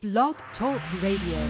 Blog Talk Radio.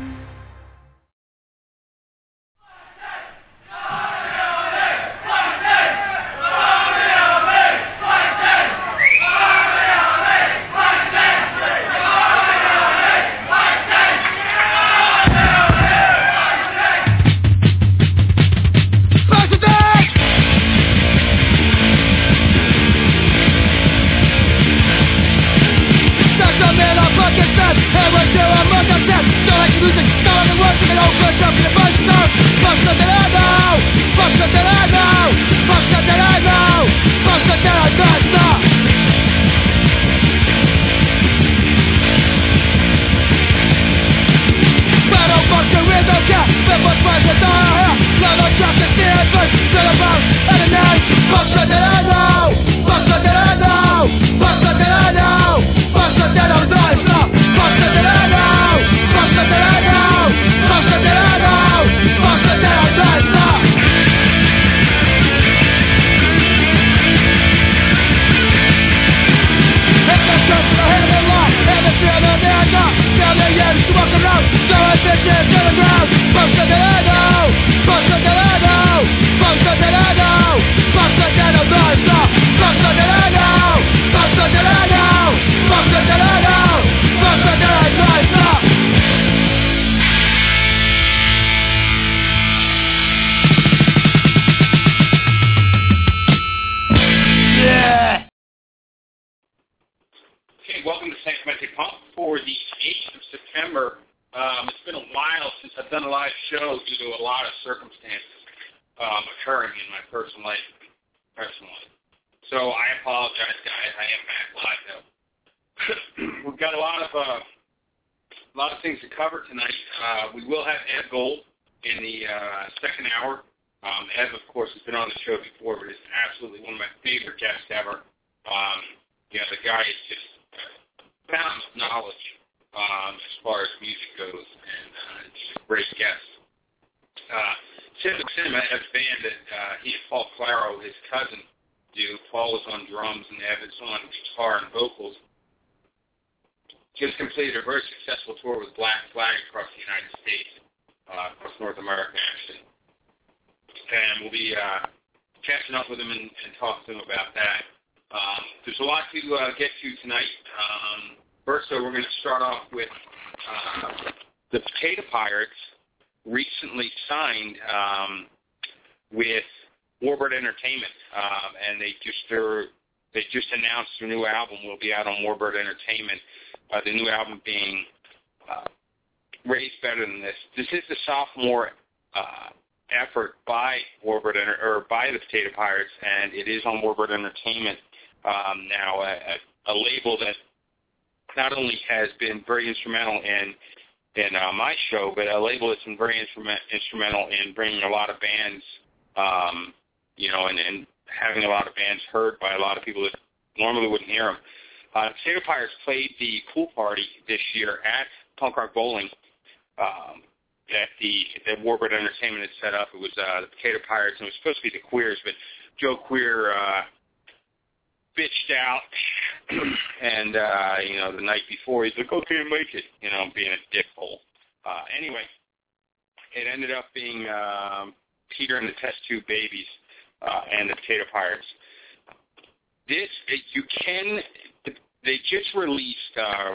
The new album being Raised Better Than This. This is the sophomore effort by by the Potato Pirates, and it is on Warbird Entertainment now, a label that not only has been very instrumental in my show, but a label that's been very instrumental in bringing a lot of bands, and having a lot of bands heard by a lot of people that normally wouldn't hear them. Potato Pirates played the pool party this year at Punk Rock Bowling that Warbird Entertainment had set up. It was the Potato Pirates, and it was supposed to be the Queers, but Joe Queer bitched out, and the night before he's like, "Oh, can't make it," being a dickhole. Anyway, it ended up being Peter and the Test Tube Babies and the Potato Pirates. They just released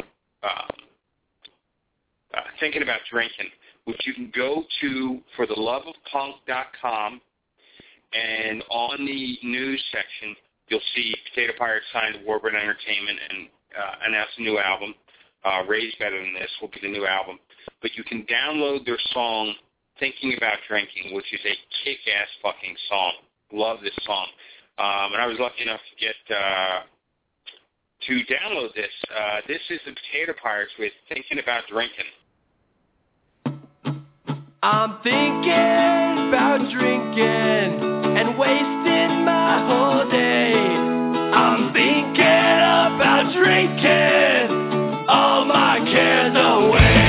Thinking About Drinking, which you can go to fortheloveofpunk.com, and on the news section, you'll see Potato Pirates signed to Warbird Entertainment and announced a new album. Raised Better Than This will be the new album. But you can download their song, Thinking About Drinking, which is a kick-ass fucking song. Love this song. And I was lucky enough to get to download this. This is the Potato Pirates with Thinking About Drinking. I'm thinking about drinking and wasting my whole day. I'm thinking about drinking all my cares away.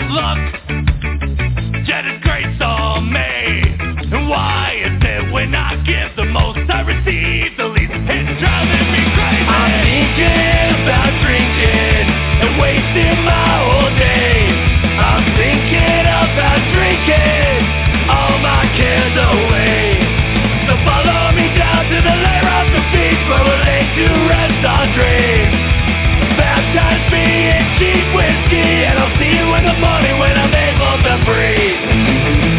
luck, yeah, this grace on me. And why is it when I give the most, I receive the least? It's driving me crazy. I'm thinking about drinking and wasting my whole day. I'm thinking about drinking all my cares away. So follow me down to the lair of the beach where we'll lay to rest our dreams. Baptize me in cheap whiskey and I'll see you in the morning when I'm able to breathe.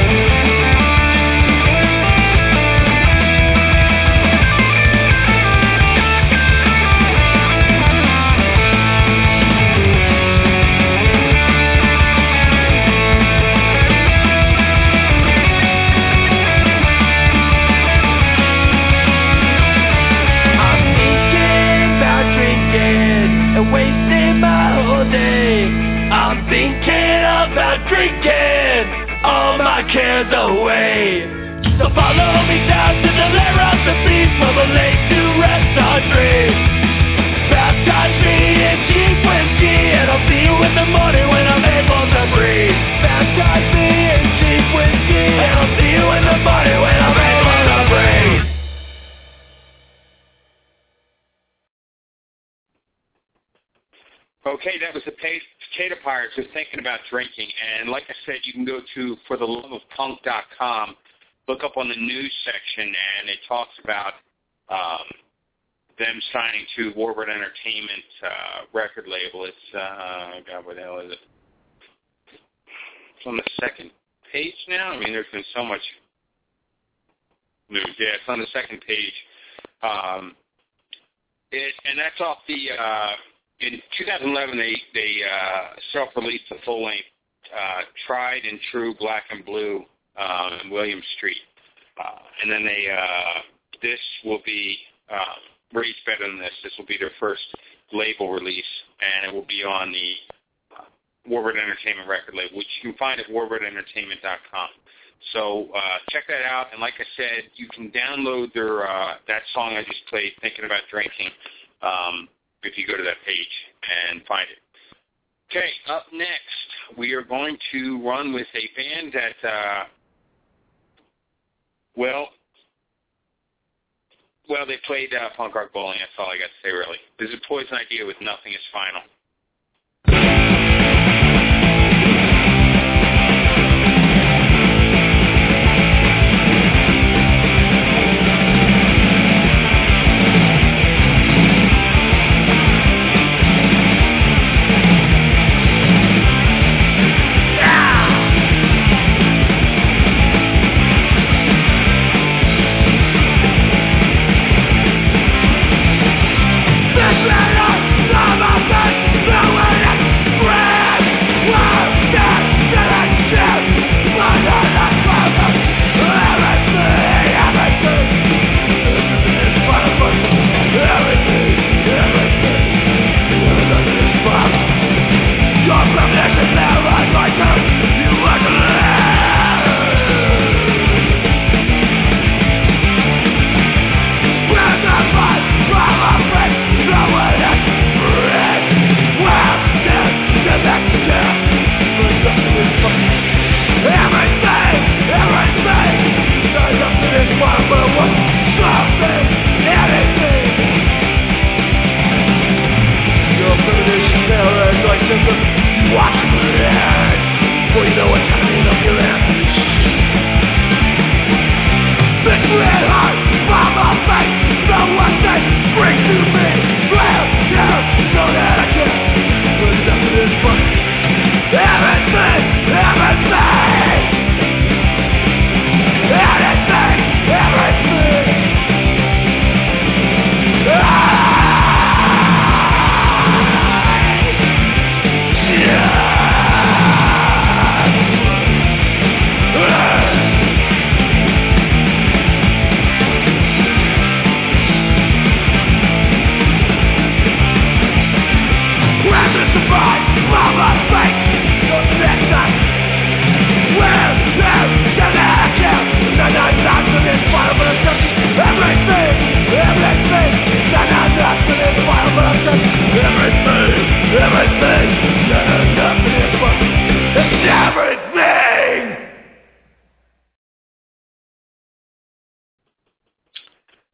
Drinking all my cares away. So follow me down to the lair of the beast where we'll lay to rest our dreams. Baptize me in cheap whiskey and I'll see you in the morning when I'm able to breathe. Baptize me in cheap whiskey and I'll see you in the morning when I'm able to breathe. Okay, that was the Potato Pirates with Thinking About Drinking. And like I said, you can go to fortheloveofpunk.com, look up on the news section, and it talks about them signing to Warbird Entertainment record label. It's, God, where the hell is it? It's on the second page now? I mean, there's been so much news. Yeah, it's on the second page. And that's off the... in 2011, they self-released the full-length Tried and True Black and Blue in William Street. And then this will be raised better than this. This will be their first label release, and it will be on the Warbird Entertainment record label, which you can find at warbirdentertainment.com. So check that out. And like I said, you can download their that song I just played, Thinking About Drinking, if you go to that page and find it. Okay, up next, we are going to run with a band that, well, they played Punk Rock Bowling. That's all I got to say, really. This is Poison Idea with Nothing Is Final. This letter from a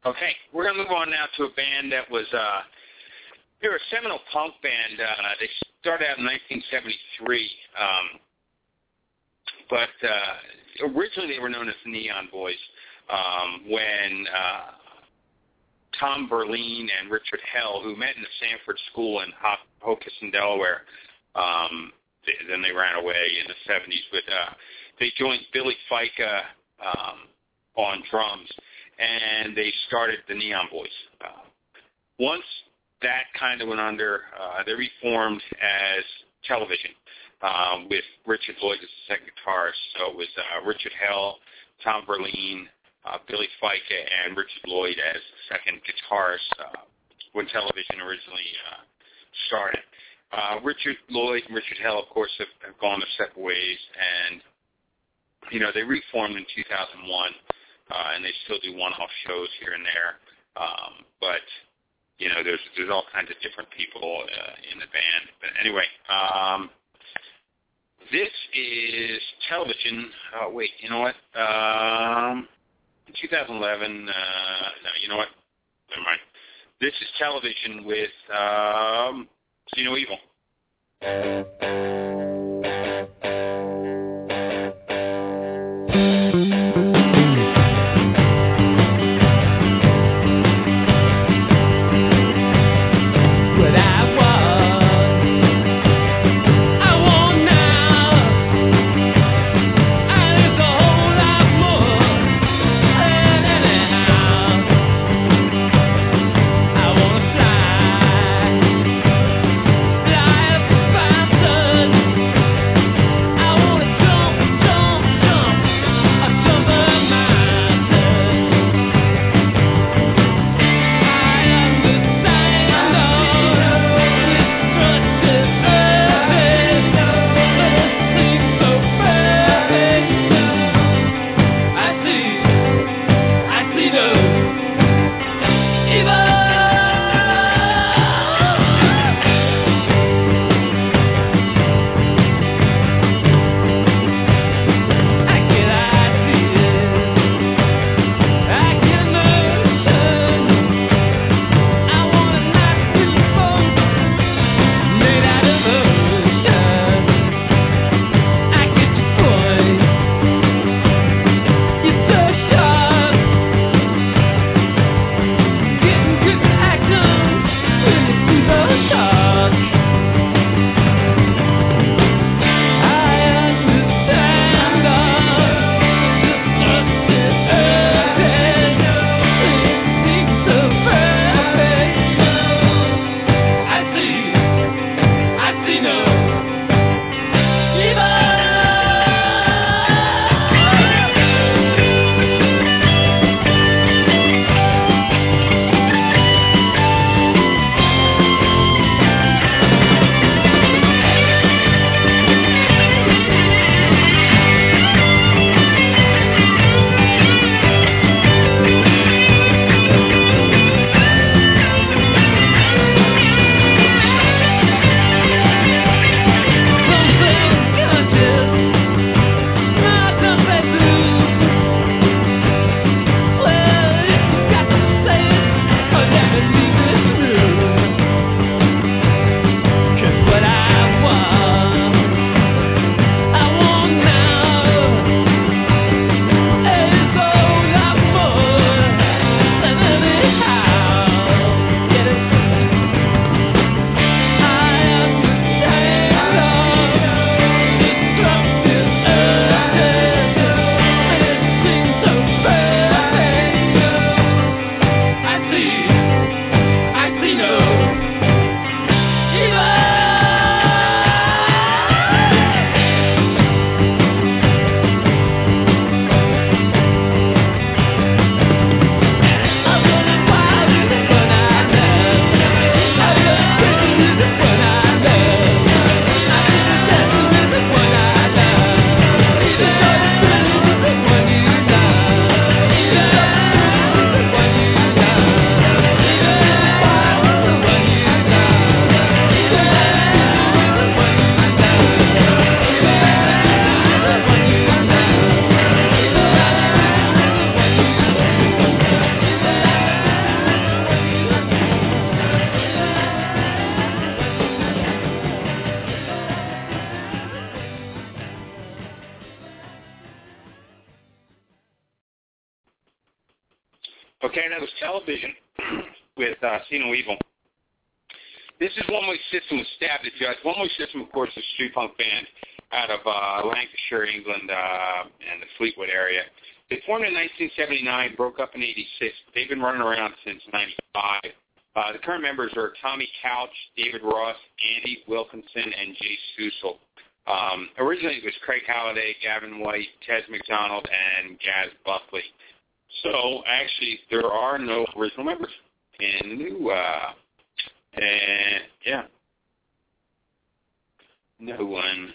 Okay, we're going to move on now to a band that was, they were a seminal punk band. They started out in 1973, but originally they were known as the Neon Boys when Tom Berline and Richard Hell, who met in the Sanford School in Hoboken, Delaware, then they ran away in the 70s, but they joined Billy Fica on drums, and they started the Neon Boys. Once that kind of went under, they reformed as Television with Richard Lloyd as the second guitarist. So it was Richard Hell, Tom Berline, Billy Fica, and Richard Lloyd as the second guitarist when Television originally started. Richard Lloyd and Richard Hell, of course, have gone their separate ways, and they reformed in 2001, and they still do one-off shows here and there. But there's all kinds of different people in the band. But anyway, this is Television. Oh, wait, you know what? 2011. No, you know what? Never mind. This is Television with See No Evil. Fly, fly, fly, Okay, that was Television with See No Evil. This is One Way System with Stab the Judge. One Way System, of course, is a street punk band out of Lancashire, England, and the Fleetwood area. They formed in 1979, broke up in 86. They've been running around since 95. The current members are Tommy Couch, David Ross, Andy Wilkinson, and Jay Susel. Originally it was Craig Halliday, Gavin White, Tez McDonald, and Gaz Buckley. So, actually, there are no original members in the new, no one.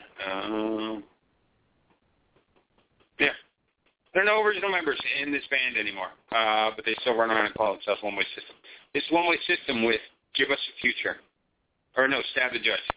There are no original members in this band anymore, but they still run around and call themselves One Way System. This One Way System with Give Us a Future. Or no, Stab the Judge.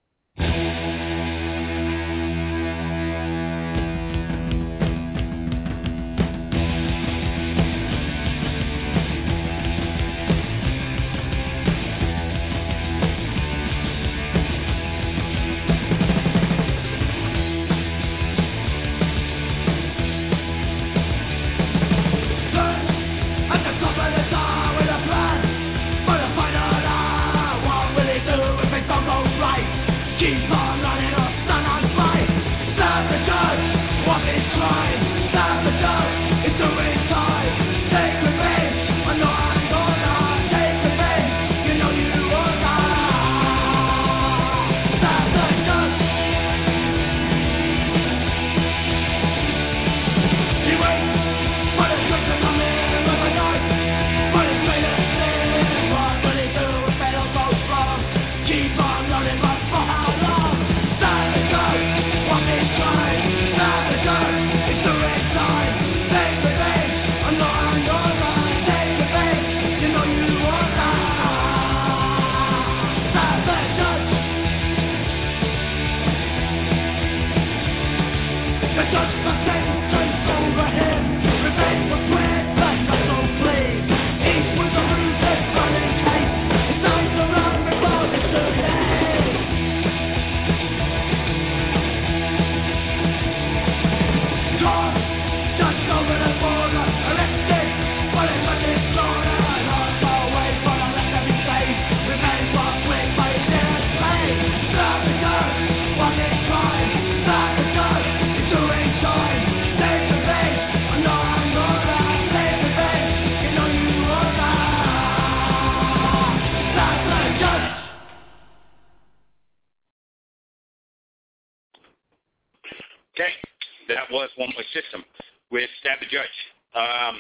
Okay, that was One Way System with Stab the Judge.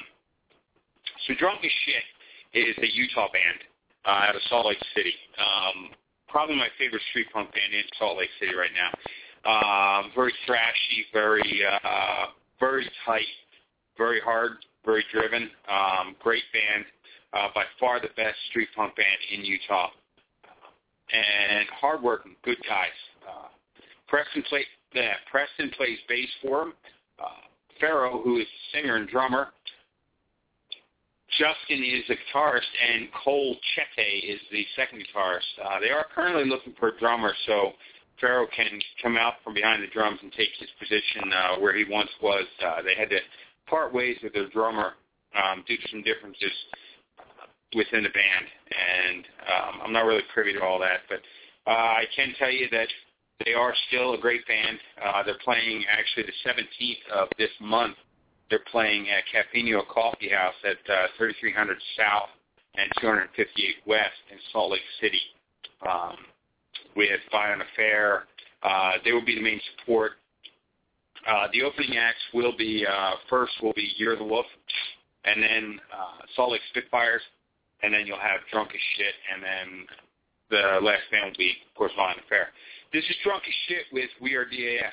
So Drunk as Shit is a Utah band out of Salt Lake City. Probably my favorite street punk band in Salt Lake City right now. Very thrashy, very tight, very hard, very driven. Great band. By far the best street punk band in Utah. And hardworking, good guys. Preston plays bass for him. Pharaoh, who is the singer and drummer. Justin is the guitarist, and Cole Chete is the second guitarist. They are currently looking for a drummer, so Pharaoh can come out from behind the drums and take his position where he once was. They had to part ways with their drummer due to some differences within the band, and I'm not really privy to all that, but I can tell you that they are still a great band. They're playing actually the 17th of this month. They're playing at Capino Coffee House at 3300 South and 258 West in Salt Lake City with Violent Affair. They will be the main support. The opening acts will be, first will be Year of the Wolf, and then Salt Lake Spitfires, and then you'll have Drunk as Shit, and then the last band will be, of course, Violent Affair. This is Drunk as Shit with We Are DAS.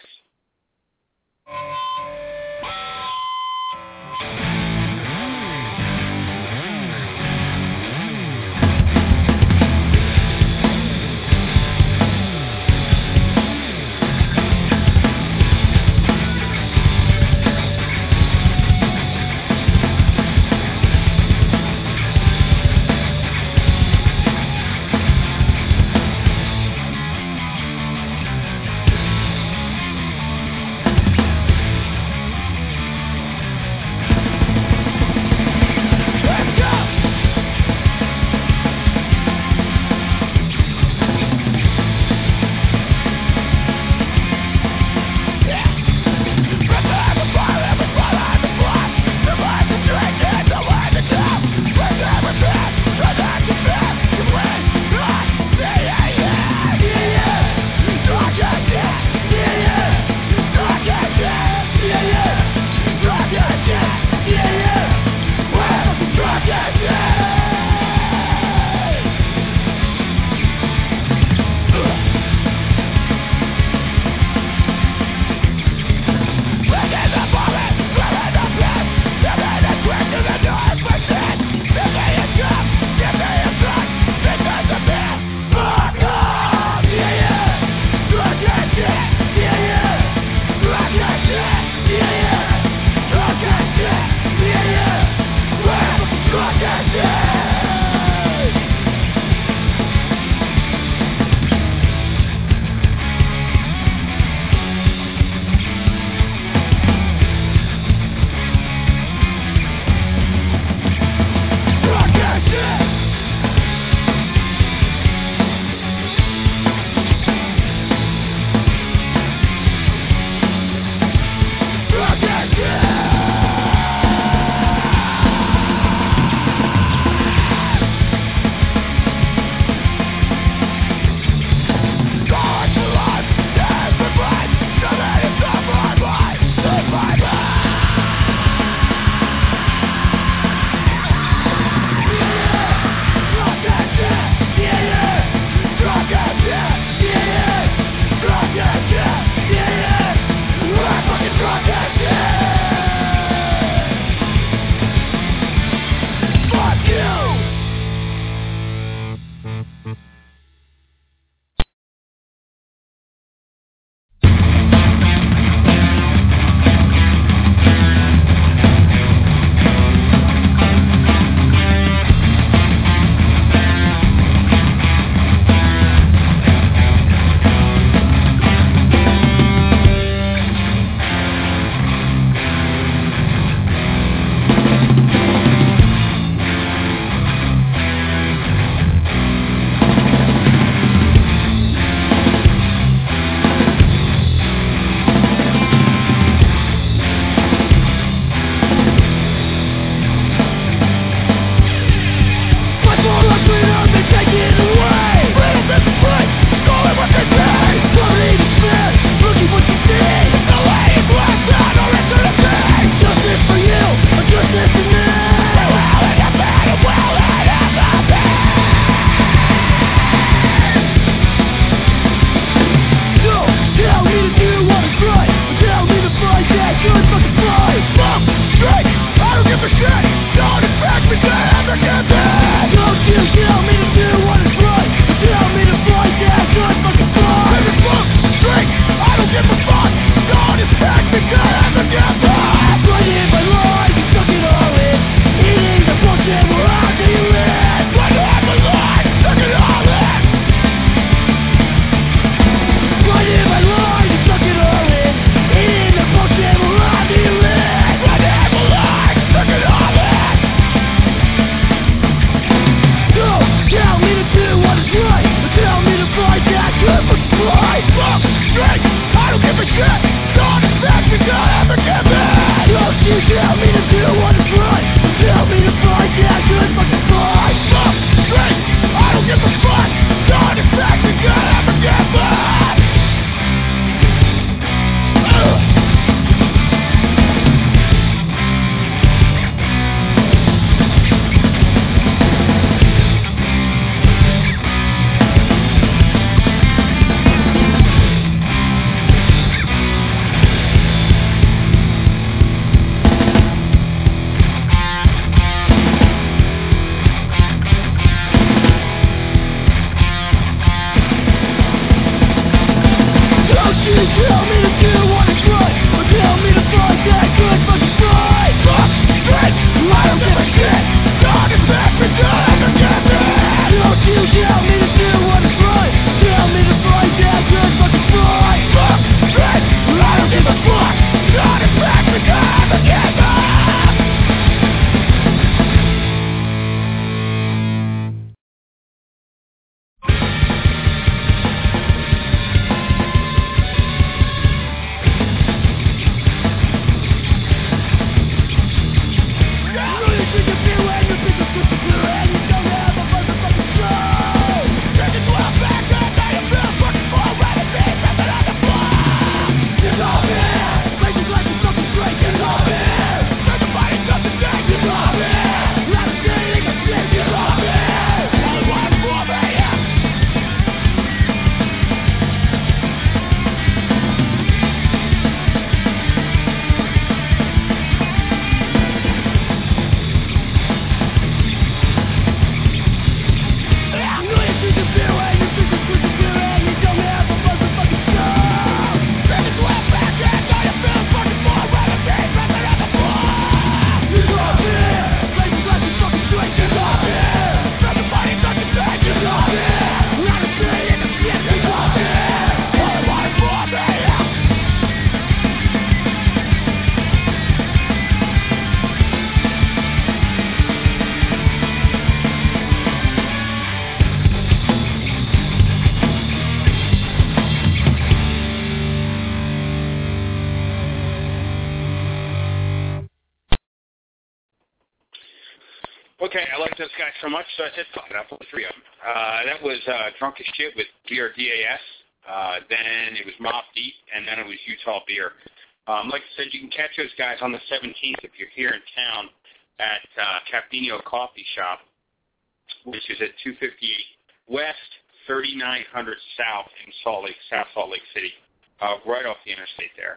Okay, I like those guys so much, so I said, fuck it, I'll play 3 of them. That was Drunk as Shit with BRDAS. Then it was Mobb Deep, and then it was Utah Beer. Like I said, you can catch those guys on the 17th if you're here in town at Capino Coffee Shop, which is at 258 West, 3900 South in South Salt Lake City, right off the interstate there.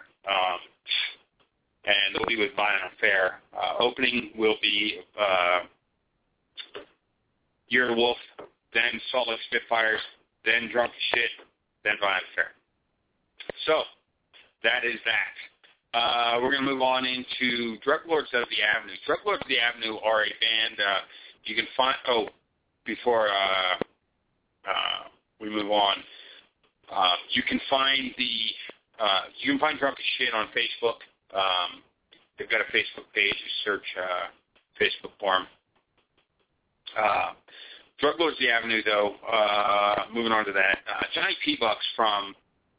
And they'll be with Violent Affair. Opening will be Year of the Wolf, then Salt Lake Spitfires, then Drunk as Shit, then Violent Affair. So, that is that. We're going to move on into Drug Lords of the Avenue. Drug Lords of the Avenue are a band you can find... before we move on, you can find Drunk as Shit on Facebook. They've got a Facebook page. You search Facebook for them. Drug Lords of the Avenue, though, moving on to that, Johnny P. Bucks from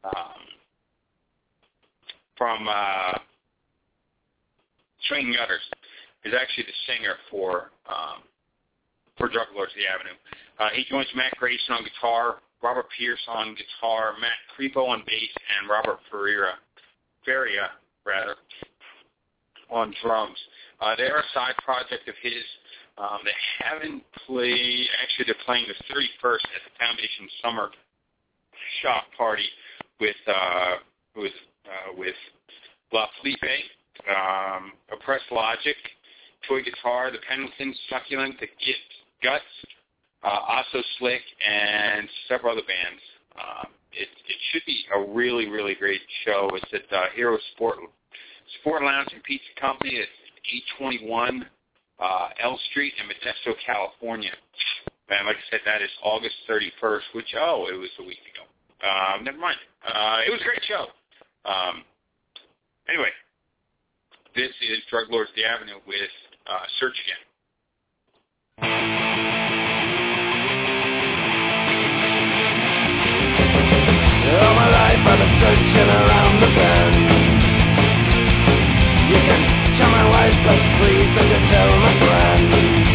Swinging Gutters is actually the singer for Drug Lords of the Avenue. He joins Matt Grayson on guitar, Robert Pierce on guitar, Matt Crepo on bass, and Robert Feria, on drums. They're a side project of his. They haven't played. Actually, they're playing the 31st at the Foundation Summer Shop Party with La Felipe, Oppressed Logic, Toy Guitar, The Pendletons, Succulent, The Guts, Also Slick, and several other bands. It should be a really, really great show. It's at Hero Sport Lounge and Pizza Company at 821 L Street in Modesto, California. And like I said, that is August 31st, which, it was a week ago. Never mind. It was a great show. Anyway, this is Drug Lords of the Avenue with Search Again. All my life I've been searching around the bend. You can tell my wife, but please don't you tell my friend.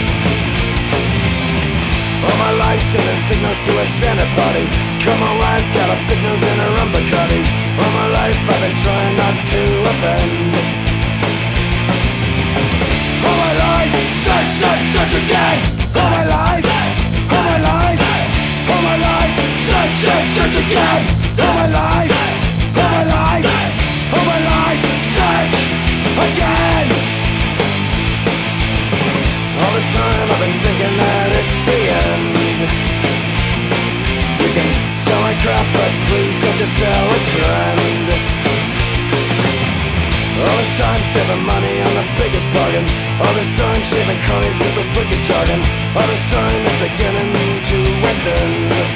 All my life sending signals to a Santa party. Come my wife got a big nose and a rumba cutty. All my life I've been trying not to offend. All my life, search again. All my life, all my life, all my life, search again. All my life, all my life, all my life, search again. All the time I've been thinking that it's the end. You can sell my crap, but please don't just sell a trend. All this time saving money on the biggest bargain. All this time shaving cronies with the wicked jargon. All this time it's beginning to within.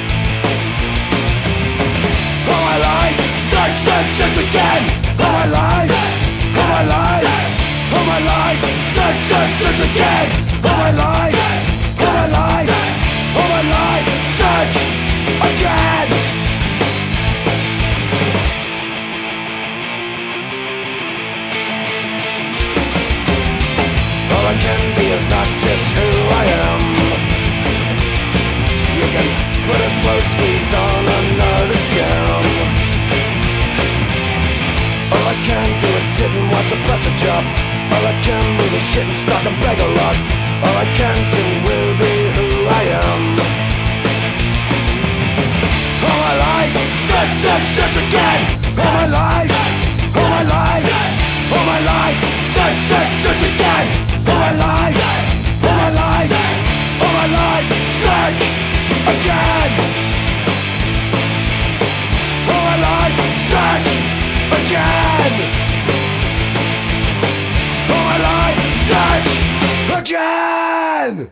All my life, search again. All my life, all my life, all my life, search again. All my life, all my life, all my life, search again. All I can be is not just who I am. You can put a slow squeeze on another scam. All I can do is sit and watch the pressure drop. All I can move is shit and stock and beg a lot. All I can do will be who I am. All my life, search again. All my life, all my life, all my life, search again. All my life, all my life, all my life, search again. All my life, search again. All my life, search again.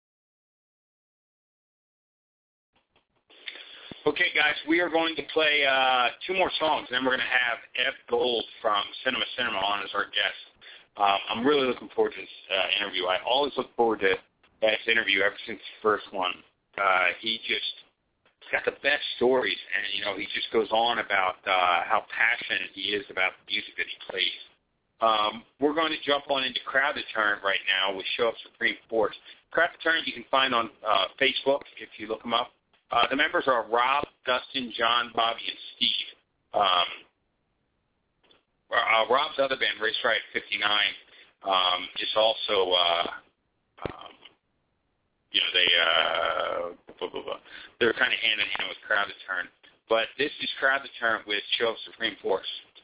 Okay, guys, we are going to play 2 more songs, and then we're going to have Ed Gold from Cinema on as our guest. I'm really looking forward to this interview. I always look forward to Ed's interview ever since the first one. He's got the best stories, and, he just goes on about how passionate he is about the music that he plays. We're going to jump on into Crowd to Turn right now with Show Up Supreme Force. Craft the Turn you can find on Facebook if you look them up. The members are Rob, Dustin, John, Bobby, and Steve. Rob's other band, Race Riot 59, is also, they're kind of hand in hand with Crowd the Turn. But this is Crowd the Turn with Show of Supreme Force.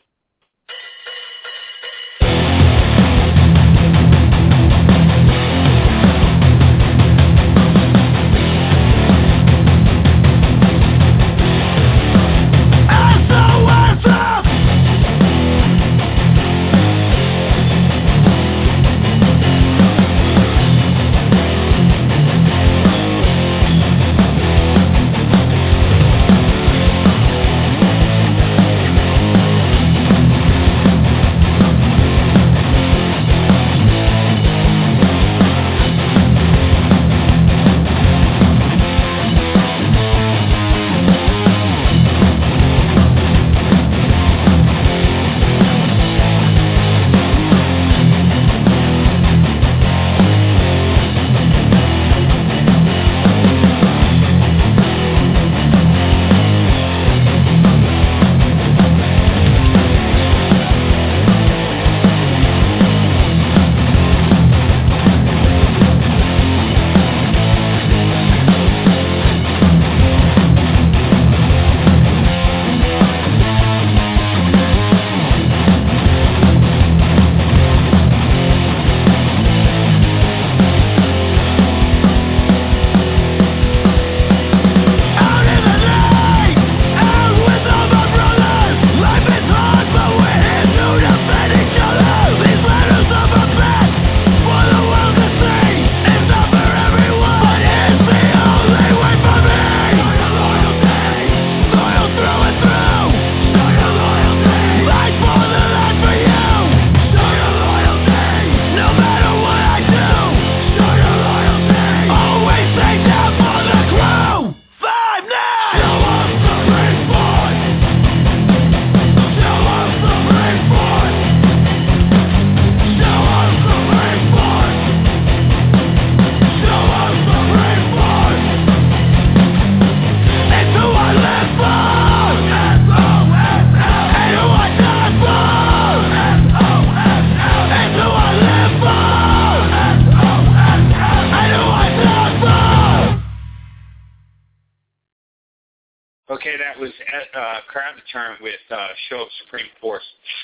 Okay, that was Crowd the Turn with Show of Supreme Force.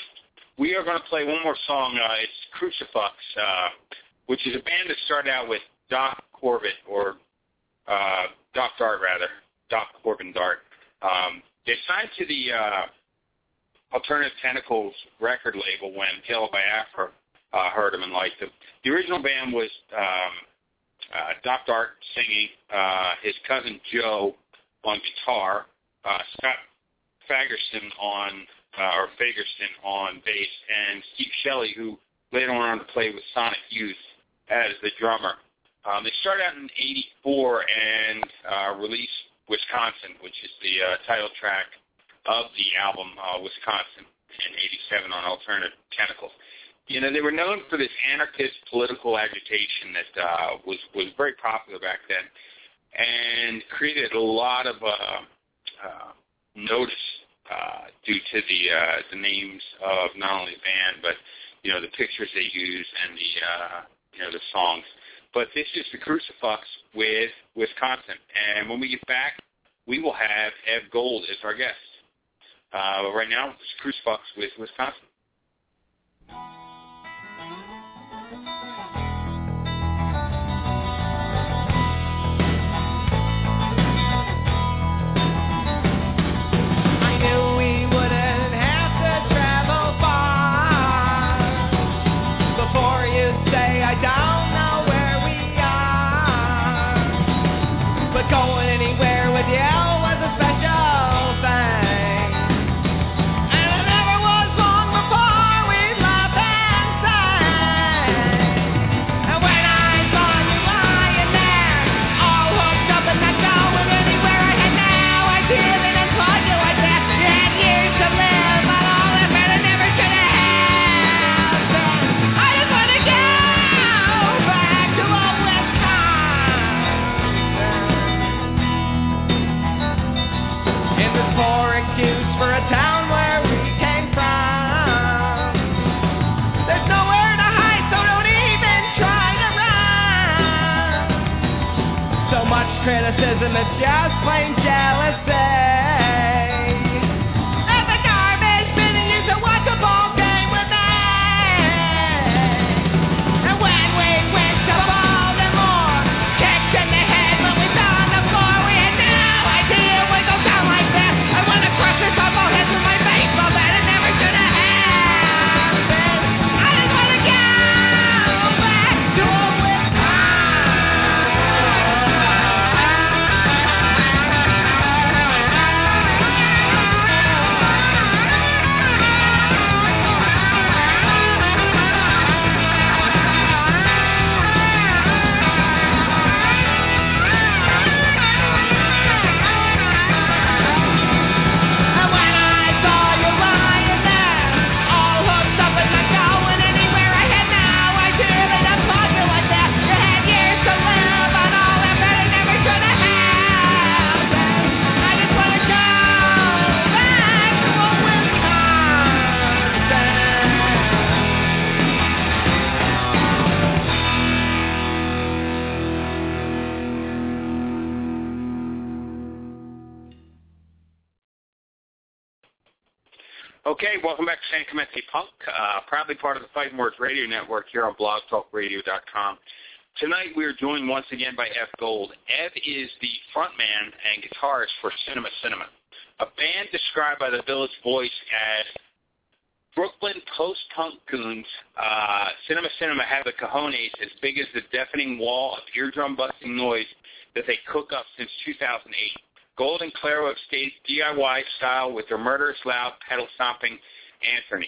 We are going to play one more song. It's Crucifix, which is a band that started out with Doc Corbett, or Doc Dart, rather. Doc Corbin Dart. They signed to the Alternative Tentacles record label when Hail Biafra heard them and liked them. The original band was Doc Dart singing, his cousin Joe on guitar, Scott Fagerson on bass, and Steve Shelley, who later went on to play with Sonic Youth as the drummer. They started out in '84 and released Wisconsin, which is the title track of the album Wisconsin, in '87 on Alternative Tentacles. You know, they were known for this anarchist political agitation that was very popular back then, and created a lot of notice due to the names of not only the band, but the pictures they use and the songs. But this is the Crucifix with Wisconsin, and when we get back, we will have Ed Gold as our guest. Right now, it's Crucifix with Wisconsin. Was a special thing, and it never was long before and it's just plain jealousy. And the garbage bin used to watch a ball game with me. And when we went to Baltimore, kicked in the head when we fell on the floor, we had no idea it would go down like that. I want to crush this football head with my baseball bat. It never should have happened. I just want to go back to a whip. And when I saw you lying there, all hooked up and not going anywhere, I had no idea that I thought you like that. You had years to live on all that, but it never should have happened. I just want to go back to a Wisconsin. Okay, welcome back to San Clemente Punk, proudly part of the Fighting Words Radio Network here on blogtalkradio.com. Tonight we are joined once again by Ev Gold. Ev is the frontman and guitarist for Cinema Cinema, a band described by the Village Voice as Brooklyn post-punk goons. Cinema Cinema have the cojones as big as the deafening wall of eardrum-busting noise that they cook up since 2008. Gold and Claro have stayed DIY style with their murderous loud pedal-stomping Anthony.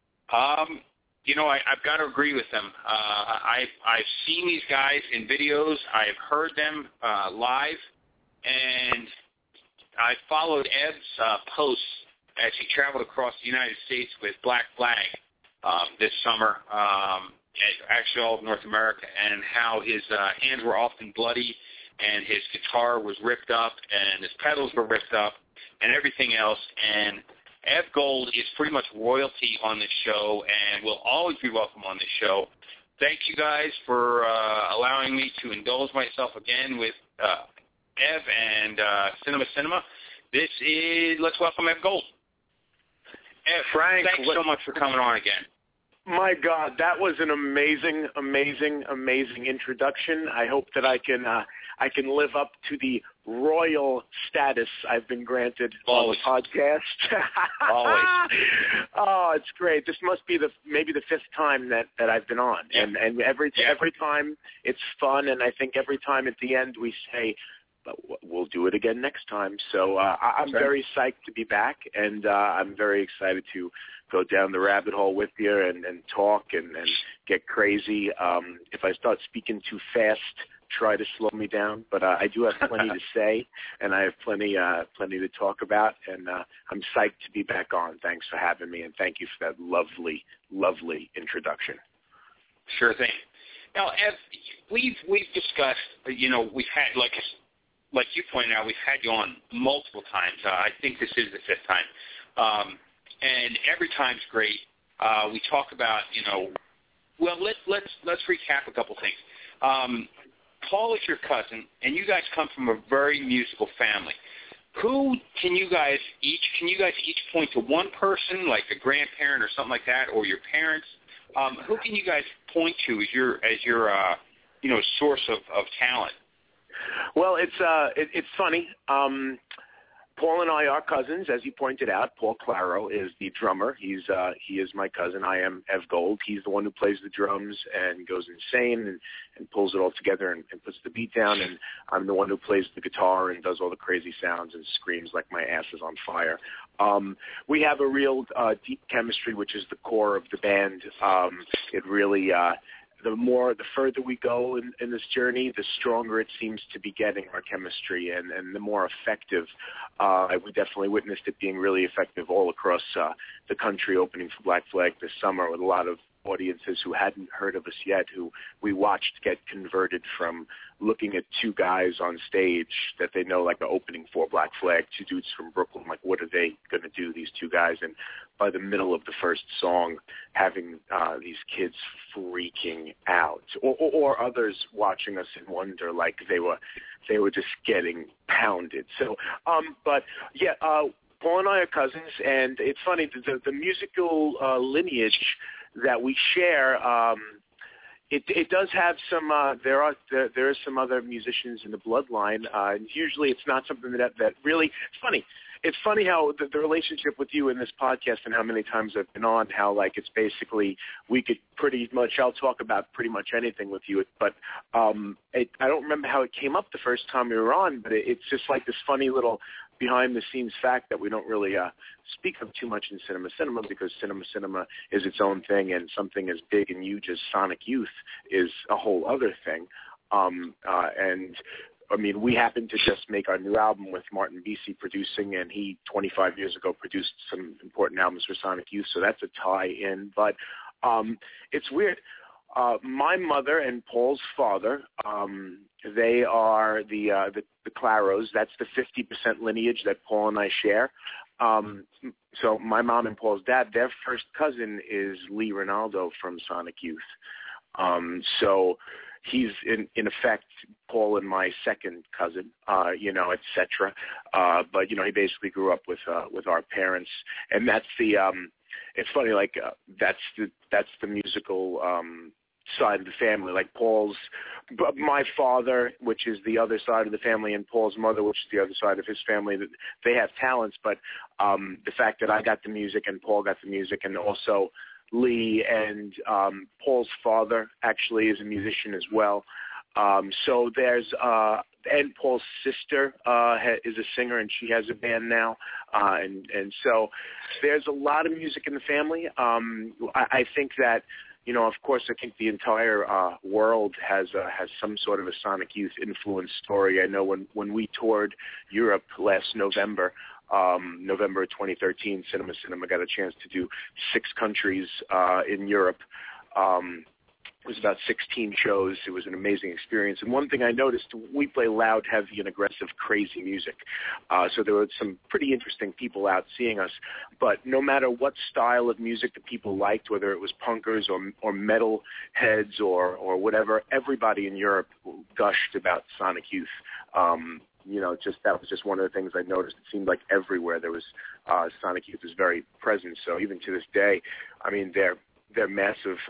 I've got to agree with them. I've seen these guys in videos. I've heard them live, and I followed Ev's posts as he traveled across the United States with Black Flag this summer, actually all of North America, and how his hands were often bloody, and his guitar was ripped up, and his pedals were ripped up, and everything else. And Ev Gold is pretty much royalty on this show and will always be welcome on this show. Thank you guys for allowing me to indulge myself again with Ev and Cinema Cinema. Let's welcome Ev Gold. Ev, Frank, thanks so much for coming on again. My God, that was an amazing, amazing, amazing introduction. I hope that I can live up to the royal status I've been granted Always. on the podcast. Always. Oh, it's great. This must be maybe the fifth time that I've been on, Yeah. and every time it's fun, and I think every time at the end we say, but we'll do it again next time. So I'm very psyched to be back, and I'm very excited to go down the rabbit hole with you and talk and get crazy. If I start speaking too fast, try to slow me down. But I do have plenty to say, and I have plenty to talk about. And I'm psyched to be back on. Thanks for having me, and thank you for that lovely, lovely introduction. Sure thing. Now, Ev, we've discussed, we've had, like you pointed out, we've had you on multiple times. I think this is the fifth time. And every time's great. We talk about, let's recap a couple things. Paul is your cousin, and you guys come from a very musical family. Who can you guys each point to one person, like a grandparent or something like that, or your parents? Who can you guys point to as your source of talent? Well, it's funny. Paul and I are cousins, as you pointed out. Paul Claro is the drummer. He is my cousin. I am Ev Gold. He's the one who plays the drums and goes insane and pulls it all together and puts the beat down. And I'm the one who plays the guitar and does all the crazy sounds and screams like my ass is on fire. We have a real deep chemistry, which is the core of the band. It really the further we go in this journey, the stronger it seems to be getting, our chemistry, and the more effective. We definitely witnessed it being really effective all across the country, opening for Black Flag this summer with a lot of audiences who hadn't heard of us yet, who we watched get converted from looking at two guys on stage that they know, like the opening for Black Flag, two dudes from Brooklyn, like what are they going to do, these two guys? And by the middle of the first song, having these kids freaking out, or others watching us in wonder, like they were just getting pounded. So, but yeah, Paul and I are cousins, and it's funny, the musical lineage that we share, it does have some, there are some other musicians in the bloodline, and usually it's not something that really, it's funny. It's funny how the relationship with you in this podcast and how many times I've been on, how like it's basically we could pretty much, I'll talk about pretty much anything with you, but I don't remember how it came up the first time we were on, but it's just like this funny little behind-the-scenes fact that we don't really speak of too much in Cinema, because Cinema is its own thing, and something as big and huge as Sonic Youth is a whole other thing. And I mean, we happened to just make our new album with Martin Bisi producing, and he 25 years ago produced some important albums for Sonic Youth, so that's a tie-in. But it's weird. My mother and Paul's father, they are the Claros. That's the 50% lineage that Paul and I share. So my mom and Paul's dad, their first cousin is Lee Ronaldo from Sonic Youth. So he's in effect Paul and my second cousin, et cetera. But he basically grew up with our parents, and that's the. It's funny, like that's the musical side of the family. Like my father, which is the other side of the family, and Paul's mother, which is the other side of his family. That they have talents, but the fact that I got the music and Paul got the music, and also Lee and Paul's father actually is a musician as well. So there's and Paul's sister is a singer, and she has a band now, and so there's a lot of music in the family. I think that of course, I think the entire world has some sort of a Sonic Youth influence story. I know when we toured Europe last November. November 2013, Cinema got a chance to do 6 countries in Europe. It was about 16 shows. It was an amazing experience. And one thing I noticed, we play loud, heavy, and aggressive, crazy music. So there were some pretty interesting people out seeing us. But no matter what style of music that people liked, whether it was punkers or metal heads or whatever, everybody in Europe gushed about Sonic Youth. That was just one of the things I noticed. It seemed like everywhere there was Sonic Youth was very present. So even to this day, I mean, they're massive.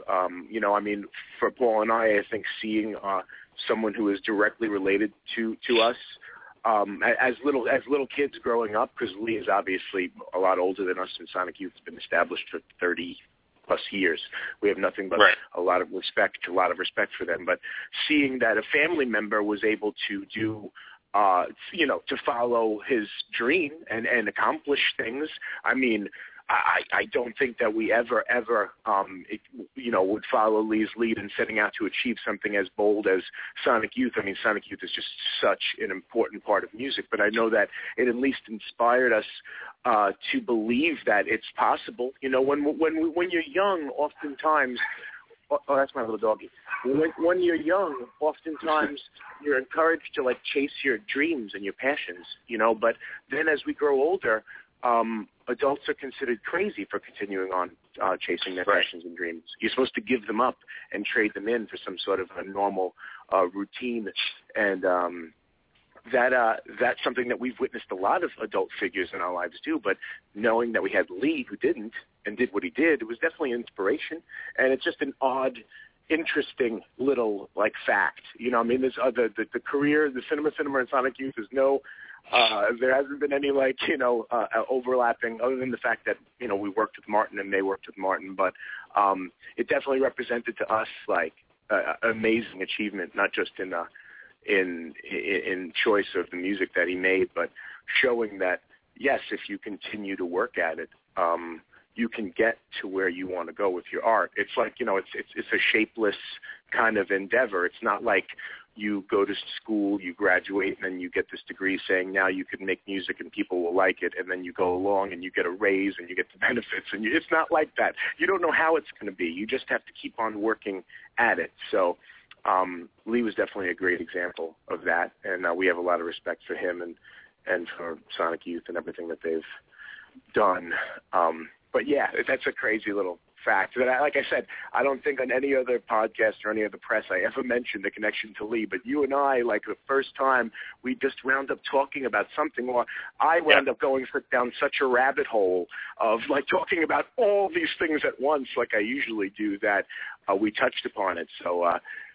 For Paul and I think seeing someone who is directly related to us as little kids growing up, because Lee is obviously a lot older than us, and Sonic Youth has been established for 30+ years. We have nothing but a lot of respect for them. But seeing that a family member was able to do to follow his dream and accomplish things. I mean, I don't think that we ever would follow Lee's lead in setting out to achieve something as bold as Sonic Youth. I mean, Sonic Youth is just such an important part of music, but I know that it at least inspired us to believe that it's possible. When you're young, oftentimes. Oh, that's my little doggy. When you're young, oftentimes you're encouraged to chase your dreams and your passions, But then as we grow older, adults are considered crazy for continuing on chasing their passions and dreams. You're supposed to give them up and trade them in for some sort of a normal routine, and that's something that we've witnessed a lot of adult figures in our lives do. But knowing that we had Lee, who didn't and did what he did, it was definitely an inspiration, and it's just an odd, interesting little fact. I mean, there's the career, the Cinema and Sonic Youth is no. There hasn't been any overlapping, other than the fact that we worked with Martin and they worked with Martin, but it definitely represented to us amazing achievement, not just in choice of the music that he made, but showing that yes, if you continue to work at it, you can get to where you want to go with your art. It's it's a shapeless kind of endeavor. It's not like you go to school, you graduate, and then you get this degree saying now you can make music and people will like it, and then you go along and you get a raise and you get the benefits, and it's not like that. You don't know how it's going to be. You just have to keep on working at it. So Lee was definitely a great example of that, and we have a lot of respect for him and for Sonic Youth and everything that they've done. But yeah, that's a crazy little fact. But like I said, I don't think on any other podcast or any other press I ever mentioned the connection to Lee. But you and I, like the first time, we just wound up talking about something, or I wound up going down such a rabbit hole of like talking about all these things at once, like I usually do, that we touched upon it. So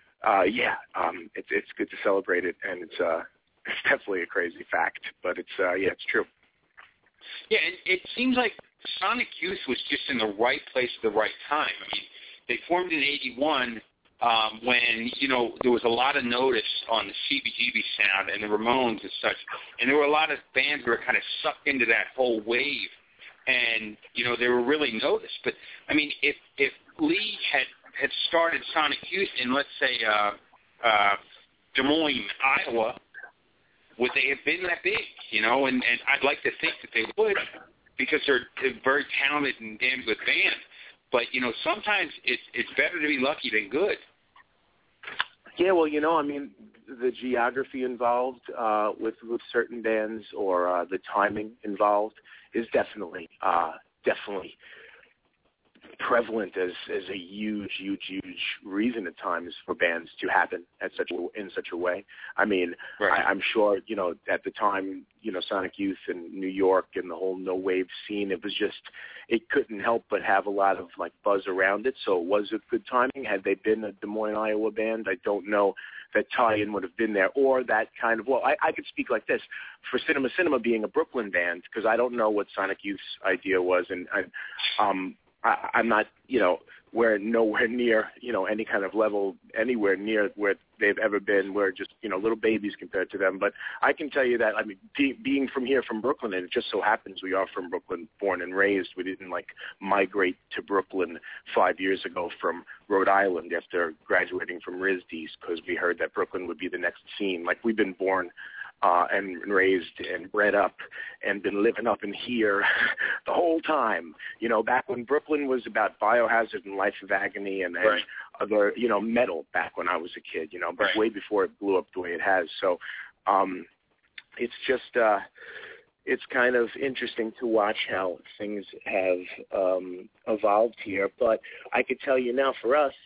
it's good to celebrate it, and it's definitely a crazy fact, but it's it's true. Yeah, and it seems like Sonic Youth was just in the right place at the right time. I mean, they formed in '81 when, there was a lot of notice on the CBGB sound and the Ramones and such, and there were a lot of bands that were kind of sucked into that whole wave, and, they were really noticed. But, I mean, if Lee had started Sonic Youth in, let's say, Des Moines, Iowa, would they have been that big, And I'd like to think that they would, because they're a very talented and damn good band. But, sometimes it's better to be lucky than good. Yeah, well, I mean, the geography involved with certain bands, or the timing involved, is definitely prevalent as a huge reason at times for bands to happen in such a way. I mean, right. I'm sure, at the time, Sonic Youth in New York and the whole no wave scene, it couldn't help but have a lot of like buzz around it. So it was a good timing. Had they been a Des Moines, Iowa band, I don't know that tie-in would have been there, or that kind of, I could speak like this, for Cinema being a Brooklyn band, because I don't know what Sonic Youth's idea was, and I'm not, we're nowhere near, any kind of level, anywhere near where they've ever been. We're just, little babies compared to them. But I can tell you that, I mean, being from here, from Brooklyn, and it just so happens we are from Brooklyn, born and raised. We didn't, migrate to Brooklyn 5 years ago from Rhode Island after graduating from RISD's, because we heard that Brooklyn would be the next scene. We've been born and raised and bred up and been living up in here the whole time. Back when Brooklyn was about Biohazard and Life of Agony and other, metal back when I was a kid, but way before it blew up the way it has. So it's just, it's kind of interesting to watch how things have evolved here. But I could tell you now, for us,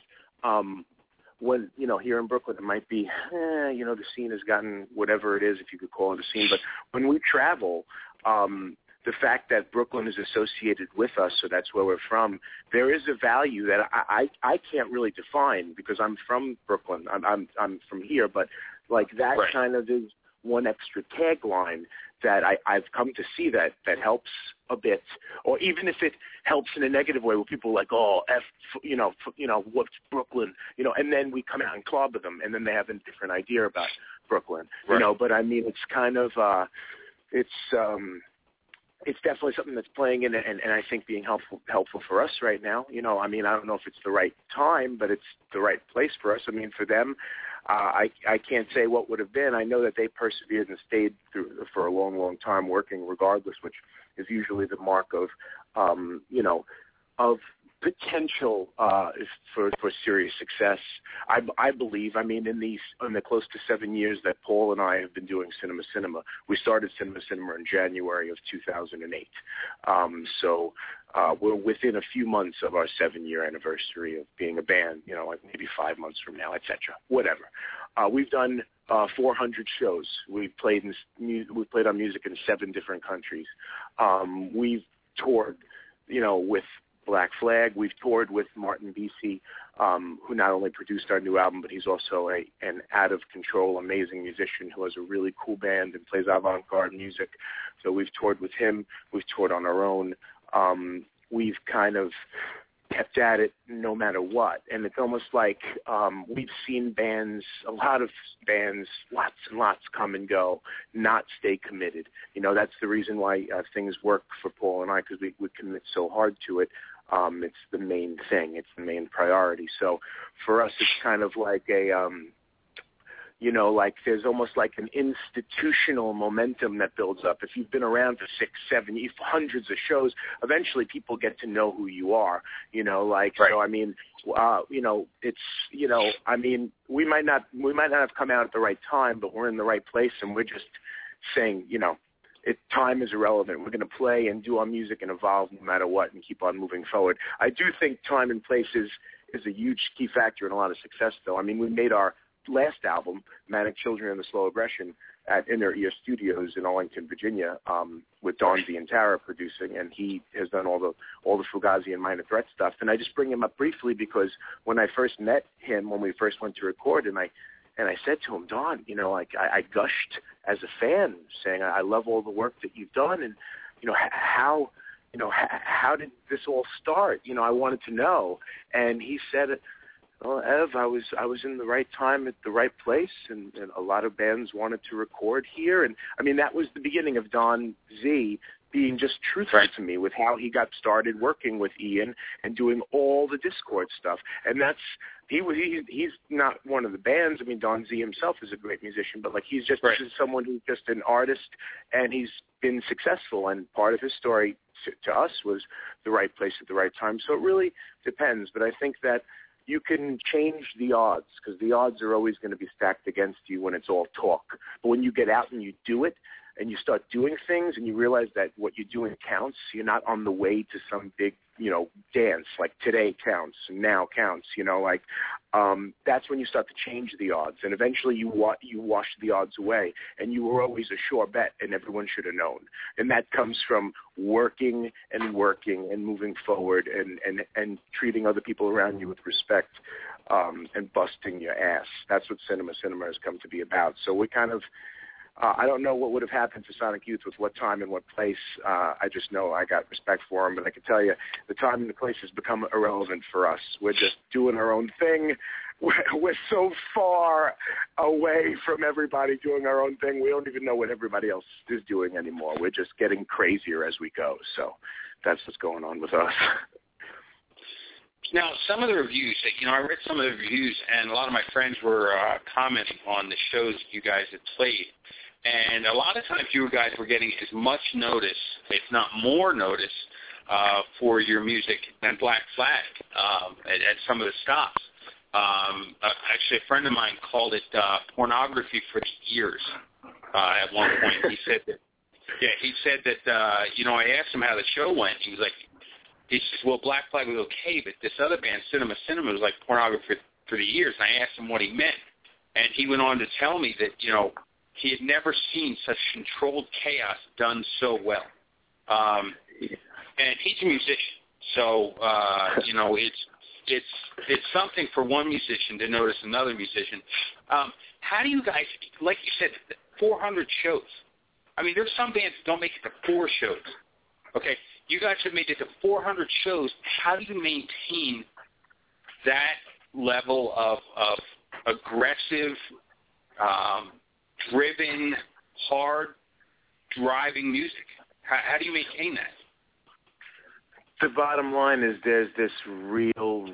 when, here in Brooklyn, it might be, the scene has gotten whatever it is, if you could call it a scene. But when we travel, the fact that Brooklyn is associated with us, so that's where we're from, there is a value that I can't really define, because I'm from Brooklyn. I'm from here, but that kind of is one extra tagline that I've come to see that helps a bit, or even if it helps in a negative way, where people are like, oh, what's Brooklyn, and then we come out and club with them, and then they have a different idea about Brooklyn, But I mean, it's kind of, it's definitely something that's playing in, and I think being helpful for us right now. I mean, I don't know if it's the right time, but it's the right place for us. I mean, for them, I can't say what would have been. I know that they persevered and stayed through for a long, long time working regardless, which is usually the mark of, of potential for serious success. I believe. I mean, in the close to 7 years that Paul and I have been doing Cinema, we started Cinema in January of 2008. So we're within a few months of our 7-year anniversary of being a band. Maybe 5 months from now, etc. Whatever. We've done 400 shows. We've played our music in 7 different countries. We've toured, with Black Flag. We've toured with Martin Bisi, who not only produced our new album, but he's also an out-of-control, amazing musician who has a really cool band and plays avant-garde music. So we've toured with him. We've toured on our own. We've kind of kept at it no matter what. And it's almost like we've seen a lot of bands, lots and lots come and go, not stay committed. That's the reason why things work for Paul and I, because we commit so hard to it. It's the main thing. It's the main priority. So for us, it's kind of like You know, like there's almost like an institutional momentum that builds up. If you've been around for 6, 7, hundreds of shows, eventually people get to know who you are. You know, like right. So. I mean, you know, it's I mean, we might not have come out at the right time, but we're in the right place, and we're just saying, time is irrelevant. We're going to play and do our music and evolve no matter what, and keep on moving forward. I do think time and place is a huge key factor in a lot of success, though. I mean, we made our last album, Manic Children and the Slow Aggression, at Inner Ear Studios in Arlington, Virginia, with Don Z and Tara producing, and he has done all the Fugazi and Minor Threat stuff. And I just bring him up briefly because when I first met him, when we first went to record, and I said to him, Don, I gushed as a fan, saying I love all the work that you've done, and how did this all start? I wanted to know, and he said, well, Ev, I was in the right time at the right place, and a lot of bands wanted to record here. And, I mean, that was the beginning of Don Z being just truthful to me with how he got started working with Ian and doing all the Discord stuff. And he's not one of the bands. I mean, Don Z himself is a great musician, but, he's just someone who's just an artist, and he's been successful. And part of his story to us was the right place at the right time. So it really depends. But I think that you can change the odds, because the odds are always going to be stacked against you when it's all talk. But when you get out and you do it, and you start doing things, and you realize that what you're doing counts, you're not on the way to some big, dance, like today counts, and now counts, that's when you start to change the odds. And eventually you wash the odds away, and you were always a sure bet, and everyone should have known. And that comes from working and moving forward and treating other people around you with respect, and busting your ass. That's what Cinema has come to be about. So we kind of, I don't know what would have happened to Sonic Youth with what time and what place. I just know I got respect for them, but I can tell you the time and the place has become irrelevant for us. We're just doing our own thing. We're so far away from everybody doing our own thing. We don't even know what everybody else is doing anymore. We're just getting crazier as we go. So that's what's going on with us. Now, some of the reviews, I read some of the reviews, and a lot of my friends were commenting on the shows that you guys had played. And a lot of times you guys were getting as much notice, if not more notice, for your music than Black Flag at some of the stops. Actually, a friend of mine called it pornography for the ears at one point. He said that, I asked him how the show went. He says, well, Black Flag was okay, but this other band, Cinema was like pornography for the ears. And I asked him what he meant. And he went on to tell me that, he had never seen such controlled chaos done so well. And he's a musician. So, it's something for one musician to notice another musician. How do you guys, like you said, 400 shows? I mean, there's some bands that don't make it to 4 shows. Okay, you guys have made it to 400 shows. How do you maintain that level of aggressive, driven, hard, driving music? How do you maintain that? The bottom line is there's this real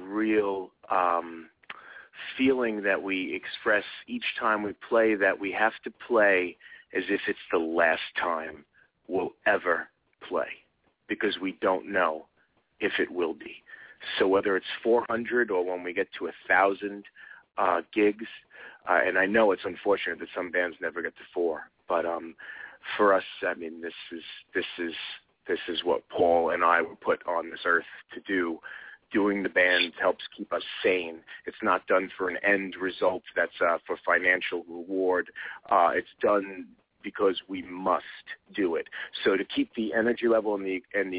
feeling that we express each time we play, that we have to play as if it's the last time we'll ever play, because we don't know if it will be. So whether it's 400 or when we get to 1,000 gigs, and I know it's unfortunate that some bands never get to 4, but for us, I mean, this is what Paul and I were put on this earth to do. Doing the band helps keep us sane. It's not done for an end result that's for financial reward. It's done because we must do it. So to keep the energy level and the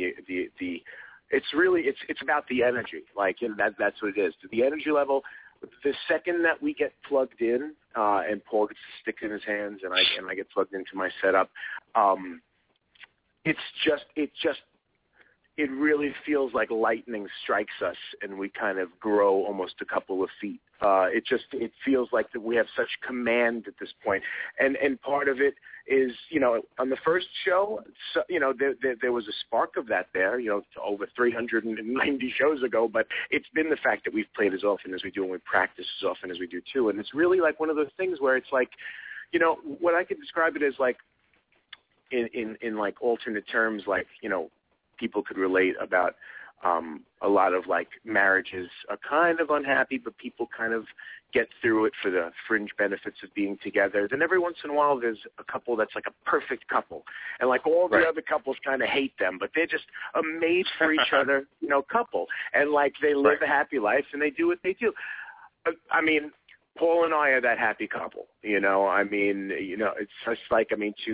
it's about the energy. That's what it is. The energy level. The second that we get plugged in, and Paul gets to stick in his hands, and I get plugged into my setup, it just it really feels like lightning strikes us and we kind of grow almost a couple of feet. It feels like that we have such command at this point. And part of it is, on the first show, there was a spark of that there, over 390 shows ago, but it's been the fact that we've played as often as we do and we practice as often as we do too. And it's really like one of those things where it's like, what I could describe it as like in like alternate terms, like, people could relate about a lot of like marriages are kind of unhappy, but people kind of get through it for the fringe benefits of being together. Then every once in a while there's a couple that's like a perfect couple, and like all the other couples kind of hate them, but they're just a made for each other, couple, and like they live a happy life and they do what they do. I mean, Paul and I are that happy couple, it's just like,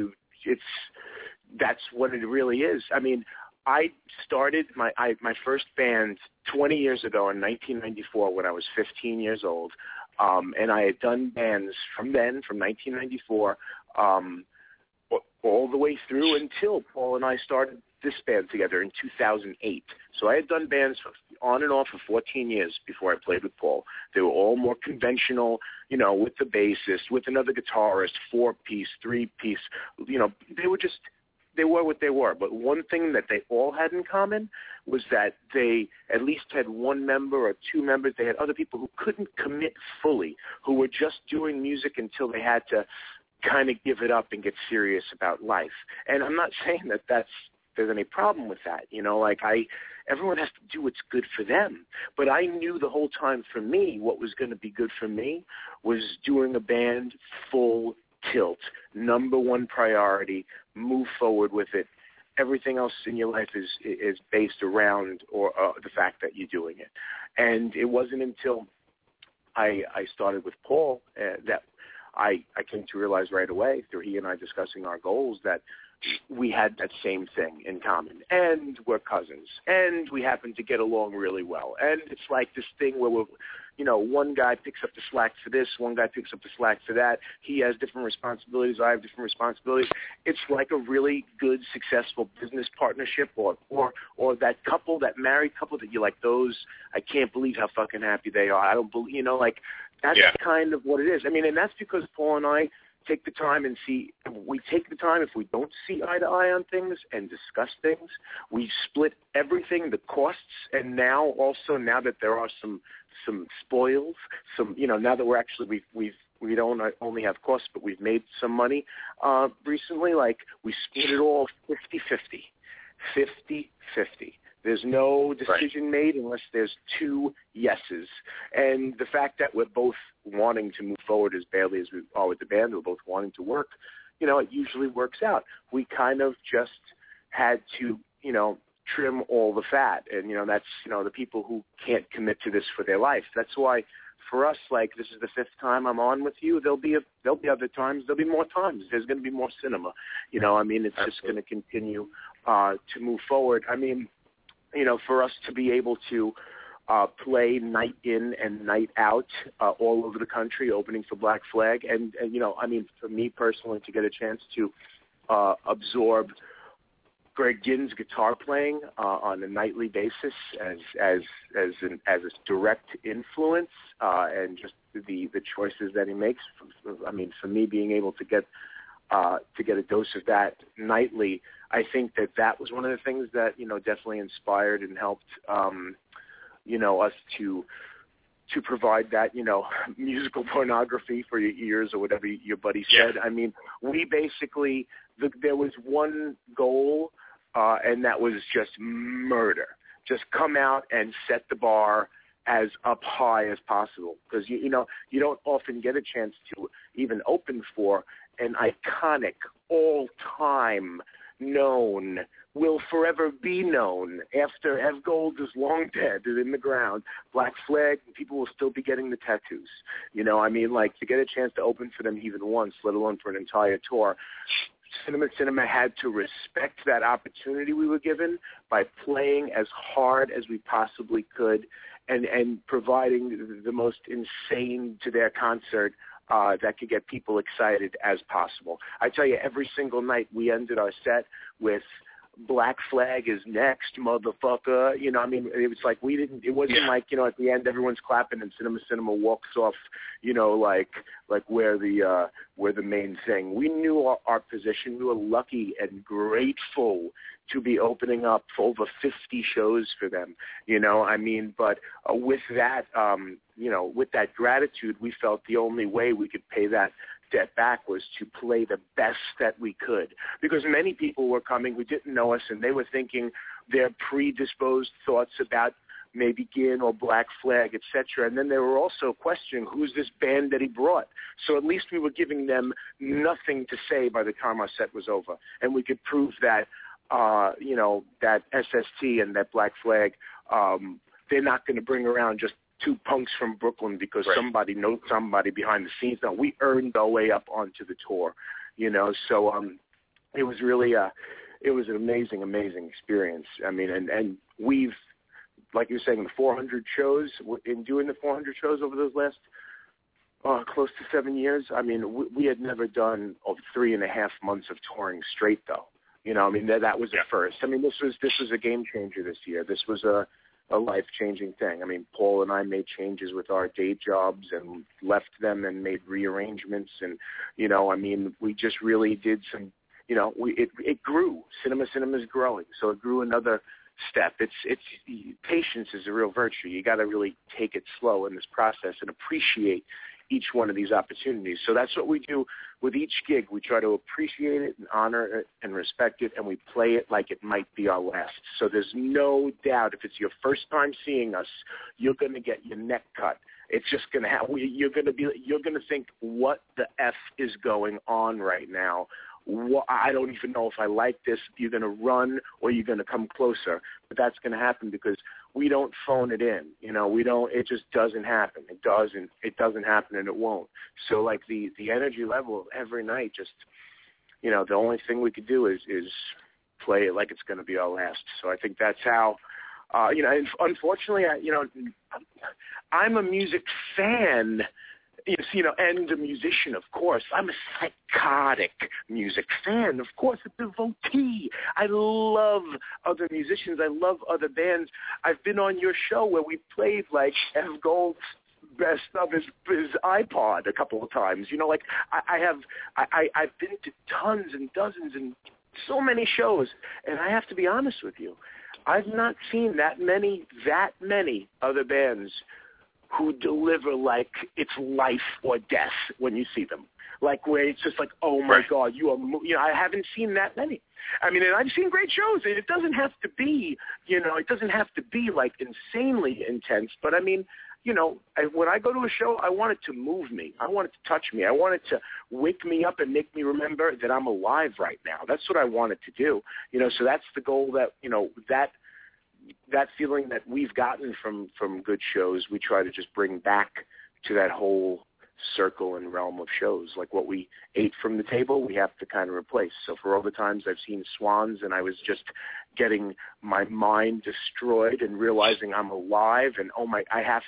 that's what it really is. I mean, I started my first band 20 years ago in 1994 when I was 15 years old, and I had done bands from 1994, all the way through until Paul and I started this band together in 2008. So I had done bands on and off for 14 years before I played with Paul. They were all more conventional, with the bassist, with another guitarist, 4-piece, 3-piece. They were what they were. But one thing that they all had in common was that they at least had one member or two members. They had other people who couldn't commit fully, who were just doing music until they had to kind of give it up and get serious about life. And I'm not saying that there's any problem with that. Everyone has to do what's good for them. But I knew the whole time for me what was going to be good for me was doing a band full tilt, number one priority, move forward with it. Everything else in your life is based around the fact that you're doing it. And it wasn't until I started with Paul that I came to realize right away through he and I discussing our goals that we had that same thing in common, and we're cousins, and we happen to get along really well. And it's like this thing where we're, one guy picks up the slack for this, one guy picks up the slack for that. He has different responsibilities, I have different responsibilities. It's like a really good, successful business partnership, or that couple, that married couple that you're like, those, I can't believe how fucking happy they are. I don't believe, that's kind of what it is. I mean, and that's because Paul and I take the time and we take the time if we don't see eye to eye on things and discuss things. We split everything, the costs, and now that there are some spoils, now that we're actually, we don't only have costs, but we've made some money recently, like we split it all 50-50. 50-50. There's no decision made unless there's two yeses. And the fact that we're both wanting to move forward as badly as we are with the band, we're both wanting to work, it usually works out. We kind of just had to, trim all the fat. And, that's, the people who can't commit to this for their life. That's why for us, like, this is the 5th time I'm on with you. There'll be other times. There'll be more times. There's going to be more cinema. It's just going to continue to move forward. I mean, for us to be able to play night in and night out all over the country, opening for Black Flag, and for me personally, to get a chance to absorb Greg Ginn's guitar playing on a nightly basis as a direct influence, and just the choices that he makes. For me, being able to get a dose of that nightly, I think that was one of the things that, definitely inspired and helped, us to provide that, musical pornography for your ears, or whatever your buddy said. I mean, we basically, there was one goal, and that was just murder. Just come out and set the bar as up high as possible, because, you don't often get a chance to even open for an iconic, all-time known, will forever be known after Ev Gold is long dead and in the ground, Black Flag, people will still be getting the tattoos. To get a chance to open for them even once, let alone for an entire tour, Cinema had to respect that opportunity we were given by playing as hard as we possibly could and providing the most insane to their concert that could get people excited as possible. I tell you, every single night we ended our set with Black Flag is next, motherfucker. You know, I mean, it was like it wasn't like, you know, at the end everyone's clapping and Cinema walks off, you know, like where the main thing. We knew our position. We were lucky and grateful to be opening up for over 50 shows for them, you know, I mean, but with that, you know, with that gratitude, we felt the only way we could pay that debt back was to play the best that we could, because many people were coming who didn't know us, and they were thinking their predisposed thoughts about maybe Gin or Black Flag, etc. And then they were also questioning, who's this band that he brought? So at least we were giving them nothing to say by the time our set was over, and we could prove that, you know, that SST and that Black Flag, they're not going to bring around just two punks from Brooklyn because somebody knows somebody behind the scenes. No, we earned our way up onto the tour, you know. So it was really it was an amazing, amazing experience. I mean, and we've, like you were saying, the 400 shows, in doing the 400 shows over those last close to 7 years, I mean, we had never done 3.5 months of touring straight, though. You know, I mean, that was a first. I mean, this was a game changer this year. This was a life-changing thing. I mean, Paul and I made changes with our day jobs and left them and made rearrangements. And, you know, I mean, we just really did some, you know, it grew. Cinema is growing. So it grew another step. It's patience is a real virtue. You got to really take it slow in this process and appreciate each one of these opportunities. So that's what we do with each gig. We try to appreciate it and honor it and respect it, and we play it like it might be our last. So there's no doubt if it's your first time seeing us, you're going to get your neck cut. It's just going to happen. You're going to think, what the F is going on right now? I don't even know if I like this. You're going to run or you're going to come closer. But that's going to happen because we don't phone it in. You know, it just doesn't happen. It doesn't happen, and it won't. So like the energy level every night, just, you know, the only thing we could do is play it like it's going to be our last. So I think that's how, you know, and unfortunately, I'm a music fan, you know, and a musician, of course. I'm a psychotic music fan, of course, a devotee. I love other musicians. I love other bands. I've been on your show where we played, like, F. Gold's best of his iPod a couple of times. You know, like, I've been to tons and dozens and so many shows, and I have to be honest with you, I've not seen that many other bands who deliver like it's life or death when you see them. Like where it's just like, oh my God, you know, I haven't seen that many. I mean, and I've seen great shows. It doesn't have to be, you know, it doesn't have to be like insanely intense. But I mean, you know, when I go to a show, I want it to move me. I want it to touch me. I want it to wake me up and make me remember that I'm alive right now. That's what I want it to do. You know, so that's the goal that, you know, that feeling that we've gotten from good shows, we try to just bring back to that whole circle and realm of shows. Like what we ate from the table, we have to kind of replace. So for all the times I've seen Swans and I was just getting my mind destroyed and realizing I'm alive and I have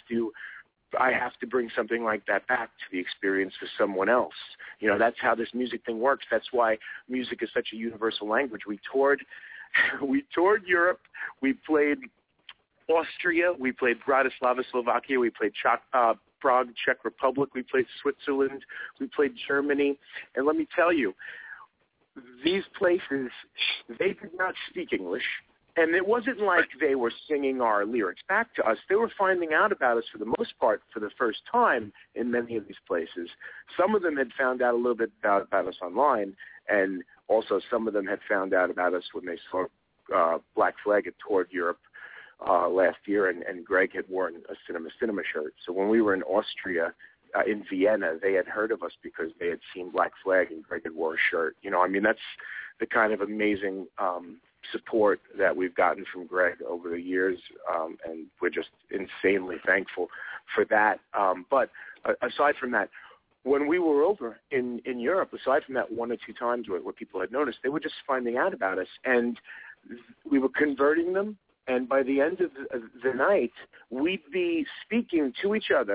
to bring something like that back to the experience for someone else. You know, that's how this music thing works. That's why music is such a universal language. We toured Europe. We played Austria. We played Bratislava, Slovakia. We played Prague, Czech Republic. We played Switzerland. We played Germany. And let me tell you, these places, they did not speak English. And it wasn't like they were singing our lyrics back to us. They were finding out about us for the most part for the first time in many of these places. Some of them had found out a little bit about us online, and also some of them had found out about us when they saw Black Flag had toured Europe last year, and Greg had worn a Cinema shirt. So when we were in Austria, in Vienna, they had heard of us because they had seen Black Flag and Greg had wore a shirt. You know, I mean, that's the kind of amazing support that we've gotten from Greg over the years, and we're just insanely thankful for that. But aside from that, when we were over in Europe, aside from that one or two times where people had noticed, they were just finding out about us, and we were converting them, and by the end of the night, we'd be speaking to each other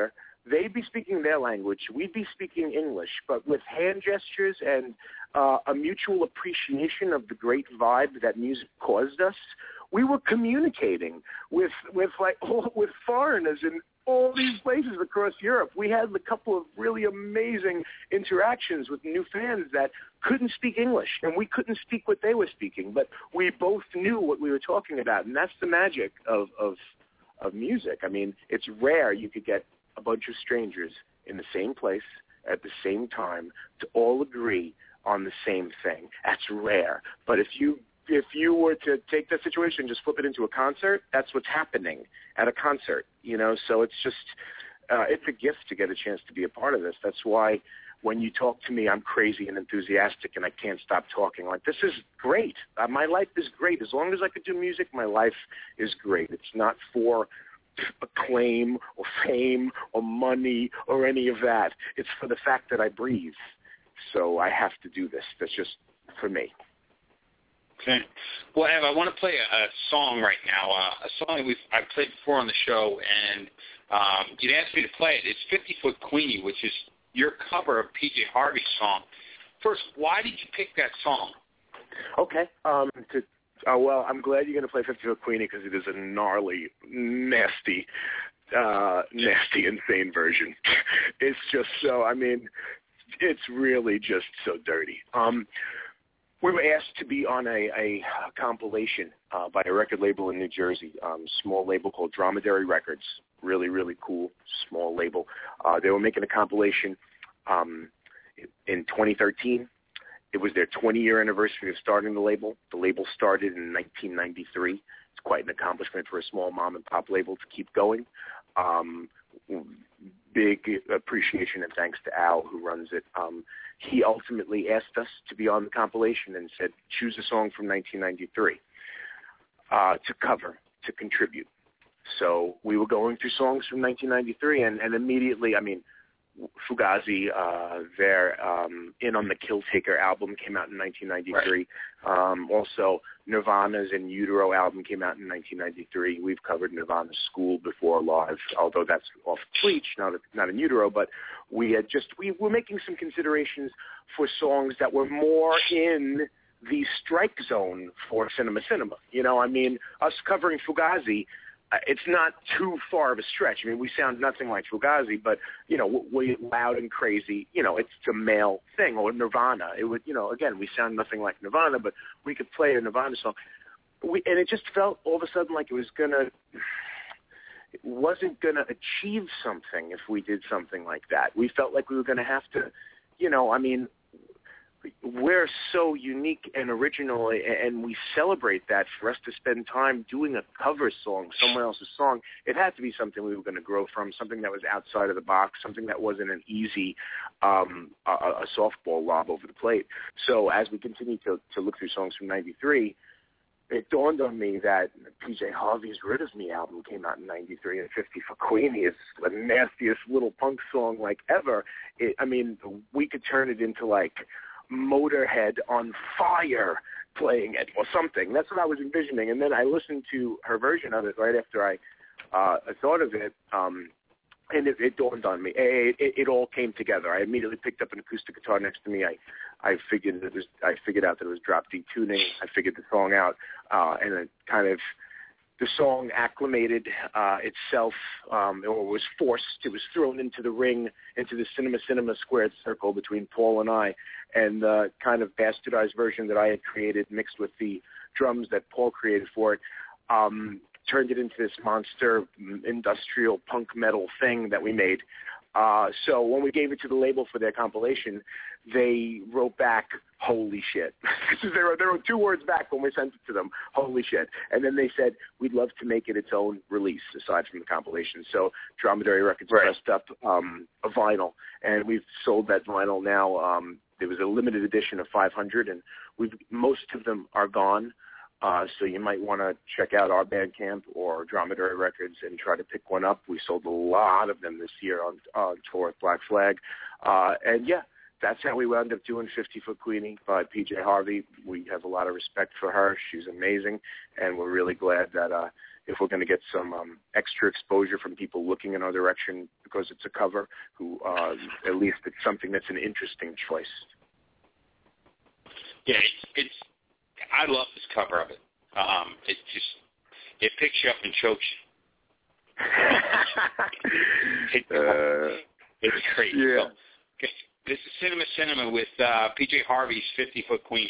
they'd be speaking their language, we'd be speaking English, but with hand gestures and a mutual appreciation of the great vibe that music caused us, we were communicating with foreigners in all these places across Europe. We had a couple of really amazing interactions with new fans that couldn't speak English, and we couldn't speak what they were speaking, but we both knew what we were talking about, and that's the magic of music. I mean, it's rare you could get a bunch of strangers in the same place at the same time to all agree on the same thing. That's rare. But if you were to take that situation, just flip it into a concert, that's what's happening at a concert, So it's just, it's a gift to get a chance to be a part of this. That's why when you talk to me, I'm crazy and enthusiastic and I can't stop talking. Like, this is great. My life is great. As long as I could do music, my life is great. It's not for acclaim or fame or money or any of that. It's for the fact that I breathe. So I have to do this. That's just for me. Okay. Well, Ev, I want to play a song right now, a song I've played before on the show, and you'd asked me to play it. It's 50 Foot Queenie, which is your cover of P.J. Harvey's song. First, why did you pick that song? Okay. Well, I'm glad you're going to play 50 Foot Queenie because it is a gnarly, nasty, insane version. It's just so, it's really just so dirty. We were asked to be on a compilation by a record label in New Jersey, small label called Dromedary Records. Really, really cool, small label. They were making a compilation in 2013. It was their 20-year anniversary of starting the label. The label started in 1993. It's quite an accomplishment for a small mom-and-pop label to keep going. Big appreciation and thanks to Al, who runs it. He ultimately asked us to be on the compilation and said, choose a song from 1993 to cover, to contribute. So we were going through songs from 1993, and immediately, Fugazi, their In on the Kill Taker album came out in 1993. Right. Also, Nirvana's In Utero album came out in 1993. We've covered Nirvana's School before live, although that's off Bleach, not In Utero. But we were making some considerations for songs that were more in the strike zone for Cinema. Us covering Fugazi, it's not too far of a stretch. We sound nothing like Fugazi, but, we're loud and crazy. It's a male thing. Or Nirvana. It would, again, we sound nothing like Nirvana, but we could play a Nirvana song. And it just felt all of a sudden like it wasn't going to achieve something if we did something like that. We felt like we were going to have to, we're so unique and original, and we celebrate that. For us to spend time doing a cover song, someone else's song, it had to be something we were going to grow from, something that was outside of the box, something that wasn't an easy a softball lob over the plate. So as we continued to look through songs from 93, it dawned on me that P.J. Harvey's Rid of Me album came out in 93, and 50 for Queenie is the nastiest little punk song like ever. We could turn it into like Motorhead on fire playing it or something. That's what I was envisioning. And then I listened to her version of it right after I thought of it, and it dawned on me. It all came together. I immediately picked up an acoustic guitar next to me. I figured out that it was drop D tuning. I figured the song out, and it kind of, the song acclimated itself, or was forced. It was thrown into the ring, into the Cinema squared circle between Paul and I, and the kind of bastardized version that I had created, mixed with the drums that Paul created for it, turned it into this monster industrial punk metal thing that we made. So when we gave it to the label for their compilation, they wrote back, "Holy shit." There were 2 words back when we sent it to them, "Holy shit." And then they said, "We'd love to make it its own release aside from the compilation." So Dromedary Records pressed up a vinyl, and we've sold that vinyl now. There was a limited edition of 500, and most of them are gone. So you might want to check out our Bandcamp or Dromedary Records and try to pick one up. We sold a lot of them this year on tour with Black Flag. And yeah, that's how we wound up doing 50 Foot Queenie by P.J. Harvey. We have a lot of respect for her. She's amazing, and we're really glad that if we're going to get some extra exposure from people looking in our direction because it's a cover, who at least it's something that's an interesting choice. Yeah, it's. I love this cover of it. It picks you up and chokes you. It's great. Yeah. So, okay, this is Cinema with PJ Harvey's 50-Foot Queenie.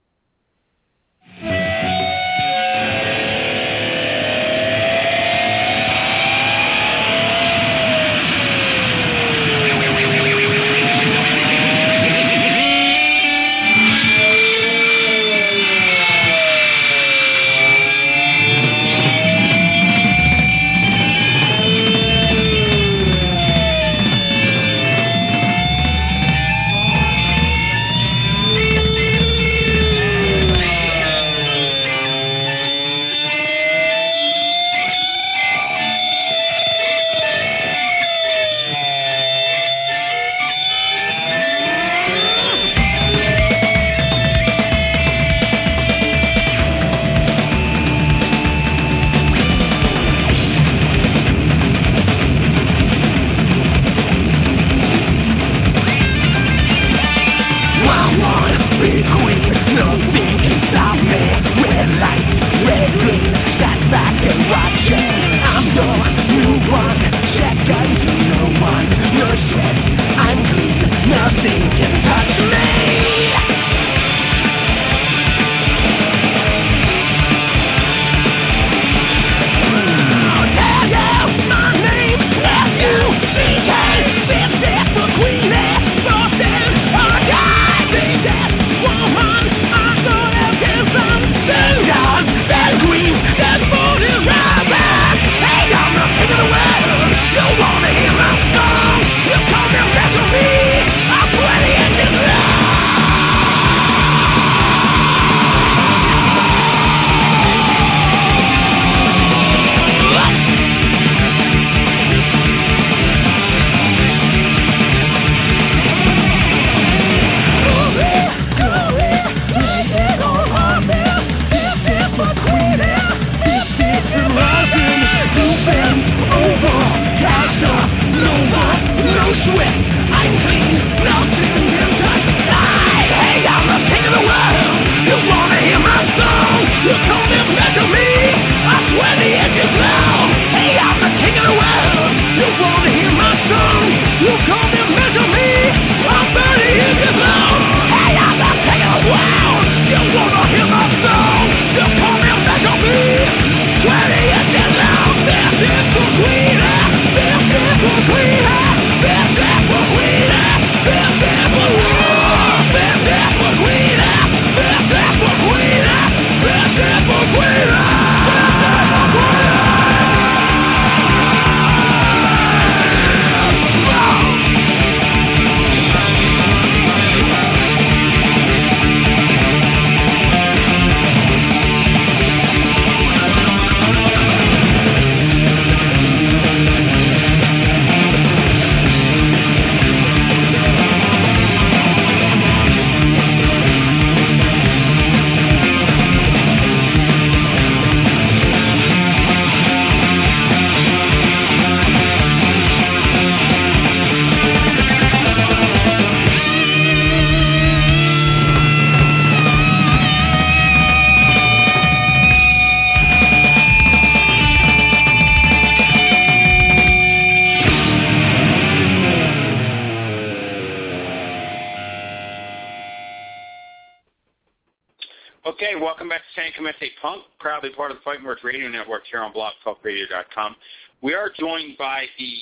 Okay, welcome back to San Clemente Punk, proudly part of the Fighting Words Radio Network here on blogtalkradio.com. We are joined by the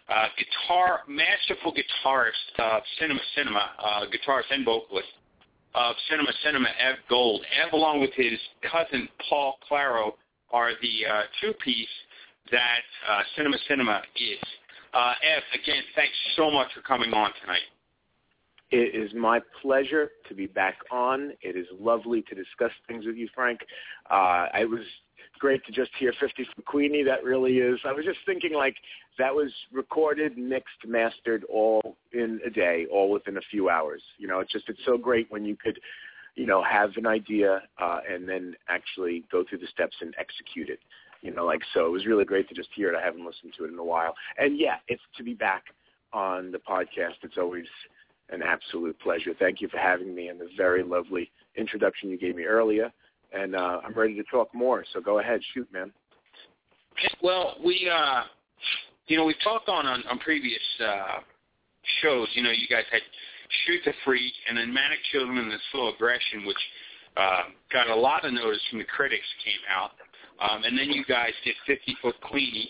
masterful guitarist of Cinema, guitarist and vocalist of Cinema, Ev Gold. Ev, along with his cousin Paul Claro, are the two-piece that Cinema is. Ev, again, thanks so much for coming on tonight. It is my pleasure to be back on. It is lovely to discuss things with you, Frank. It was great to just hear 50-Foot Queenie. That really is. I was just thinking, like, that was recorded, mixed, mastered all in a day, all within a few hours. You know, it's so great when you could, you know, have an idea and then actually go through the steps and execute it. So it was really great to just hear it. I haven't listened to it in a while. And, yeah, it's to be back on the podcast. It's always an absolute pleasure. Thank you for having me and the very lovely introduction you gave me earlier. And I'm ready to talk more, so go ahead. Shoot, man. Well, we've talked on previous shows. You guys had Shoot the Freak and then Manic Children and the Slow Aggression, which got a lot of notice from the critics, came out. And then you guys did 50 Foot Queenie.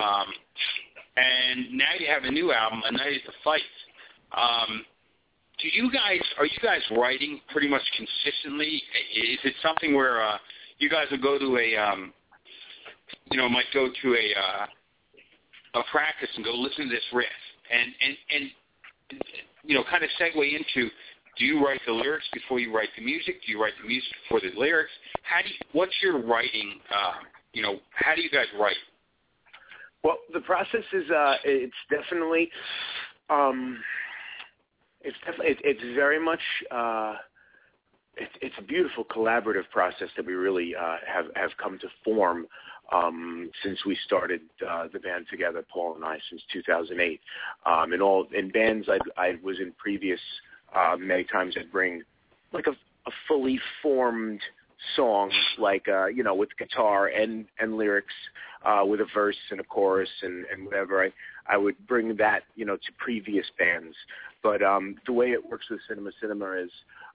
And now you have a new album, A Night at the Fight. Are you guys writing pretty much consistently? Is it something where you guys will go to might go to a practice and go listen to this riff and kind of segue into, do you write the lyrics before you write the music? Do you write the music before the lyrics? What's your writing? How do you guys write? Well, the process is it's definitely it's very much it's a beautiful collaborative process that we really have come to form since we started the band together, Paul and I, since 2008. In bands I was in previous, many times I'd bring like a fully formed song, like with guitar and lyrics, with a verse and a chorus and whatever. I would bring that to previous bands. But the way it works with Cinema is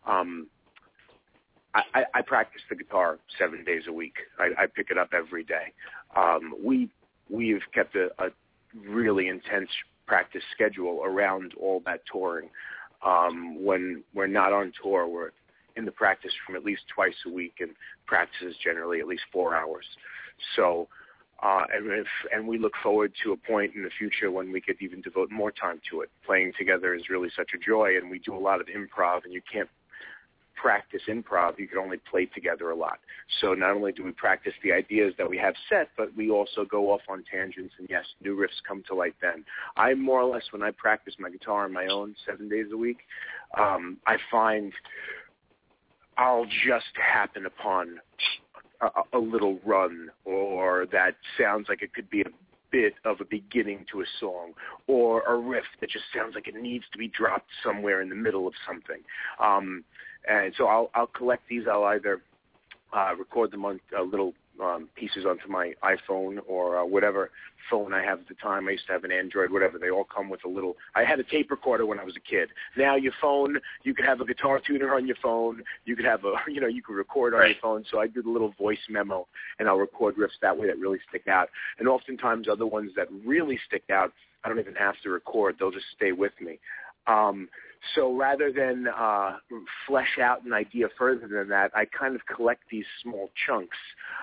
I practice the guitar 7 days a week. I pick it up every day. We've kept a really intense practice schedule around all that touring. When we're not on tour, we're in the practice room at least twice a week, and practices generally at least 4 hours. So, and we look forward to a point in the future when we could even devote more time to it. Playing together is really such a joy, and we do a lot of improv, and you can't practice improv, you can only play together a lot. So not only do we practice the ideas that we have set, but we also go off on tangents, and yes, new riffs come to light then. I more or less, when I practice my guitar on my own 7 days a week, I find I'll just happen upon a little run, or that sounds like it could be a bit of a beginning to a song, or a riff that just sounds like it needs to be dropped somewhere in the middle of something. And so I'll collect these. I'll either record them on little pieces onto my iPhone or whatever phone I have at the time. I used to have an Android, whatever. They all come with a little. I had a tape recorder when I was a kid. Now your phone, you could have a guitar tuner on your phone. You could have you could record on your phone. So I do the little voice memo, and I'll record riffs that way that really stick out. And oftentimes other ones that really stick out, I don't even have to record. They'll just stay with me. So rather than flesh out an idea further than that, I kind of collect these small chunks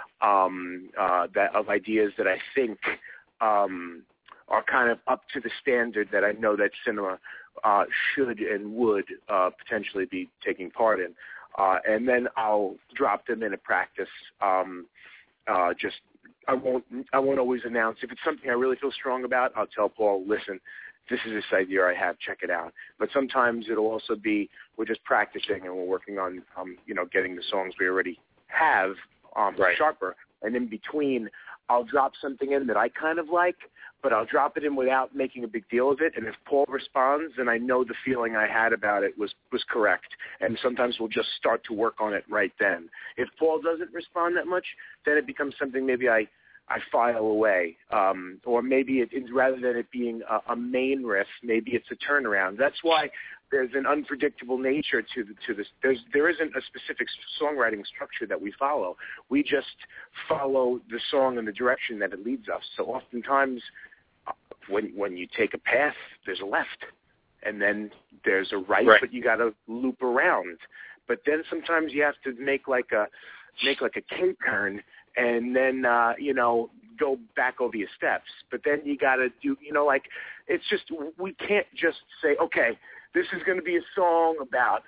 of ideas that I think are kind of up to the standard that I know that Cinema should and would potentially be taking part in. And then I'll drop them in a practice. I won't always announce. If it's something I really feel strong about, I'll tell Paul, listen, this is this idea I have, check it out. But sometimes it'll also be, we're just practicing and we're working on, getting the songs we already have sharper. And in between, I'll drop something in that I kind of like, but I'll drop it in without making a big deal of it. And if Paul responds, then I know the feeling I had about it was correct. And sometimes we'll just start to work on it right then. If Paul doesn't respond that much, then it becomes something maybe I file away, or maybe rather than it being a main riff, maybe it's a turnaround. That's why there's an unpredictable nature to this. There isn't a specific songwriting structure that we follow. We just follow the song and the direction that it leads us. So oftentimes, when you take a path, there's a left, and then there's a right. But you got to loop around. But then sometimes you have to make like a K-turn, and then, go back over your steps. But then you got to do, it's just, we can't just say, okay, this is going to be a song about,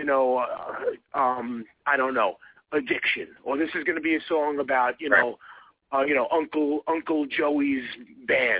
I don't know, addiction. Or this is going to be a song about, Uncle Joey's band.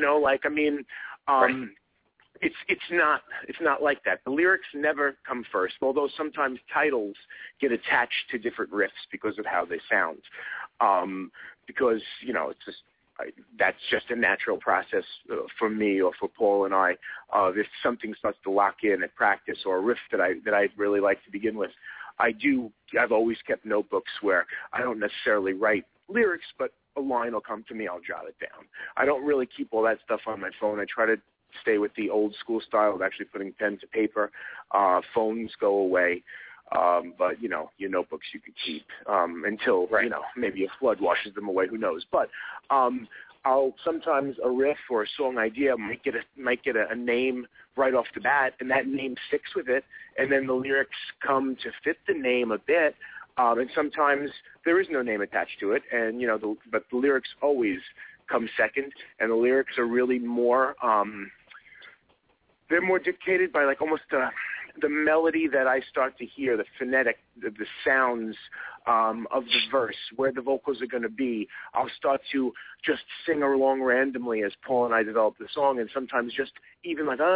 It's not like that. The lyrics never come first, although sometimes titles get attached to different riffs because of how they sound. because, it's just, that's just a natural process for me or for Paul and I. If something starts to lock in at practice or a riff that I really like to begin with, I've always kept notebooks where I don't necessarily write lyrics, but a line will come to me, I'll jot it down. I don't really keep all that stuff on my phone. I try to stay with the old school style of actually putting pen to paper. Phones go away. But, your notebooks you could keep until, maybe a flood washes them away. Who knows? But I'll sometimes a riff or a song idea might get a name right off the bat, and that name sticks with it, and then the lyrics come to fit the name a bit. And sometimes there is no name attached to it, and, but the lyrics always come second, and the lyrics are really more, they're more dictated by like almost the melody that I start to hear, the phonetic, the sounds of the verse, where the vocals are going to be. I'll start to just sing along randomly as Paul and I develop the song, and sometimes just even like,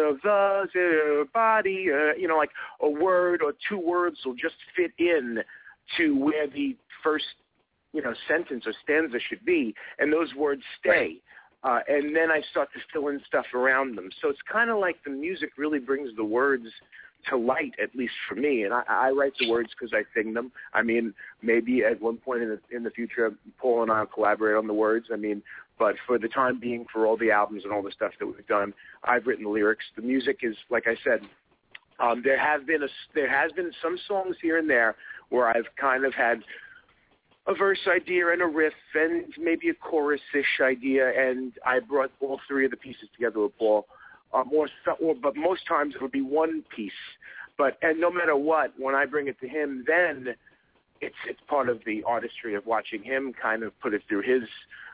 the body, like a word or two words will just fit in to where the first, sentence or stanza should be, and those words stay. And then I start to fill in stuff around them. So it's kind of like the music really brings the words to light, at least for me. And I write the words because I sing them. I mean, maybe at one point in the future, Paul and I will collaborate on the words. I mean, but for the time being, for all the albums and all the stuff that we've done, I've written the lyrics. The music is, like I said, there has been some songs here and there where I've kind of had a verse idea and a riff and maybe a chorus-ish idea, and I brought all three of the pieces together with Paul. But most times it would be one piece. And no matter what, when I bring it to him, then it's part of the artistry of watching him kind of put it through his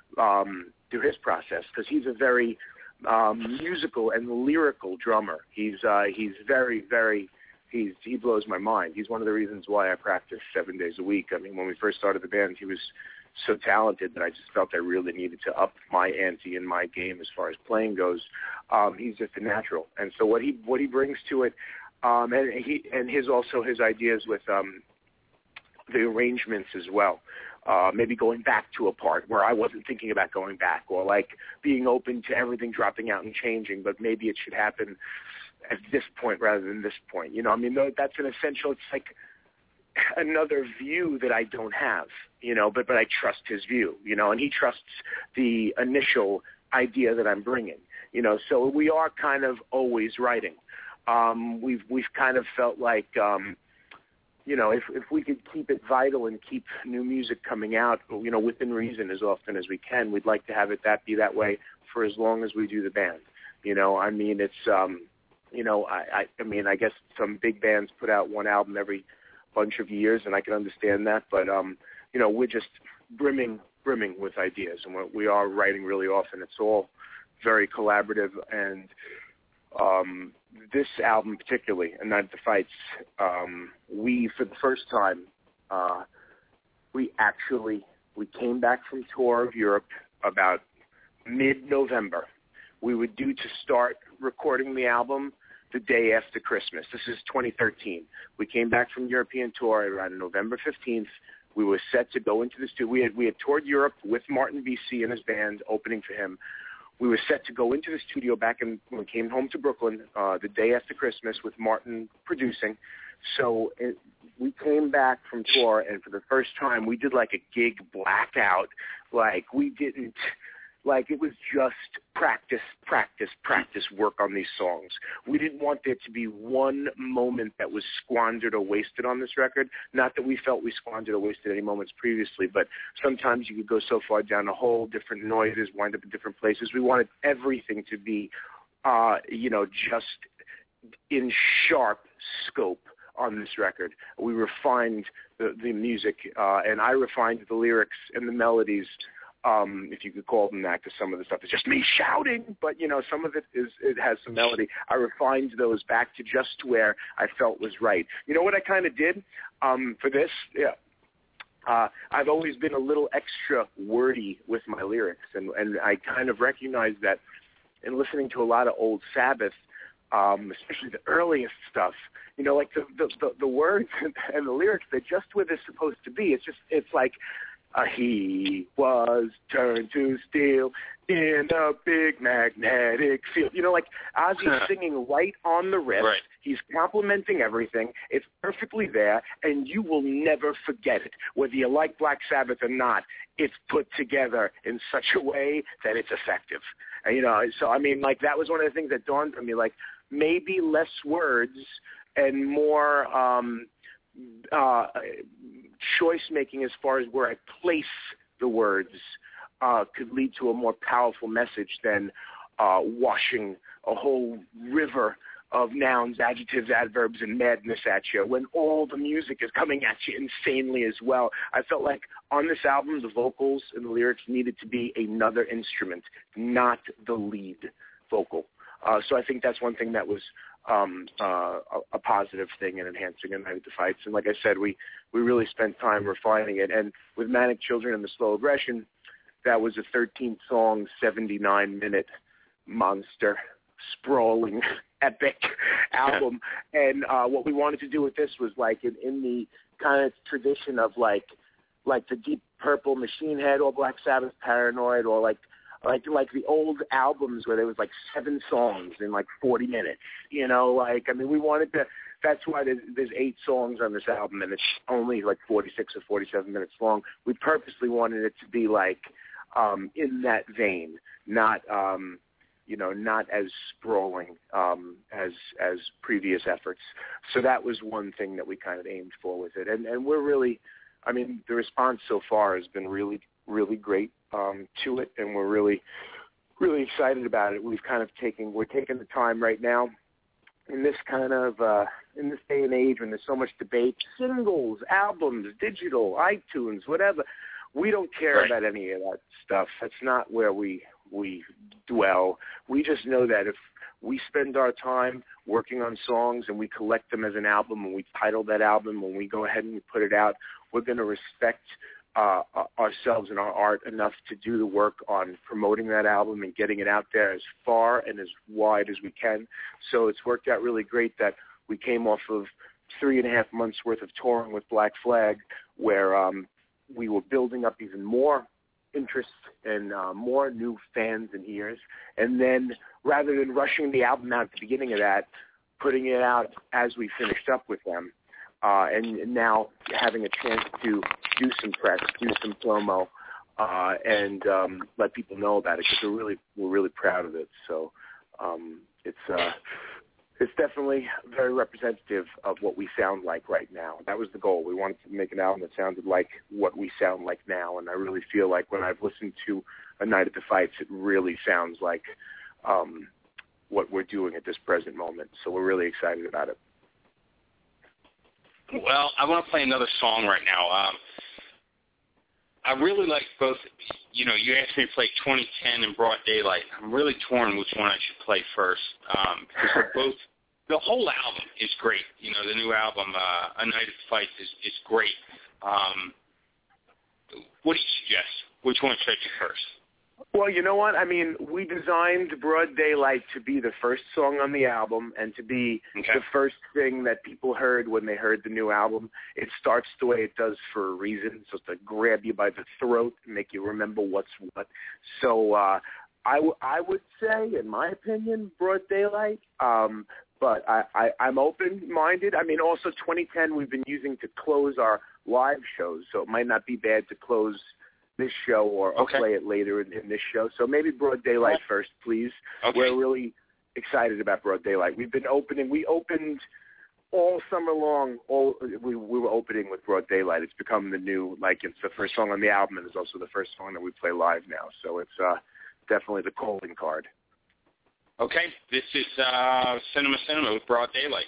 process, because he's a very musical and lyrical drummer. He's very, very. He blows my mind. He's one of the reasons why I practice 7 days a week. I mean, when we first started the band, he was so talented that I just felt I really needed to up my ante in my game as far as playing goes. He's just a natural, and so what he brings to it, and his ideas with the arrangements as well. Maybe going back to a part where I wasn't thinking about going back, or like being open to everything dropping out and changing, but maybe it should happen at this point rather than this point. That's an essential, it's like another view that I don't have, but I trust his view, and he trusts the initial idea that I'm bringing, so we are kind of always writing. We've kind of felt like, if we could keep it vital and keep new music coming out, within reason as often as we can, we'd like to have it be that way for as long as we do the band. I guess some big bands put out one album every bunch of years, and I can understand that. But, we're just brimming with ideas, and we are writing really often. It's all very collaborative, and this album particularly, A Night at the Fights, we, for the first time, we came back from tour of Europe about mid-November. We were due to start recording the album the day after Christmas. This is 2013. We came back from European tour around November 15th. We were set to go into the studio. We had toured Europe with Martin BC and his band, opening for him. We were set to go into the studio when we came home to Brooklyn the day after Christmas with Martin producing. So we came back from tour, and for the first time, we did like a gig blackout. Like we didn't... Like it was just practice work on these songs. We didn't want there to be one moment that was squandered or wasted on this record. Not that we felt we squandered or wasted any moments previously, but sometimes you could go so far down a hole, different noises, wind up in different places. We wanted everything to be, just in sharp scope on this record. We refined the music, and I refined the lyrics and the melodies, if you could call them that, because some of the stuff is just me shouting, but some of it has some melody. I refined those back to just where I felt was right. You know what I kind of did for this? Yeah. I've always been a little extra wordy with my lyrics, and I kind of recognized that in listening to a lot of old Sabbath, especially the earliest stuff, like the words and the lyrics, they're just where they're supposed to be. It's like He was turned to steel in a big magnetic field. You know, like Ozzy's singing right on the riff. Right. He's complimenting everything. It's perfectly there, and you will never forget it. Whether you like Black Sabbath or not, it's put together in such a way that it's effective. And, you know, so, I mean, like, that was one of the things that dawned on me, like, maybe less words and more choice-making as far as where I place the words could lead to a more powerful message than washing a whole river of nouns, adjectives, adverbs, and madness at you when all the music is coming at you insanely as well. I felt like on this album, the vocals and the lyrics needed to be another instrument, not the lead vocal. So I think that's one thing that was a positive thing in enhancing A Night at the Fights. And like I said, we really spent time refining it. And with Manic Children and the Slow Aggression, that was a 13-song, 79-minute monster, sprawling, epic album. And what we wanted to do with this was like in the kind of tradition of like the Deep Purple, Machine Head, or Black Sabbath, Paranoid, or like the old albums where there was like 7 songs in like 40 minutes. You know, like, I mean, we wanted to. That's why there's 8 songs on this album, and it's only like 46 or 47 minutes long. We purposely wanted it to be like in that vein, not not as sprawling as previous efforts. So that was one thing that we kind of aimed for with it, and we're really, I mean, the response so far has been really, really great to it, and we're really, really excited about it. We're taking the time right now in this kind of in this day and age when there's so much debate, singles, albums, digital, iTunes, whatever. We don't care about any of that stuff. That's not where we dwell. We just know that if we spend our time working on songs and we collect them as an album and we title that album, when we go ahead and we put it out, we're going to respect ourselves and our art enough to do the work on promoting that album and getting it out there as far and as wide as we can. So it's worked out really great that we came off of 3.5 months worth of touring with Black Flag, where we were building up even more interest and more new fans and ears. And then rather than rushing the album out at the beginning of that, putting it out as we finished up with them, and now having a chance to do some press, do some promo, and let people know about it, because we're really proud of it. So it's definitely very representative of what we sound like right now. That was the goal. We wanted to make an album that sounded like what we sound like now, and I really feel like when I've listened to A Night at the Fights, it really sounds like what we're doing at this present moment. So we're really excited about it. Well, I want to play another song right now. I really like both. You know, you asked me to play 2010 and Broad Daylight. I'm really torn which one I should play first, because they're both. The whole album is great. You know, the new album, A Night at the Fights, is great. What do you suggest? Which one should I do first? Well, you know what? I mean, we designed Broad Daylight to be the first song on the album and to be the first thing that people heard when they heard the new album. It starts the way it does for a reason, so to grab you by the throat and make you remember what's what. So I would say, in my opinion, Broad Daylight. But I'm open-minded. I mean, also 2010 we've been using to close our live shows, so it might not be bad to close this show or play it later in this show. So maybe Broad Daylight first, please. Okay. We're really excited about Broad Daylight. We've been opening. We opened all summer long. We were opening with Broad Daylight. It's become the new, like, it's the first song on the album, and it's also the first song that we play live now. So it's definitely the calling card. Okay, this is Cinema with Broad Daylight.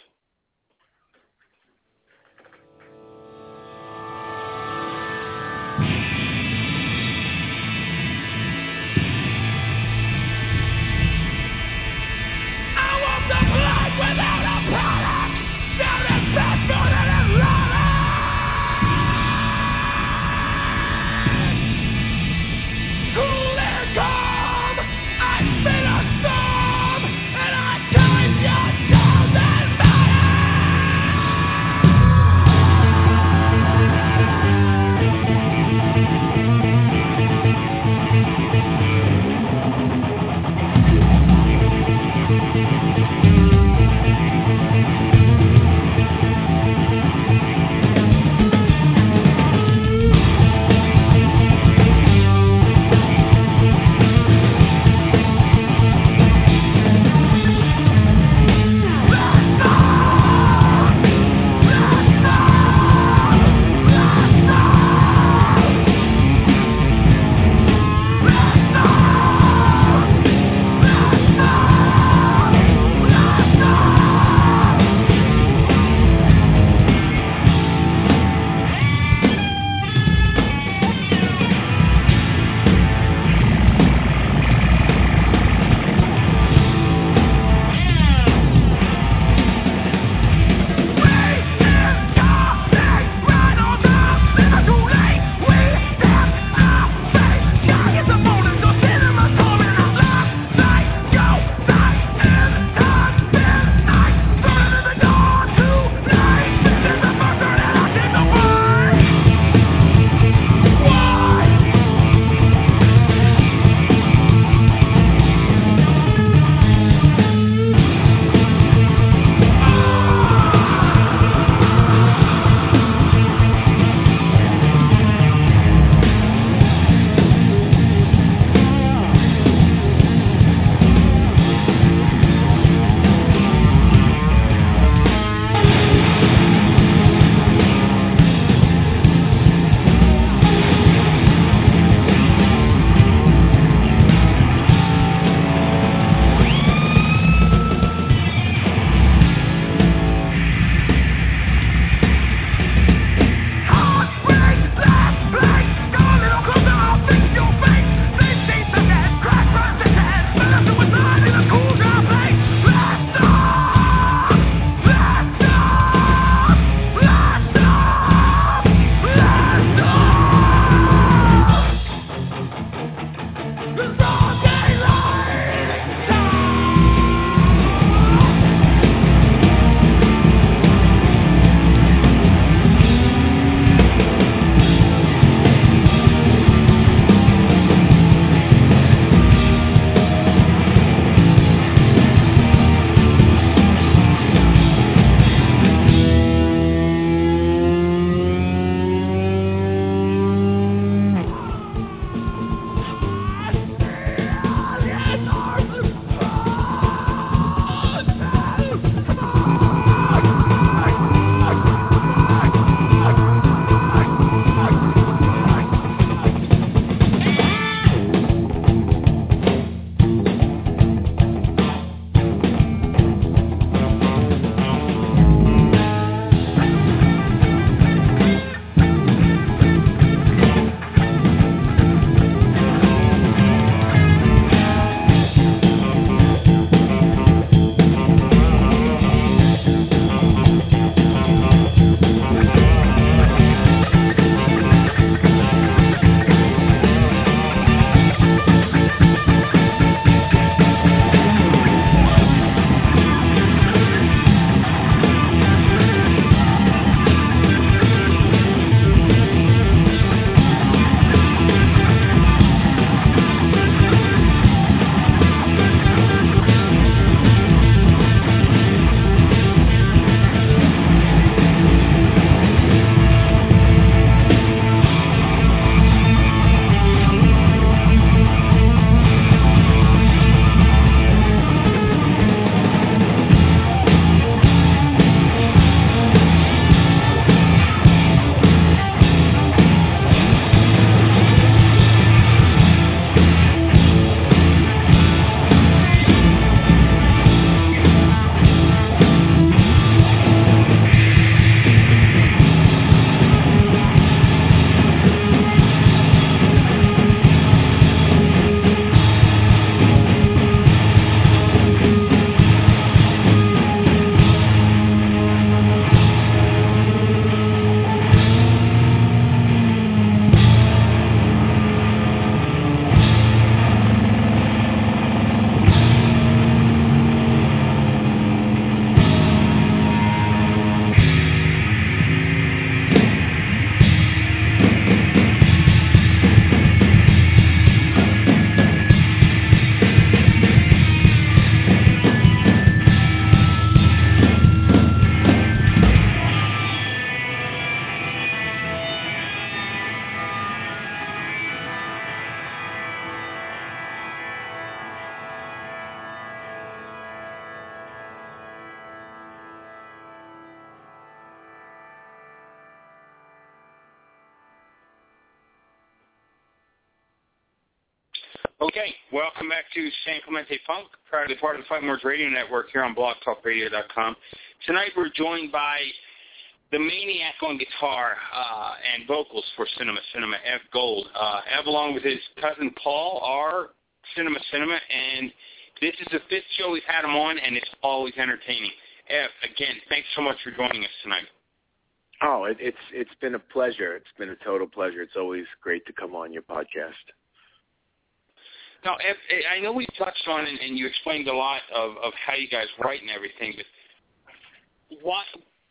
Okay, welcome back to San Clemente Funk, proudly part of the Fighting Words Radio Network here on blogtalkradio.com. Tonight we're joined by the maniac on guitar and vocals for Cinema, Ev Gold. Ev, along with his cousin Paul, are Cinema, and this is the fifth show we've had him on, and it's always entertaining. Ev, again, thanks so much for joining us tonight. Oh, it's been a pleasure. It's been a total pleasure. It's always great to come on your podcast. Now, Ev, I know we've touched on it, and you explained a lot of how you guys write and everything, but what,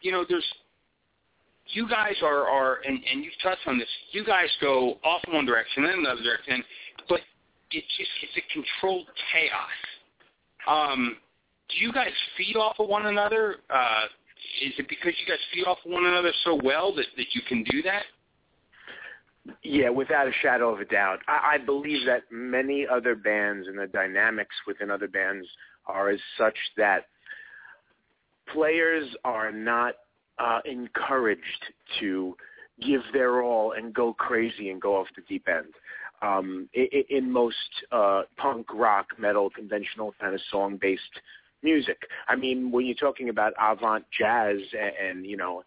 you guys are and you've touched on this, you guys go off in one direction, then another direction, but it's a controlled chaos. Do you guys feed off of one another? Is it because you guys feed off of one another so well that you can do that? Yeah, without a shadow of a doubt. I believe that many other bands and the dynamics within other bands are as such that players are not encouraged to give their all and go crazy and go off the deep end. In most punk, rock, metal, conventional kind of song-based music. I mean, when you're talking about avant jazz and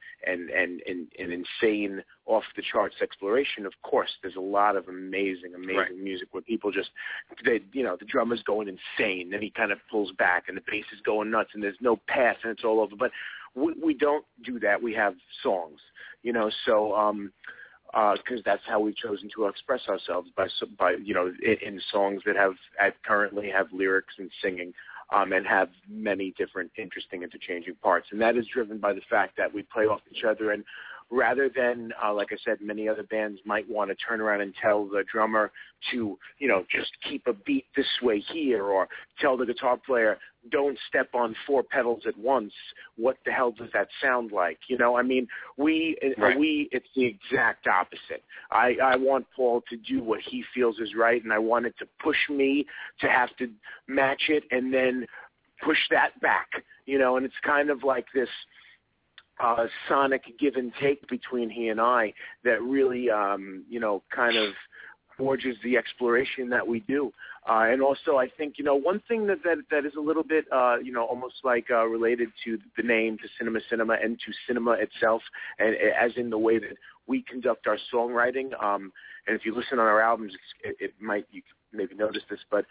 insane off the charts exploration, of course, there's a lot of amazing right. music where people just, the drummer's going insane, then he kind of pulls back, and the bass is going nuts, and there's no pass, and it's all over. But we don't do that. We have songs, so because that's how we've chosen to express ourselves by in songs that currently have lyrics and singing. And have many different interesting interchanging parts. And that is driven by the fact that we play off each other. And rather than, like I said, many other bands might want to turn around and tell the drummer to, just keep a beat this way here, or tell the guitar player, don't step on 4 pedals at once. What the hell does that sound like? I mean, it's the exact opposite. I want Paul to do what he feels is right, and I want it to push me to have to match it and then push that back, and it's kind of like this sonic give and take between he and I that really, kind of forges the exploration that we do. And also, I think, one thing that is a little bit, almost like related to the name, to Cinema, and to cinema itself, and as in the way that we conduct our songwriting. And if you listen on our albums, you maybe notice this, but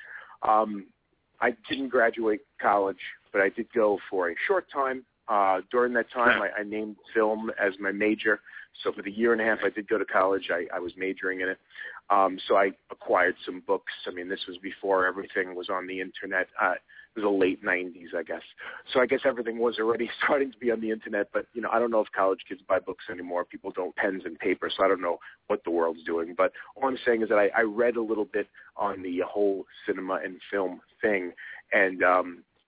I didn't graduate college, but I did go for a short time. During that time, I named film as my major. So for the year and a half I did go to college, I was majoring in it. So I acquired some books. I mean, this was before everything was on the Internet. It was the late 90s, I guess. So I guess everything was already starting to be on the Internet. But, I don't know if college kids buy books anymore. People don't pens and paper, so I don't know what the world's doing. But all I'm saying is that I read a little bit on the whole cinema and film thing. And I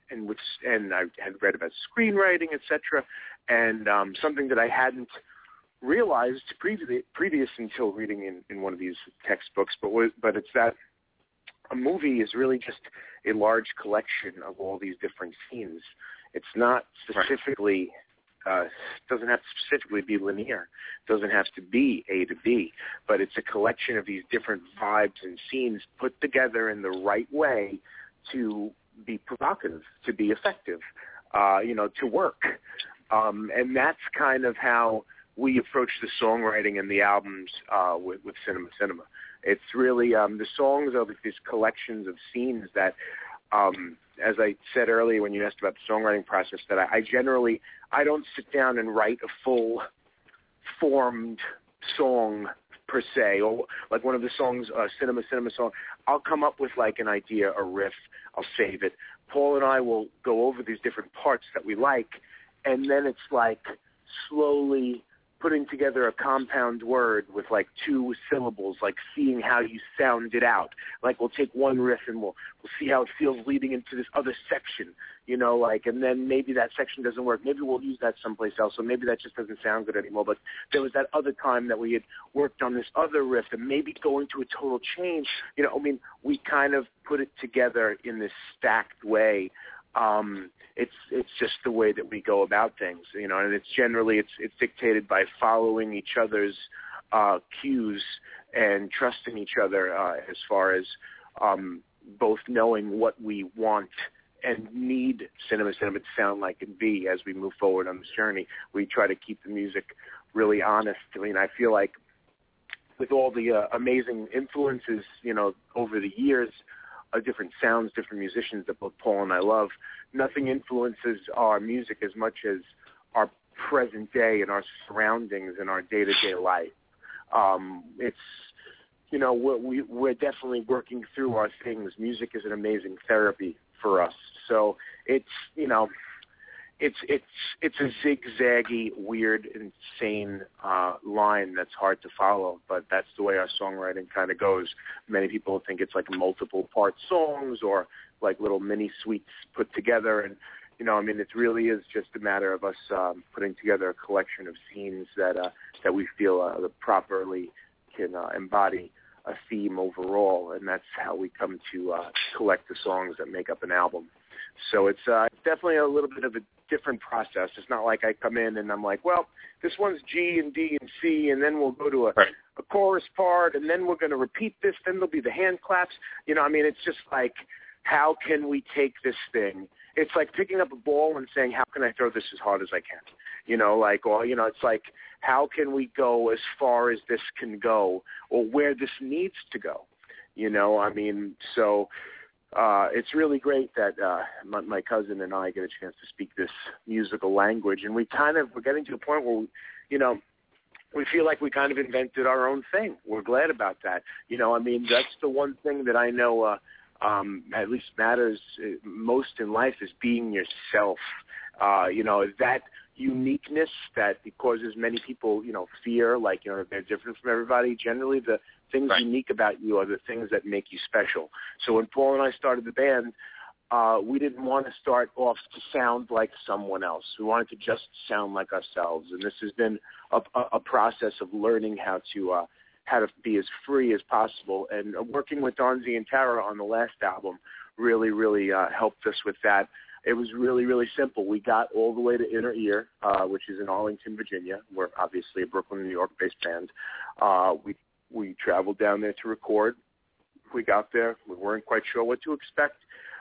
had read about screenwriting, etc., and something that I hadn't realized previous until reading in one of these textbooks, but it's that a movie is really just a large collection of all these different scenes. It's not specifically doesn't have to specifically be linear. It doesn't have to be A to B, but it's a collection of these different vibes and scenes put together in the right way to be provocative, to be effective, to work. And that's kind of how we approach the songwriting and the albums with Cinema. It's really, the songs are like these collections of scenes that, as I said earlier when you asked about the songwriting process, that I don't sit down and write a full formed song per se, or like one of the songs, Cinema song. I'll come up with like an idea, a riff, I'll save it. Paul and I will go over these different parts that we like, and then it's like slowly putting together a compound word with like 2 syllables, like seeing how you sound it out. Like we'll take one riff and we'll see how it feels leading into this other section, and then maybe that section doesn't work. Maybe we'll use that someplace else, or maybe that just doesn't sound good anymore. But there was that other time that we had worked on this other riff and maybe going to a total change. We kind of put it together in this stacked way. It's just the way that we go about things, and it's generally it's dictated by following each other's cues and trusting each other as far as both knowing what we want and need Cinema to sound like and be as we move forward on this journey. We try to keep the music really honest. I mean, I feel like with all the amazing influences, over the years, different sounds, different musicians that both Paul and I love, nothing influences our music as much as our present day and our surroundings and our day-to-day life. It's, we're definitely working through our things. Music is an amazing therapy for us. So it's, it's a zigzaggy, weird, insane line that's hard to follow, but that's the way our songwriting kind of goes. Many people think it's like multiple part songs or like little mini suites put together, and it really is just a matter of us putting together a collection of scenes that we feel properly can embody a theme overall, and that's how we come to collect the songs that make up an album. So it's definitely a little bit of a different process. It's not like I come in and I'm like, well, this one's G and D and C, and then we'll go to a chorus part, and then we're going to repeat this, then there'll be the hand claps. It's just like, how can we take this thing? It's like picking up a ball and saying, how can I throw this as hard as I can? It's like, how can we go as far as this can go or where this needs to go? So it's really great that my cousin and I get a chance to speak this musical language, and we're getting to a point where, we feel like we kind of invented our own thing. We're glad about that. That's the one thing that I know at least matters most in life is being yourself. That uniqueness that causes many people, fear, like, they're different from everybody. Generally, the things unique about you are the things that make you special. So when Paul and I started the band, we didn't want to start off to sound like someone else. We wanted to just sound like ourselves. And this has been a process of learning how to be as free as possible. And working with Donzi and Tara on the last album really, really helped us with that. It was really, really simple. We got all the way to Inner Ear, which is in Arlington, Virginia. We're obviously a Brooklyn, New York-based band. We traveled down there to record. We got there. We weren't quite sure what to expect.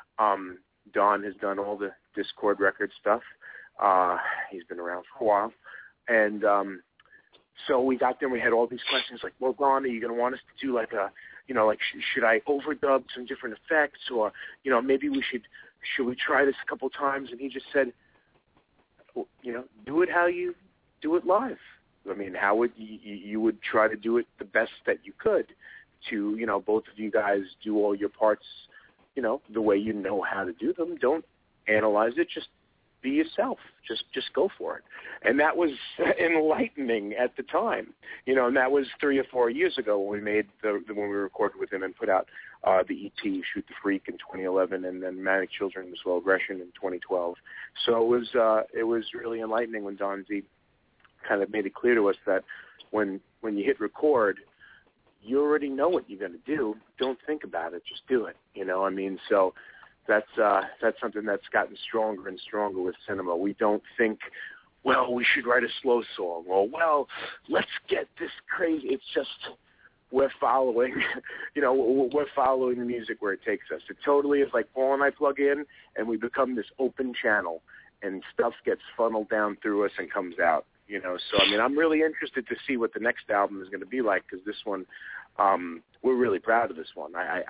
Don has done all the Discord record stuff. He's been around for a while. And so we got there and we had all these questions like, well, Don, are you going to want us to do like should I overdub some different effects, or, maybe should we try this a couple times? And he just said, well, do it how you do it live. How would you would try to do it the best that you could to, both of you guys do all your parts, the way you know how to do them. Don't analyze it. Just be yourself. Just go for it. And that was enlightening at the time, and that was 3 or 4 years ago when we made when we recorded with him and put out the EP Shoot the Freak in 2011, and then Manic Children and Slow Aggression in 2012. So it was really enlightening when Don Z kind of made it clear to us that when you hit record, you already know what you're going to do. Don't think about it. Just do it. So that's something that's gotten stronger and stronger with cinema. We don't think, well, we should write a slow song, or, well, let's get this crazy. It's just we're following, we're following the music where it takes us. It totally is like Paul and I plug in, and we become this open channel, and stuff gets funneled down through us and comes out. So I'm really interested to see what the next album is going to be like, because this one, we're really proud of this one.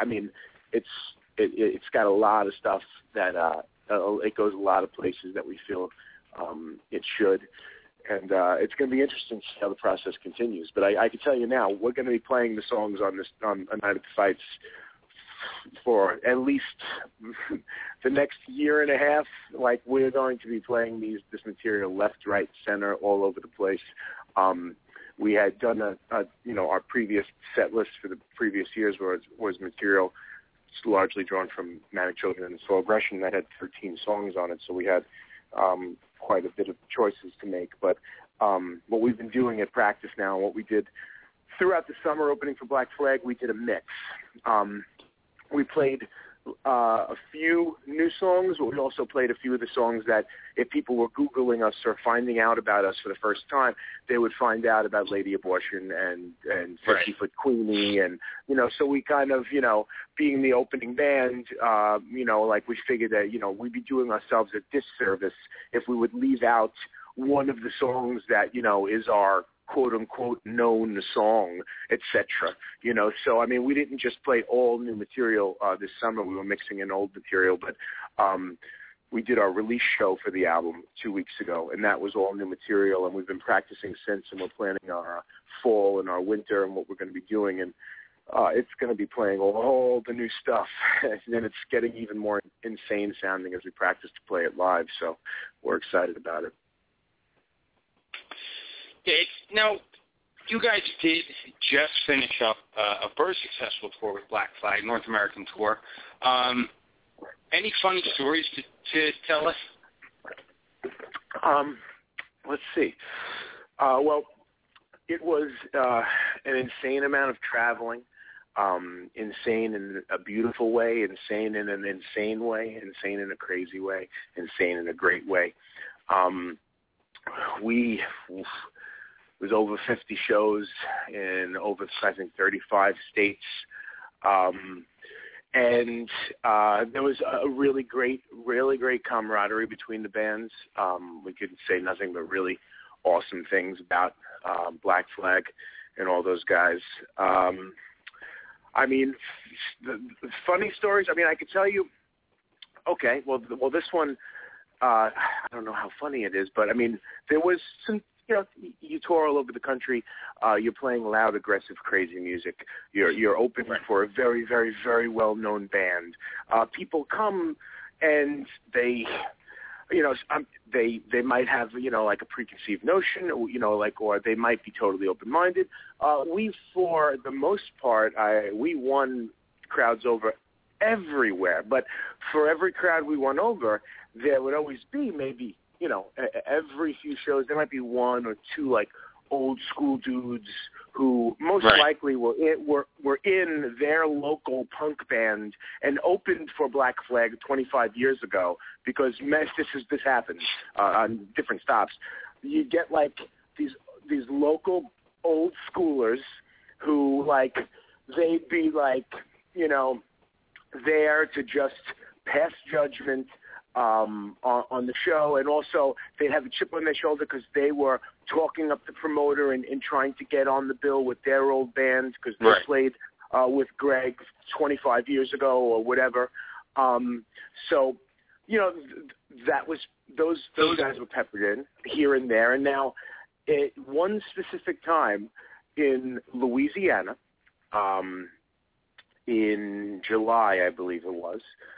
It's got a lot of stuff that it goes a lot of places that we feel it should, and it's going to be interesting to see how the process continues. But I can tell you now, we're going to be playing the songs on A Night at the Fights for at least the next year and a half. Like, we're going to be playing this material left, right, center, all over the place. We had done our previous set list for the previous years was material largely drawn from Manic Children and Slow Aggression that had 13 songs on it, so we had quite a bit of choices to make. But what we've been doing at practice now, and what we did throughout the summer opening for Black Flag, we did a mix. We played a few new songs, but we also played a few of the songs that if people were Googling us or finding out about us for the first time, they would find out about Lady Abortion and 50 Foot Queenie. And, so we kind of, being the opening band, like we figured that, we'd be doing ourselves a disservice if we would leave out one of the songs that, is our quote-unquote known song, etc. So, I mean, we didn't just play all new material this summer. We were mixing in old material, but we did our release show for the album 2 weeks ago, and that was all new material, and we've been practicing since, and we're planning our fall and our winter and what we're going to be doing, and it's going to be playing all the new stuff, and then it's getting even more insane sounding as we practice to play it live, so we're excited about it. Yeah, now, you guys did just finish up a very successful tour with Black Flag, North American tour. Any funny stories to tell us? Let's see. Well, it was an insane amount of traveling, insane in a beautiful way, insane in an insane way, insane in a crazy way, insane in a great way. It was over 50 shows in over, I think, 35 states. And there was a really great camaraderie between the bands. We could say nothing but really awesome things about Black Flag and all those guys. I mean, the funny stories, I mean, I could tell you, okay, well, this one, I don't know how funny it is, but, I mean, there was some, you tour all over the country. You're playing loud, aggressive, crazy music. You're open for a very, very, very well-known band. People come and they might have, like a preconceived notion, or they might be totally open-minded. We, for the most part, we won crowds over everywhere. But for every crowd we won over, there would always be maybe, every few shows, there might be one or two, like, old school dudes who most likely were in their local punk band and opened for Black Flag 25 years ago, because this happens on different stops. You get, like, these local old schoolers who, like, they'd be, like, there to just pass judgment on the show, and also they'd have a chip on their shoulder because they were talking up the promoter and trying to get on the bill with their old band because they played with Greg 25 years ago or whatever. So, that was those guys were peppered in here and there. And now, at one specific time in Louisiana, in July, I believe it was.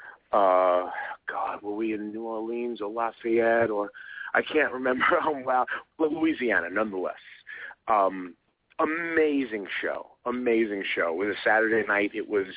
Were we in New Orleans or Lafayette, or I can't remember. Louisiana, nonetheless. Amazing show. It was a Saturday night. It was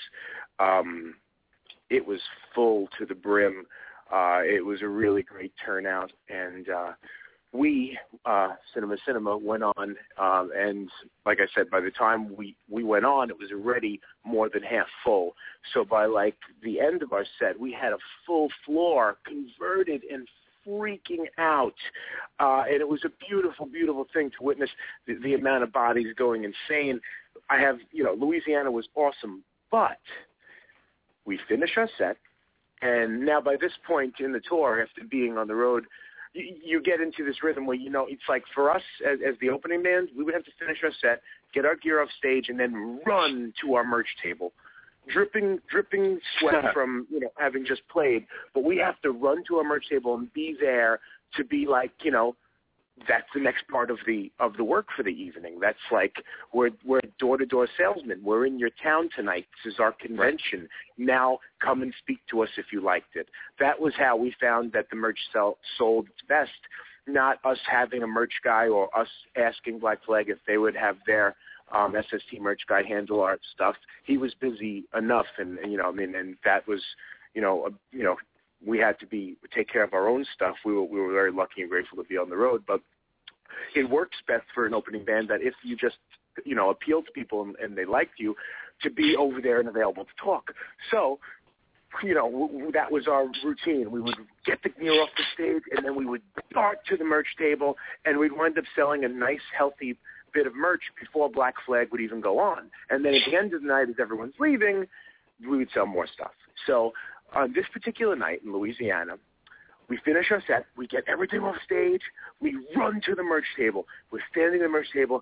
full to the brim. It was a really great turnout, and we, Cinema, went on, and like I said, by the time we went on, it was already more than half full. So by, like, the end of our set, we had a full floor converted and freaking out. And it was a beautiful, beautiful thing to witness the amount of bodies going insane. Louisiana was awesome, but we finished our set, and now by this point in the tour, after being on the road, you get into this rhythm where, it's like for us as the opening band, we would have to finish our set, get our gear off stage, and then run to our merch table, dripping sweat from, having just played. But we have to run to our merch table and be there to be like, that's the next part of the work for the evening. That's like we're door-to-door salesmen. We're in your town tonight. This is our convention. Now come and speak to us if you liked it. That was how we found that the merch sold its best, not us having a merch guy or us asking Black Flag if they would have their SST merch guy handle our stuff. He was busy enough, and and that was, we had to take care of our own stuff. We were very lucky and grateful to be on the road, but it works best for an opening band that if you just, appeal to people and they liked you, to be over there and available to talk. So that was our routine. We would get the gear off the stage, and then we would dart to the merch table, and we'd wind up selling a nice, healthy bit of merch before Black Flag would even go on. And then at the end of the night, as everyone's leaving, we would sell more stuff. So on this particular night in Louisiana, we finish our set, we get everything off stage, we run to the merch table. We're standing at the merch table,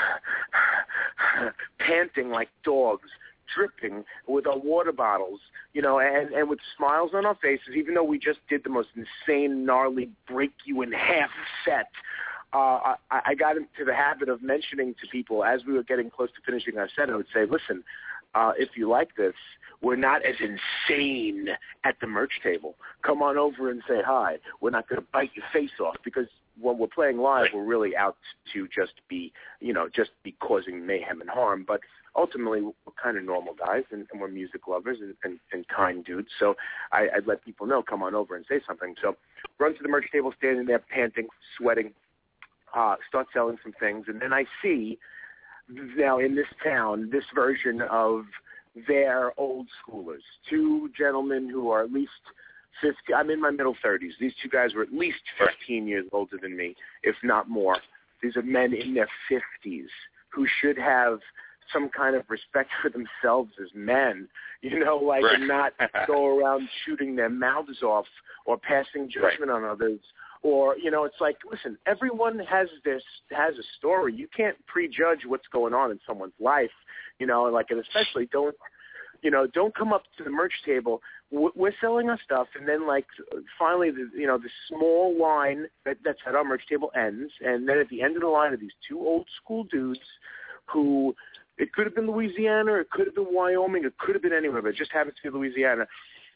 panting like dogs, dripping with our water bottles, and with smiles on our faces, even though we just did the most insane, gnarly, break-you-in-half set. I got into the habit of mentioning to people as we were getting close to finishing our set, I would say, listen, if you like this, we're not as insane at the merch table. Come on over and say hi. We're not going to bite your face off, because when we're playing live, we're really out to just be causing mayhem and harm. But ultimately, we're kind of normal guys, and we're music lovers and kind dudes. So I'd let people know, come on over and say something. So run to the merch table, standing there, panting, sweating, start selling some things. And then I see now in this town this version of their old schoolers, two gentlemen who are at least 50. I'm in my middle 30s. These two guys were at least 15 years older than me, if not more. These are men in their 50s who should have some kind of respect for themselves as men, and not go around shooting their mouths off or passing judgment on others. Or, it's like, listen, everyone has a story. You can't prejudge what's going on in someone's life, and especially don't come up to the merch table. We're selling our stuff, and then finally, the small line that's at our merch table ends, and then at the end of the line are these two old school dudes who, it could have been Louisiana, it could have been Wyoming, it could have been anywhere, but it just happens to be Louisiana.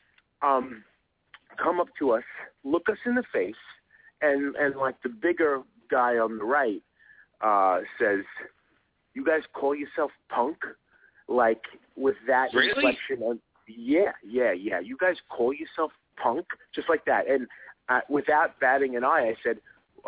Come up to us, look us in the face, and like the bigger guy on the right says, "You guys call yourself punk?" Like with that inflection of, yeah. You guys call yourself punk? Just like that. And without batting an eye, I said,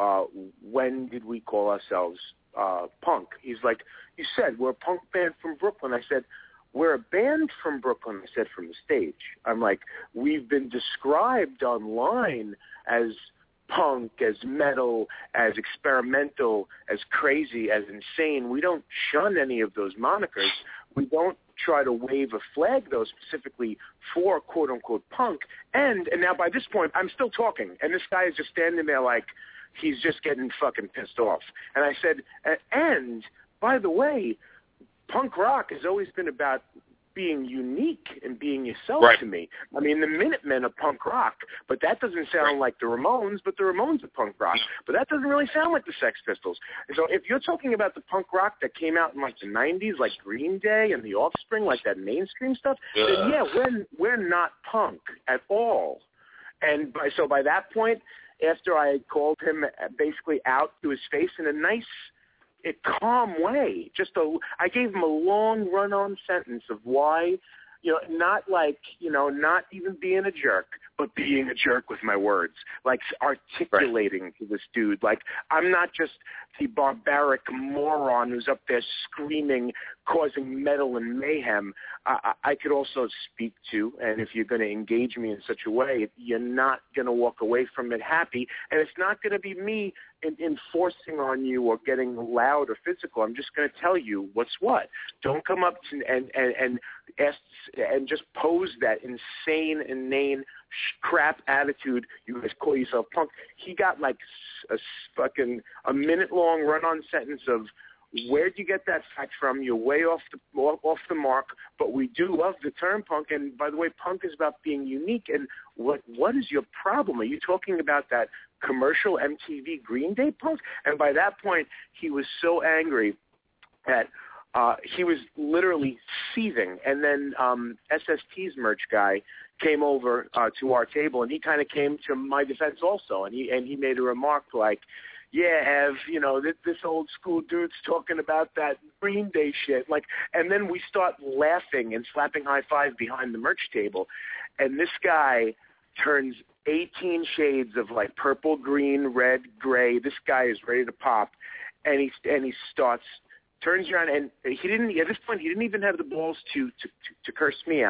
when did we call ourselves punk? He's like, you said we're a punk band from Brooklyn. I said, we're a band from Brooklyn. I said, from the stage. I'm like, we've been described online as punk, as metal, as experimental, as crazy, as insane. We don't shun any of those monikers. We don't try to wave a flag, though, specifically for quote-unquote punk. And now by this point, I'm still talking, and this guy is just standing there like he's just getting fucking pissed off. And I said, and by the way, punk rock has always been about being unique and being yourself to me. I mean, the Minutemen are punk rock, but that doesn't sound like the Ramones, but the Ramones are punk rock. But that doesn't really sound like the Sex Pistols. So if you're talking about the punk rock that came out in like the 90s, like Green Day and The Offspring, like that mainstream stuff, then yeah, we're not punk at all. And by that point, after I had called him basically out to his face in a nice, calm way, I gave him a long run-on sentence of why, not even being a jerk, but being a jerk with my words, like articulating to this dude, like I'm not just the barbaric moron who's up there screaming, causing metal and mayhem. I could also speak to, and if you're going to engage me in such a way, you're not going to walk away from it happy, and it's not going to be me enforcing on you or getting loud or physical. I'm just going to tell you what's what. Don't come up and ask and just pose that insane, inane crap attitude. You guys call yourself punk. He got like a minute-long run-on sentence of, where'd you get that fact from? You're way off the mark, but we do love the term punk. And by the way, punk is about being unique. And what is your problem? Are you talking about that commercial MTV Green Day punk? And by that point, he was so angry that he was literally seething. And then SST's merch guy came over to our table, and he kind of came to my defense also. And he made a remark like, yeah, Ev, this old school dude's talking about that Green Day shit. And then we start laughing and slapping high five behind the merch table. And this guy turns 18 shades of like purple, green, red, gray. This guy is ready to pop. And he turns around, and at this point, he didn't even have the balls to curse me out.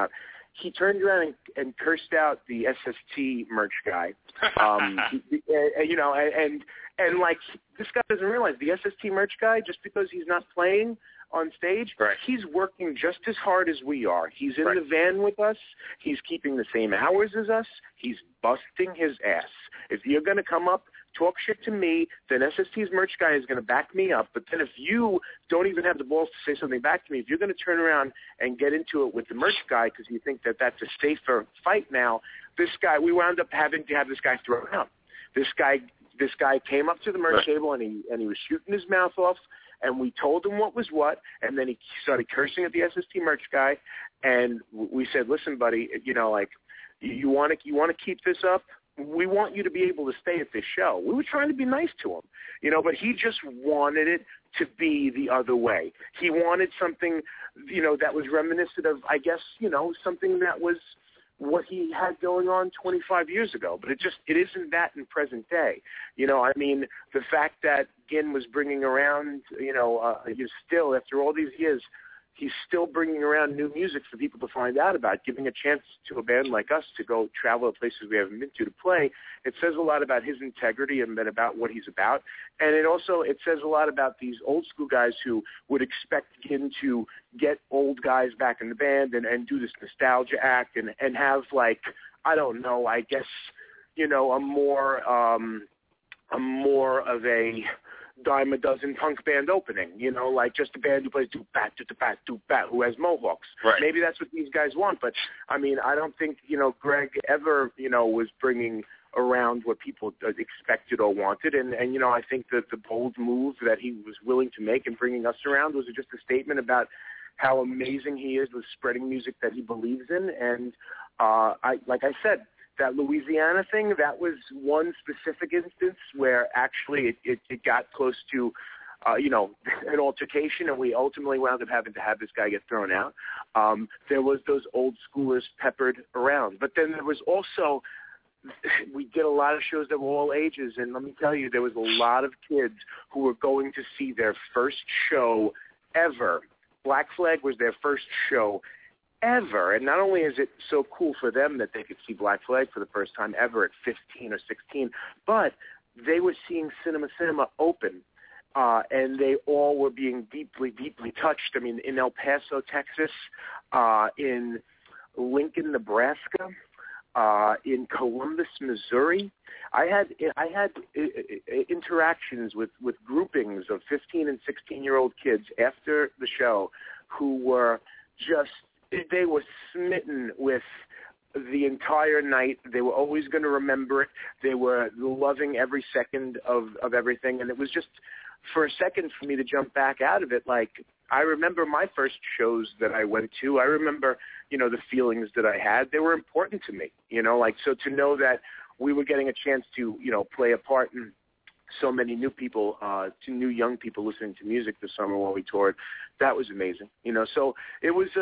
he turned around and cursed out the SST merch guy. You know, and like this guy doesn't realize the SST merch guy, just because he's not playing on stage, right. He's working just as hard as we are. He's in right. the van with us. He's keeping the same hours as us. He's busting his ass. If you're going to come up, talk shit to me, then SST's merch guy is going to back me up. But then if you don't even have the balls to say something back to me, if you're going to turn around and get into it with the merch guy because you think that that's a safer fight now, this guy, we wound up having to have this guy thrown out. This guy came up to the merch right. table and he was shooting his mouth off. And we told him what was what, and then he started cursing at the SST merch guy. And we said, "Listen, buddy, you know, like you want to keep this up. We want you to be able to stay at this show." We were trying to be nice to him, you know, but he just wanted it to be the other way. He wanted something, you know, that was reminiscent of, I guess, you know, something that was what he had going on 25 years ago, but it isn't that in present day. You know, I mean, the fact that Ginn was bringing around, you know, still after all these years, he's still bringing around new music for people to find out about, giving a chance to a band like us to go travel to places we haven't been to play. It says a lot about his integrity and about what he's about. And it says a lot about these old school guys who would expect Ginn to get old guys back in the band and do this nostalgia act and have, like, I don't know, I guess, you know, a more of a dime a dozen punk band opening, you know, like just a band who plays do-bat, do-bat, do-bat, who has mohawks. Right. Maybe that's what these guys want, but, I mean, I don't think, you know, Greg ever, you know, was bringing around what people expected or wanted, and you know, I think that the bold move that he was willing to make in bringing us around was just a statement about how amazing he is with spreading music that he believes in, and like I said, that Louisiana thing, that was one specific instance where actually it got close to, you know, an altercation, and we ultimately wound up having to have this guy get thrown out. There was those old schoolers peppered around. But then there was also, we did a lot of shows that were all ages, and let me tell you, there was a lot of kids who were going to see their first show ever. Black Flag was their first show ever, and not only is it so cool for them that they could see Black Flag for the first time ever at 15 or 16, but they were seeing Cinema open, and they all were being deeply, deeply touched. I mean, in El Paso, Texas, in Lincoln, Nebraska, in Columbus, Missouri, I had interactions with groupings of 15 and 16-year-old kids after the show who were just, they were smitten with the entire night. They were always going to remember it. They were loving every second of everything. And it was just, for a second, for me to jump back out of it, like, I remember my first shows that I went to. I remember, you know, the feelings that I had. They were important to me, you know, like, so to know that we were getting a chance to, you know, play a part in so many new people, to new young people listening to music this summer while we toured, that was amazing, you know. So it was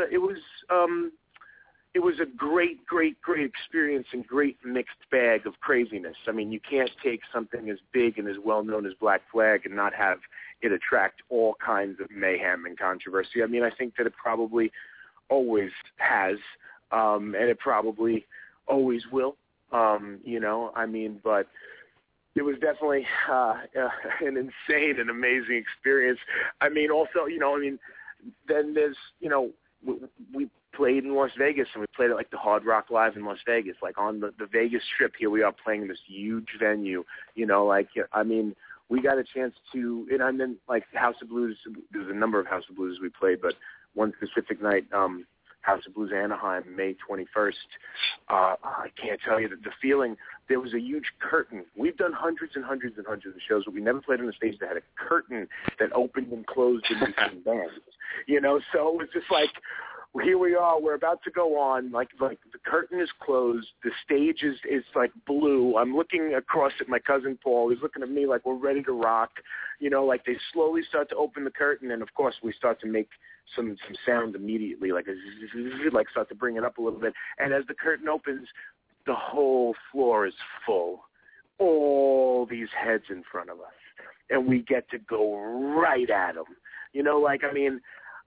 a great, great, great experience and great mixed bag of craziness. I mean, you can't take something as big and as well known as Black Flag and not have it attract all kinds of mayhem and controversy. I mean, I think that it probably always has, and it probably always will, you know. I mean, but it was definitely an insane and amazing experience. I mean, also, you know, I mean, then there's, you know, we played in Las Vegas, and we played at, like, the Hard Rock Live in Las Vegas, like, on the Vegas Strip. Here we are playing this huge venue, you know, like, I mean, we got a chance to, and then, like, House of Blues, there's a number of House of Blues we played, but one specific night, House of Blues Anaheim, May 21st, I can't tell you the feeling. There was a huge curtain. We've done hundreds and hundreds and hundreds of shows, but we never played on a stage that had a curtain that opened and closed in between bands. You know, so it was just like, here we are, we're about to go on, like the curtain is closed, the stage is like blue. I'm looking across at my cousin Paul, he's looking at me like we're ready to rock. You know, like they slowly start to open the curtain, and of course we start to make some sound immediately, like like start to bring it up a little bit. And as the curtain opens, the whole floor is full. All these heads in front of us. And we get to go right at them. You know, like, I mean,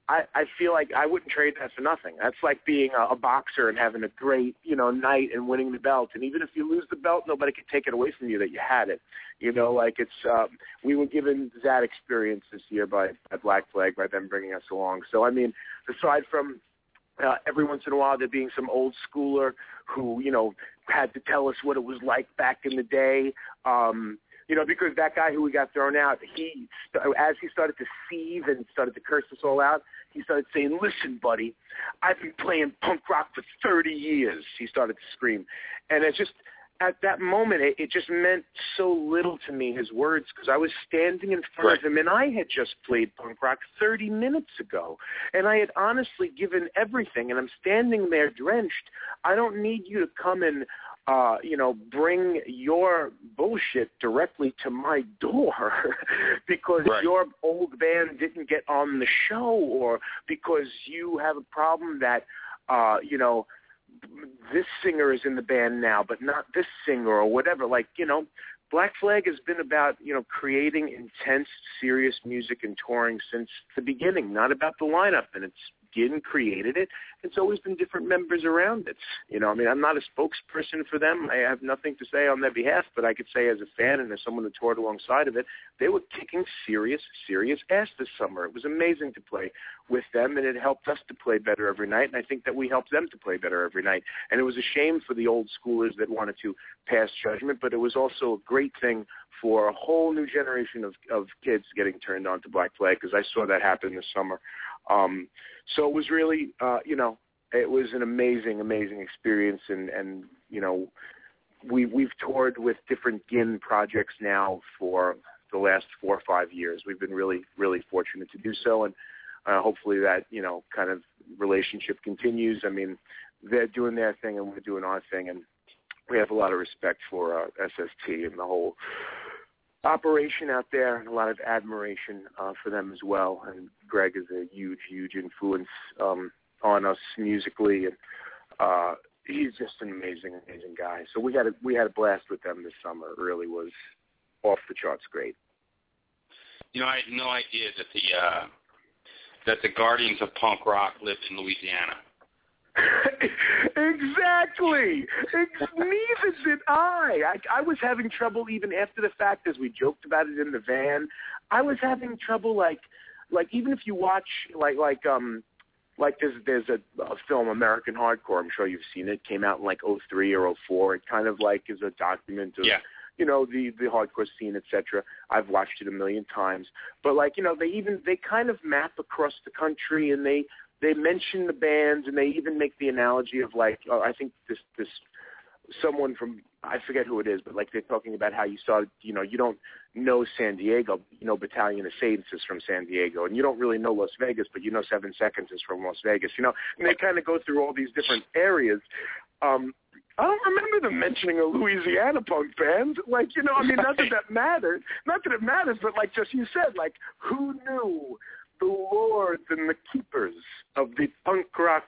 I feel like I wouldn't trade that for nothing. That's like being a boxer and having a great, night and winning the belt. And even if you lose the belt, nobody can take it away from you that you had it. Like it's, we were given that experience this year by Black Flag, by them bringing us along. So, I mean, aside from every once in a while there being some old schooler who, had to tell us what it was like back in the day, because that guy who we got thrown out, as he started to seethe and started to curse us all out, he started saying, "Listen, buddy, I've been playing punk rock for 30 years." He started to scream. And it just, at that moment, it just meant so little to me, his words, because I was standing in front of him, and I had just played punk rock 30 minutes ago. And I had honestly given everything, and I'm standing there drenched. I don't need you to come and bring your bullshit directly to my door because your old band didn't get on the show, or because you have a problem that, this singer is in the band now, but not this singer, or whatever. Like, Black Flag has been about, creating intense, serious music and touring since the beginning, not about the lineup. And it's created it. It's always been different members around it. I'm not a spokesperson for them. I have nothing to say on their behalf, but I could say as a fan and as someone who toured alongside of it, they were kicking serious ass this summer. It was amazing to play with them, and it helped us to play better every night, and I think that we helped them to play better every night. And it was a shame for the old schoolers that wanted to pass judgment, but it was also a great thing for a whole new generation of kids getting turned on to Black Flag, because I saw that happen this summer. So it was really, it was an amazing experience. And we've toured with different GIN projects now for the last 4 or 5 years. We've been really, really fortunate to do so. And hopefully that, kind of relationship continues. I mean, they're doing their thing and we're doing our thing. And we have a lot of respect for SST and the whole operation out there, and a lot of admiration for them as well. And Greg is a huge influence on us musically, and he's just an amazing guy. So we had a blast with them this summer. It really was off the charts great. I had no idea that the Guardians of Punk Rock lived in Louisiana. Exactly. Neither did I. I was having trouble even after the fact, as we joked about it in the van. I was having trouble, like even if you watch like there's a film, American Hardcore. I'm sure you've seen it. Came out in like 2003 or 2004. It kind of like is a document of the hardcore scene, etc. I've watched it a million times. But they kind of map across the country, and they mention the bands, and they even make the analogy of I think this someone from, I forget who it is, but they're talking about how you started, you don't know San Diego, Battalion of Saints is from San Diego, and you don't really know Las Vegas, but 7 Seconds is from Las Vegas, and they kind of go through all these different areas. I don't remember them mentioning a Louisiana punk band. Not that it matters, but just you said, who knew the lords and the keepers of the punk rock,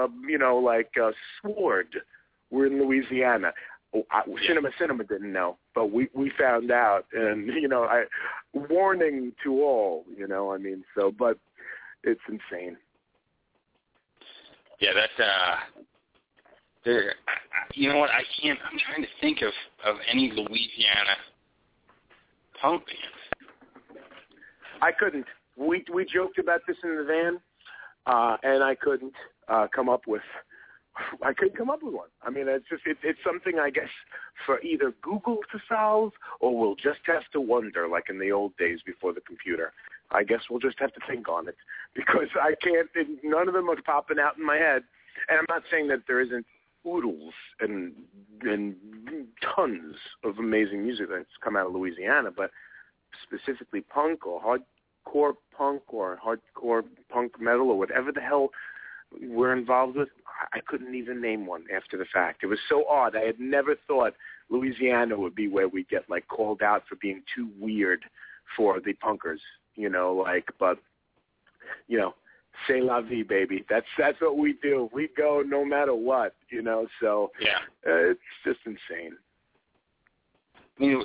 sword were in Louisiana. Cinema didn't know, but we found out, and warning to all, but it's insane. Yeah, that's you know what? I'm trying to think of any Louisiana punk bands. I couldn't. We joked about this in the van, and I couldn't come up with one. I mean, it's something, I guess, for either Google to solve, or we'll just have to wonder, like in the old days before the computer. I guess we'll just have to think on it, because I can't. None of them are popping out in my head. And I'm not saying that there isn't oodles and tons of amazing music that's come out of Louisiana, but specifically punk or hardcore punk or hardcore punk metal or whatever the hell we're involved with, I couldn't even name one after the fact. It was so odd. I had never thought Louisiana would be where we get called out for being too weird for the punkers, but c'est la vie, baby. That's what we do. We go no matter what, so yeah. It's just insane. I mean,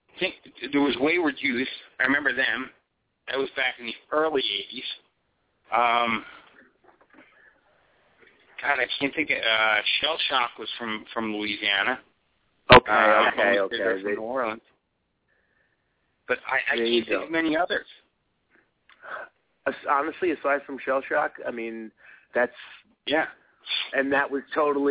there was Wayward Youth. I remember them. That was back in the early 80s. God, I can't think of, Shell Shock was from Louisiana. Okay. They're from New Orleans. But I can't think of many others. Honestly, aside from Shell Shock, I mean, that's... Yeah. And that was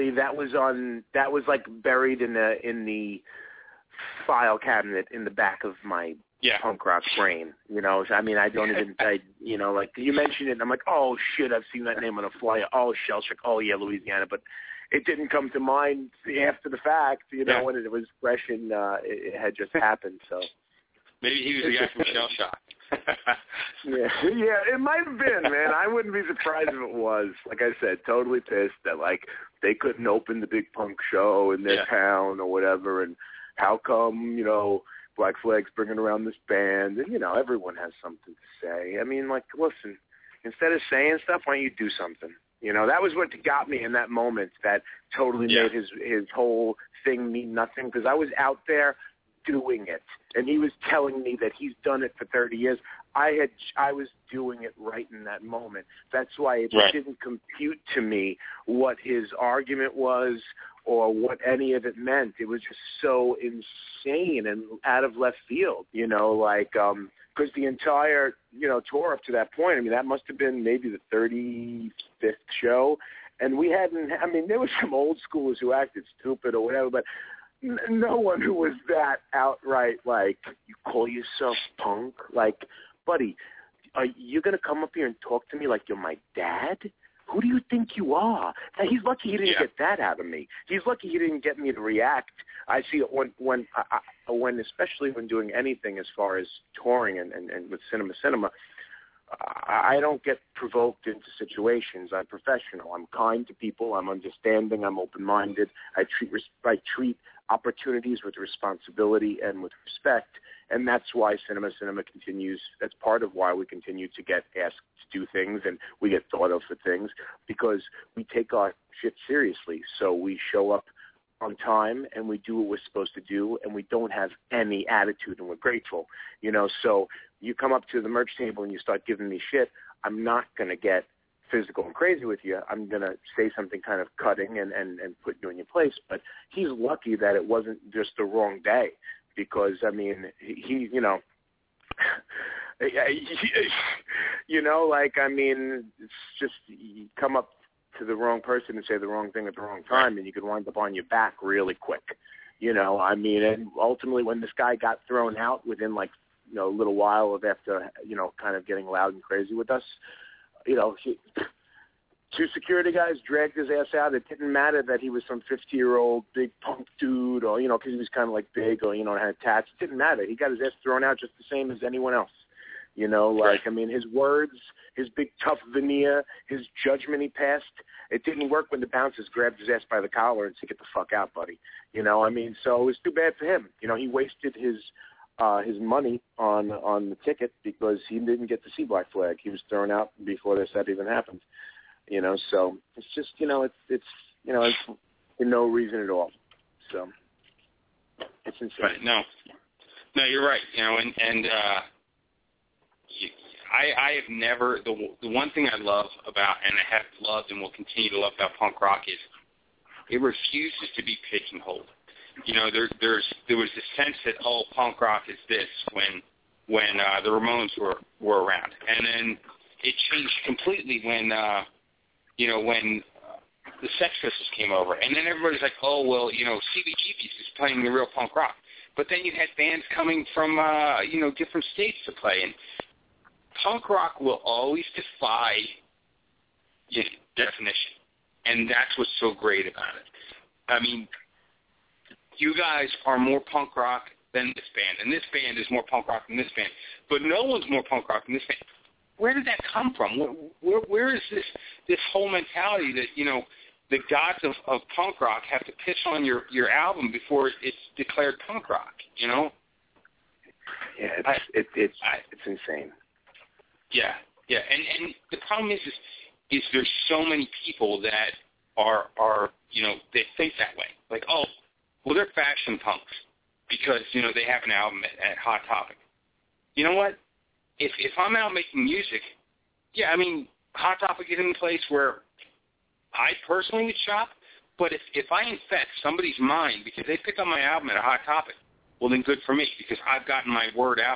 like buried in the file cabinet in the back of my punk rock brain, you know. I mean, I don't even, like you mentioned it, and I'm like, oh shit, I've seen that name on a flyer. Oh, Shell Shock. Oh yeah, Louisiana. But it didn't come to mind after the fact, you know, when it was fresh and it had just happened. So maybe he was the guy from Shell Shock. yeah, it might have been, man. I wouldn't be surprised if it was. Like I said, totally pissed that like they couldn't open the big punk show in their town or whatever, and how come, you know, Black Flag's bringing around this band, and you know, everyone has something to say. I mean, like, listen, instead of saying stuff, why don't you do something? You know, that was what got me in that moment. That totally made his whole thing mean nothing, because I was out there doing it, and he was telling me that he's done it for 30 years. I was doing it right in that moment. That's why it didn't compute to me what his argument was or what any of it meant. It was just so insane and out of left field, you know, like, because the entire, you know, tour up to that point, I mean, that must have been maybe the 35th show, and we hadn't, I mean, there were some old schoolers who acted stupid or whatever, but no one who was that outright, like, you call yourself punk? Like, buddy, are you going to come up here and talk to me like you're my dad? Who do you think you are? Now, he's lucky he didn't get that out of me. He's lucky he didn't get me to react. I see it when especially when doing anything as far as touring and with Cinema, I don't get provoked into situations. I'm professional. I'm kind to people. I'm understanding. I'm open-minded. I treat opportunities with responsibility and with respect, and that's why Cinema continues. That's part of why we continue to get asked to do things and we get thought of for things, because we take our shit seriously. So we show up on time and we do what we're supposed to do, and we don't have any attitude, and we're grateful, you know. So you come up to the merch table and you start giving me shit, I'm not going to get physical and crazy with you. I'm going to say something kind of cutting and put you in your place. But he's lucky that it wasn't just the wrong day, because, I mean, he you know, you know, like, I mean, it's just you come up to the wrong person and say the wrong thing at the wrong time, and you could wind up on your back really quick. You know, I mean, and ultimately when this guy got thrown out within, like, you know, a little while of after, you know, kind of getting loud and crazy with us, you know, two security guys dragged his ass out. It didn't matter that he was some 50-year-old big punk dude, or, you know, because he was kind of like big, or, you know, had tats. It didn't matter. He got his ass thrown out just the same as anyone else. You know, like, I mean, his words, his big tough veneer, his judgment he passed, it didn't work when the bouncers grabbed his ass by the collar and said, get the fuck out, buddy. You know, I mean, so it was too bad for him. You know, he wasted his money on the ticket because he didn't get to see Black Flag. He was thrown out before this had even happened. You know, so it's just, you know, it's you know, it's for no reason at all. So it's insane. Right. No, you're right. You know, and I have never, the one thing I love about, and I have loved and will continue to love about punk rock, is it refuses to be pigeonholed. You know, there was this sense that, oh, punk rock is this when the Ramones were around, and then it changed completely when you know, when the Sex Pistols came over, and then everybody's like, oh, well, you know, CBGB's is playing the real punk rock, but then you had bands coming from you know, different states to play, and punk rock will always defy, you know, definition, and that's what's so great about it. I mean, you guys are more punk rock than this band, and this band is more punk rock than this band, but no one's more punk rock than this band. Where did that come from? Where is this whole mentality that, you know, the gods of punk rock have to piss on your album before it's declared punk rock, you know? Yeah, it's insane. Yeah, and the problem is there's so many people that are you know, they think that way. Like, oh, well, they're fashion punks because, you know, they have an album at Hot Topic. You know what? If I'm out making music, yeah, I mean, Hot Topic isn't a place where I personally would shop, but if I infect somebody's mind because they pick up my album at a Hot Topic, well, then good for me because I've gotten my word out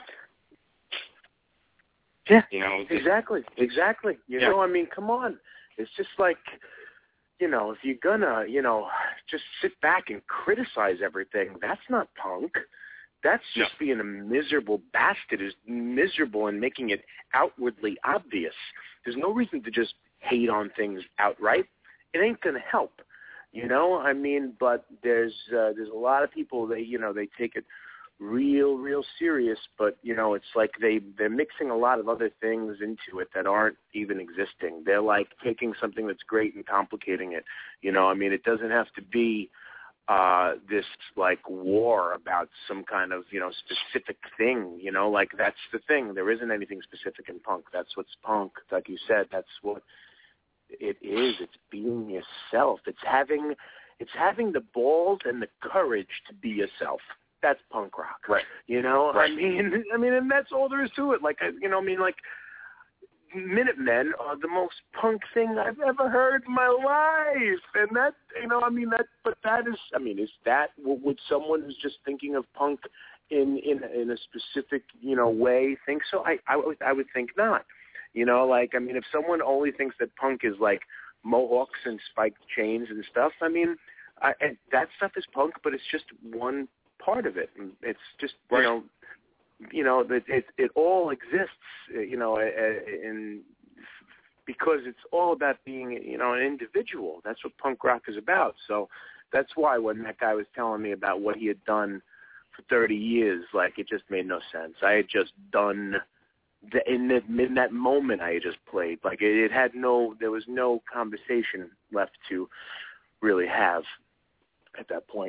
there. Yeah, you know, exactly. You know, I mean, come on. It's just like, you know, if you're gonna, you know, just sit back and criticize everything, that's not punk. That's just being a miserable bastard who's miserable and making it outwardly obvious. There's no reason to just hate on things outright. It ain't going to help, you know? I mean, but there's a lot of people that, you know, they take it real serious, but, you know, it's like they're mixing a lot of other things into it that aren't even existing. They're like taking something that's great and complicating it. You know, I mean, it doesn't have to be this like war about some kind of, you know, specific thing, you know, like that's the thing. There isn't anything specific in punk. That's what's punk. Like you said, that's what it is. It's being yourself. It's having the balls and the courage to be yourself. That's punk rock. Right. You know, right. I mean, and that's all there is to it. Like, you know, I mean, like, Minutemen are the most punk thing I've ever heard in my life, and that, you know, I mean, but that is, I mean, is that, would someone who's just thinking of punk in a specific, you know, way think so? I would think not, you know, like, I mean, if someone only thinks that punk is like mohawks and spiked chains and stuff, I mean, and that stuff is punk, but it's just one part of it, and it's just, right. You know, it all exists, you know, in because it's all about being, you know, an individual. That's what punk rock is about. So that's why when that guy was telling me about what he had done for 30 years, like, it just made no sense. I had just done in that moment I had just played. Like, there was no conversation left to really have at that point.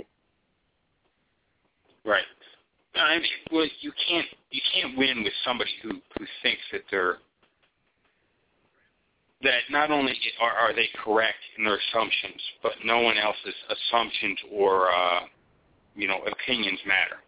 Right. I mean, well, you can't win with somebody who thinks that not only are they correct in their assumptions, but no one else's assumptions or you know, opinions matter.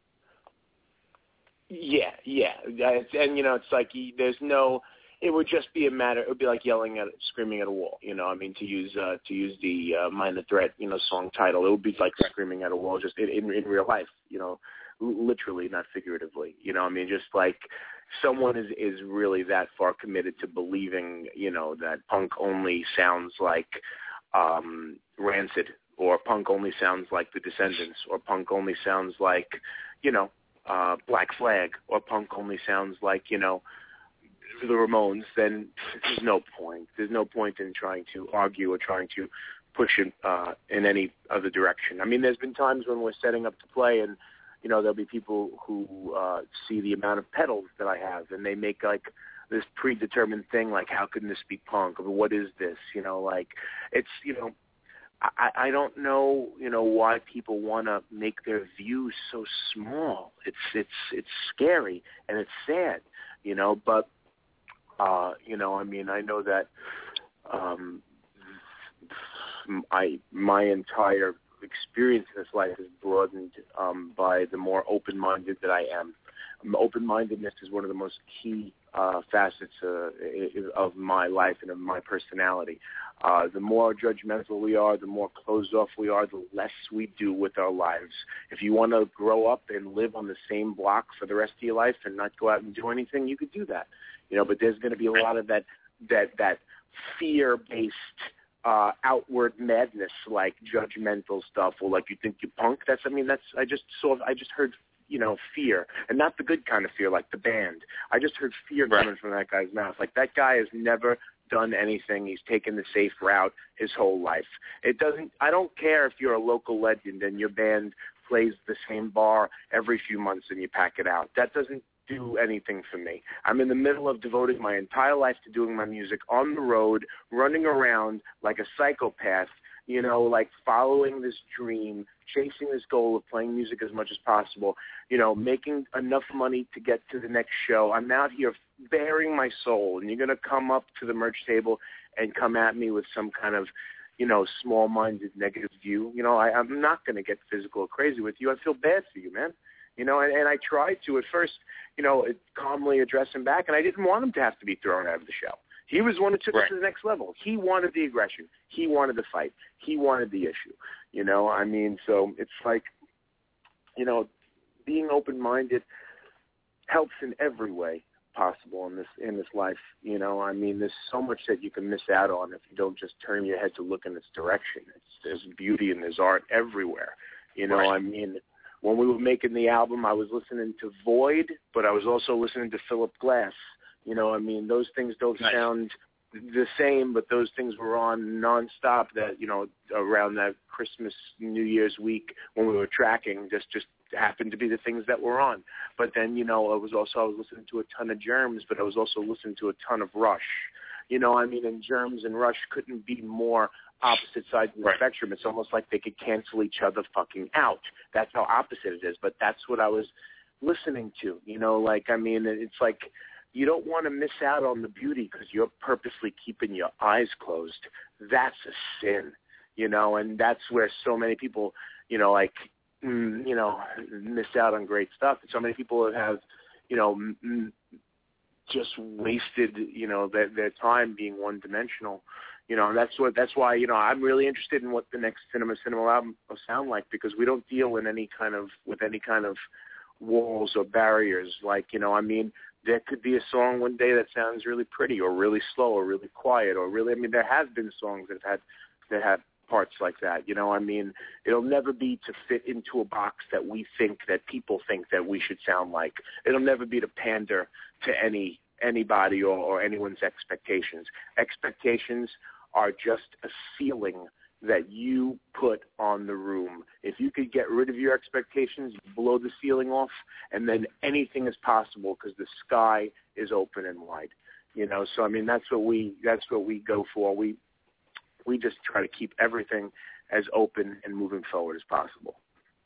Yeah, and you know, it's like it would just be a matter. It would be like screaming at a wall. You know, I mean, to use the Mind the Threat, you know, song title. It would be like screaming at a wall, just in real life. You know. Literally, not figuratively. You know, I mean, just like someone is really that far committed to believing, you know, that punk only sounds like Rancid, or punk only sounds like the Descendants, or punk only sounds like, you know, Black Flag, or punk only sounds like, you know, the Ramones, then there's no point. There's no point in trying to argue or trying to push it in any other direction. I mean, there's been times when we're setting up to play and, you know, there'll be people who see the amount of pedals that I have, and they make, like, this predetermined thing, like, how can this be punk? I mean, what is this? You know, like, it's, you know, I don't know, you know, why people want to make their views so small. It's scary, and it's sad, you know, but, you know, I mean, I know that my entire experience in this life is broadened by the more open-minded that I am. Open-mindedness is one of the most key facets of my life and of my personality. The more judgmental we are, the more closed off we are, the less we do with our lives. If you want to grow up and live on the same block for the rest of your life and not go out and do anything, you could do that. You know, but there's going to be a lot of that fear-based outward madness, like judgmental stuff, or like, you think you're punk. I just heard, you know, fear, and not the good kind of fear, like the band. I just heard fear coming from that guy's mouth. Like, that guy has never done anything. He's taken the safe route his whole life. I don't care if you're a local legend and your band plays the same bar every few months and you pack it out. That doesn't do anything for me. I'm in the middle of devoting my entire life to doing my music on the road, running around like a psychopath, you know, like following this dream, chasing this goal of playing music as much as possible, you know, making enough money to get to the next show. I'm out here bearing my soul, and you're going to come up to the merch table and come at me with some kind of, you know, small-minded negative view. You know, I'm not going to get physical or crazy with you. I feel bad for you, man. You know, and I tried to at first, you know, calmly address him back, and I didn't want him to have to be thrown out of the show. He was the one who took it to the next level. He wanted the aggression. He wanted the fight. He wanted the issue. I mean, so it's like, being open-minded helps in every way possible in this life. I mean, there's so much that you can miss out on if you don't just turn your head to look in this direction. There's beauty and there's art everywhere. I mean, when we were making the album, I was listening to Void, but I was also listening to Philip Glass. I mean, those things don't sound the same, but those things were on nonstop that, around that Christmas, New Year's week when we were tracking, just happened to be the things that were on. But then, I was listening to a ton of Germs, but I was also listening to a ton of Rush. I mean, and Germs and Rush couldn't be more opposite sides of the spectrum. It's almost like they could cancel each other fucking out. That's how opposite it is. But that's what I was listening to. I mean, it's like you don't want to miss out on the beauty because you're purposely keeping your eyes closed. That's a sin, and that's where so many people, miss out on great stuff. And so many people have, just wasted, their time being one-dimensional. And that's why, I'm really interested in what the next Cinema album will sound like, because we don't deal with any kind of walls or barriers. Like, I mean, there could be a song one day that sounds really pretty or really slow or really quiet or really, I mean, there have been songs that have parts like that. I mean, it'll never be to fit into a box that people think that we should sound like. It'll never be to pander to anybody or anyone's expectations. Expectations are just a ceiling that you put on the room. If you could get rid of your expectations, you blow the ceiling off, and then anything is possible because the sky is open and wide. So I mean, that's what we go for. We just try to keep everything as open and moving forward as possible.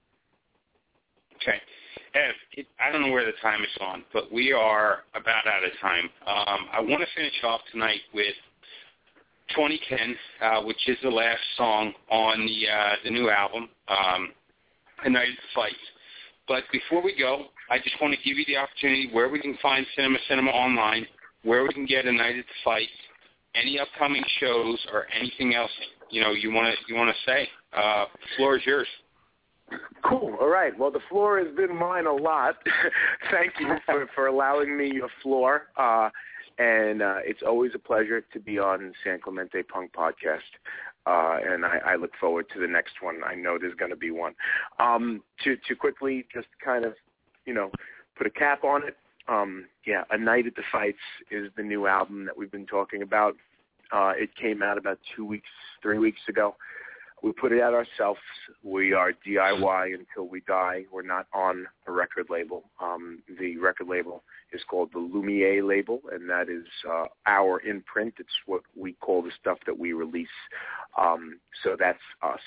Okay. Ev, I don't know where the time is on, but we are about out of time. I want to finish off tonight with 2010, which is the last song on the new album, A Night at the Fights. But before we go, I just want to give you the opportunity where we can find Cinema online, where we can get A Night at the Fights, any upcoming shows or anything else you want to say. The floor is yours. Cool. All right. Well, the floor has been mine a lot. Thank you for allowing me your floor. And it's always a pleasure to be on San Clemente Punk Podcast. And I look forward to the next one. I know there's going to be one. To quickly just kind of, put a cap on it. A Night at the Fights is the new album that we've been talking about. It came out about 3 weeks ago. We put it out ourselves. We are DIY until we die. We're not on a record label. The record label is called the Lumiere label, and that is our imprint. It's what we call the stuff that we release. So that's us.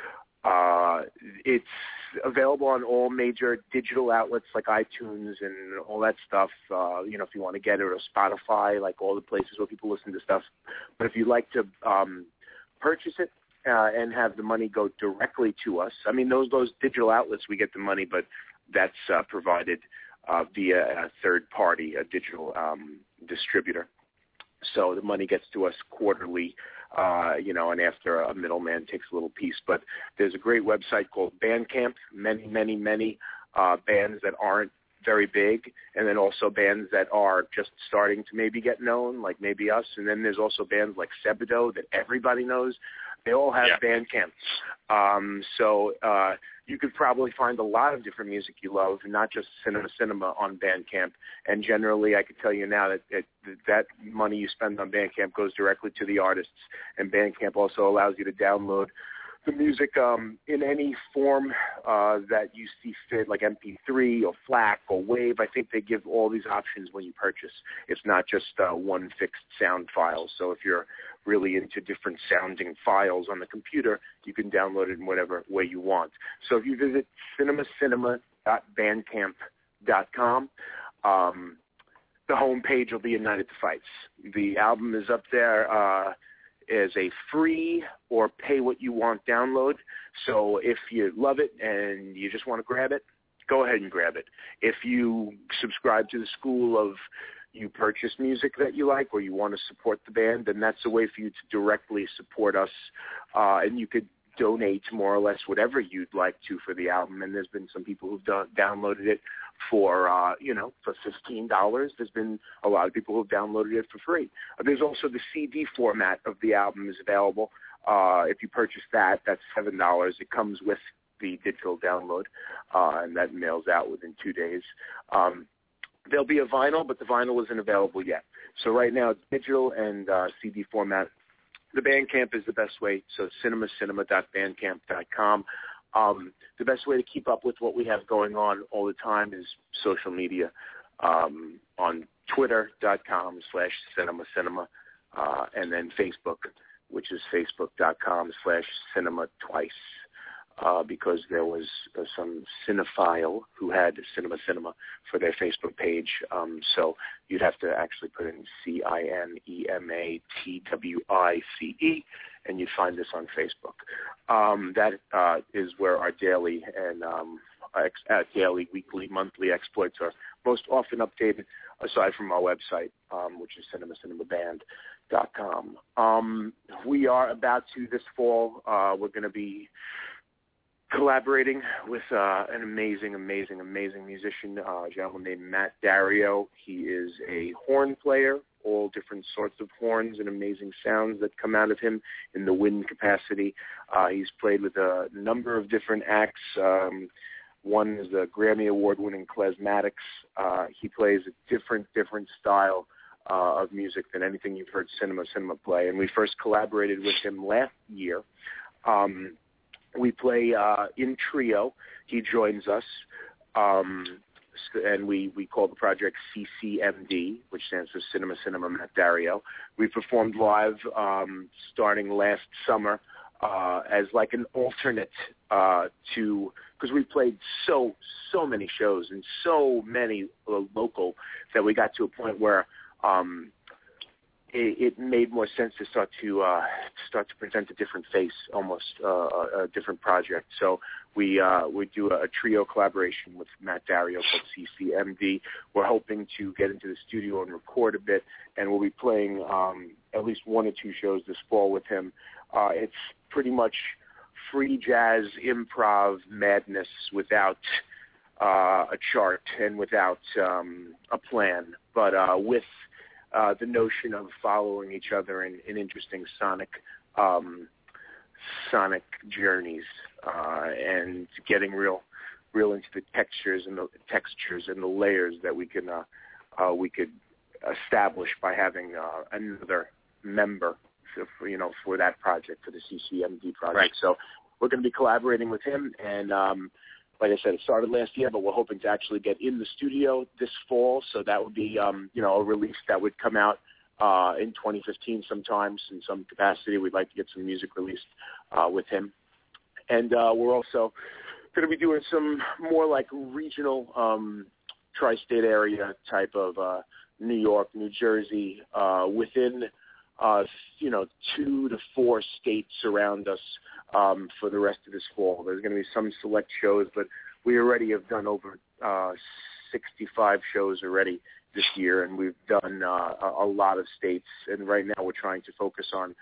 It's available on all major digital outlets like iTunes and all that stuff. If you want to get it, or Spotify, like all the places where people listen to stuff. But if you'd like to purchase it and have the money go directly to us, I mean, those digital outlets, we get the money, but that's provided via a third party, a digital distributor. So the money gets to us quarterly, and after a middleman takes a little piece. But there's a great website called Bandcamp, many bands that aren't very big, and then also bands that are just starting to maybe get known, like maybe us. And then there's also bands like Sebadoh that everybody knows. They all have Bandcamp. So you could probably find a lot of different music you love, not just Cinema on Bandcamp. And generally, I can tell you now that money you spend on Bandcamp goes directly to the artists. And Bandcamp also allows you to download the music in any form that you see fit, like MP3 or FLAC or WAVE. I think they give all these options when you purchase. It's not just one fixed sound file. So if you're really into different sounding files on the computer, you can download it in whatever way you want. So if you visit cinema.bandcamp.com, the homepage will be A Night at the Fights. The album is up there as a free or pay what you want download. So if you love it and you just want to grab it, go ahead and grab it. If you subscribe to the school of you purchase music that you like or you want to support the band, then that's a way for you to directly support us. And you could donate more or less whatever you'd like to for the album. And there's been some people who've downloaded it for, for $15. There's been a lot of people who've downloaded it for free. There's also the CD format of the album is available. If you purchase that, that's $7. It comes with the digital download, and that mails out within 2 days. There'll be a vinyl, but the vinyl isn't available yet. So right now it's digital and CD format. The Bandcamp is the best way, so cinema.bandcamp.com. The best way to keep up with what we have going on all the time is social media on twitter.com/cinema, and then Facebook, which is facebook.com/cinema twice. Because there was some cinephile who had Cinema for their Facebook page. So you'd have to actually put in CINEMATWICE, and you'd find this on Facebook. That is where our daily and daily, weekly, monthly exploits are most often updated, aside from our website, which is cinemascinemaband.com. We are about to, this fall, we're going to be collaborating with an amazing musician, a gentleman named Matt Dario. He is a horn player, all different sorts of horns and amazing sounds that come out of him in the wind capacity. He's played with a number of different acts. One is the Grammy Award-winning Klezmatics. He plays a different style of music than anything you've heard Cinema play. And we first collaborated with him last year. We play in trio. He joins us, and we call the project CCMD, which stands for Cinema Matt Dario. We performed live starting last summer as like an alternate to, because we played so many shows and so many local that we got to a point where it made more sense to start to present a different face, almost a different project. So we do a trio collaboration with Matt Dario called CCMD. We're hoping to get into the studio and record a bit, and we'll be playing at least 1 or 2 shows this fall with him. It's pretty much free jazz improv madness without a chart and without a plan, but with the notion of following each other in interesting sonic journeys and getting real into the textures and the layers that we could establish by having another member for that project, for the CCMD project. Right. So we're going to be collaborating with him, and like I said, it started last year, but we're hoping to actually get in the studio this fall. So that would be, a release that would come out in 2015 sometimes in some capacity. We'd like to get some music released with him. And we're also going to be doing some more like regional tri-state area type of New York, New Jersey, within 2 to 4 states around us for the rest of this fall. There's going to be some select shows, but we already have done over 65 shows already this year, and we've done a lot of states. And right now we're trying to focus on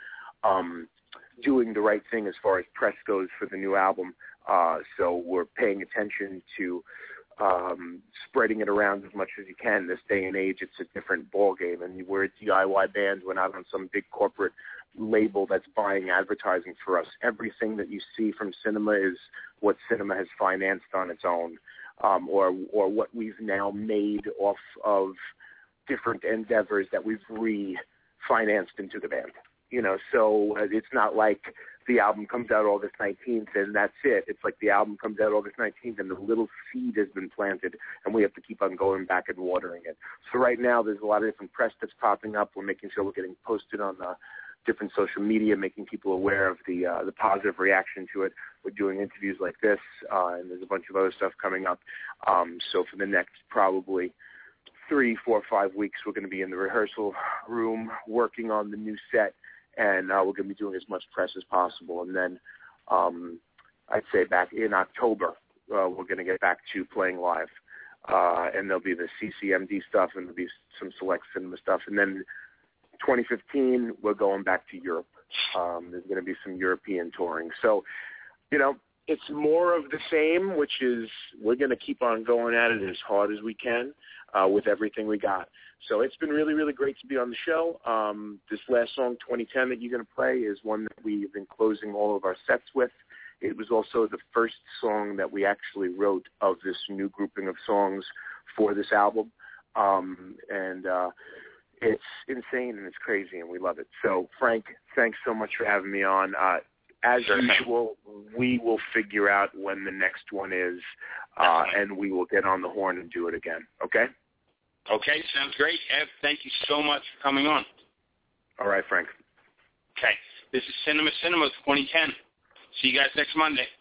doing the right thing as far as press goes for the new album. So we're paying attention to spreading it around as much as you can. This day and age, it's a different ball game, and we're a DIY band. We're not on some big corporate label that's buying advertising for us. Everything that you see from Cinema is what Cinema has financed on its own, or what we've now made off of different endeavors that we've refinanced into the band. So it's not like the album comes out August 19th and that's it. It's like the album comes out August 19th and the little seed has been planted, and we have to keep on going back and watering it. So right now there's a lot of different press that's popping up. We're making sure we're getting posted on different social media, making people aware of the positive reaction to it. We're doing interviews like this, and there's a bunch of other stuff coming up. So for the next probably 3, 4, 5 weeks, we're going to be in the rehearsal room working on the new set, and we're going to be doing as much press as possible. And then I'd say back in October, we're going to get back to playing live. and there'll be the CCMD stuff, and there'll be some select cinema stuff. And then 2015, we're going back to Europe. There's going to be some European touring. So, it's more of the same, which is we're going to keep on going at it as hard as we can with everything we got. So it's been really, really great to be on the show. This last song, 2010, that you're going to play is one that we've been closing all of our sets with. It was also the first song that we actually wrote of this new grouping of songs for this album. It's insane and it's crazy and we love it. So, Frank, thanks so much for having me on. As usual, we will figure out when the next one is, and we will get on the horn and do it again. Okay? Okay, sounds great. Ev, thank you so much for coming on. All right, Frank. Okay. This is Cinema 2010. See you guys next Monday.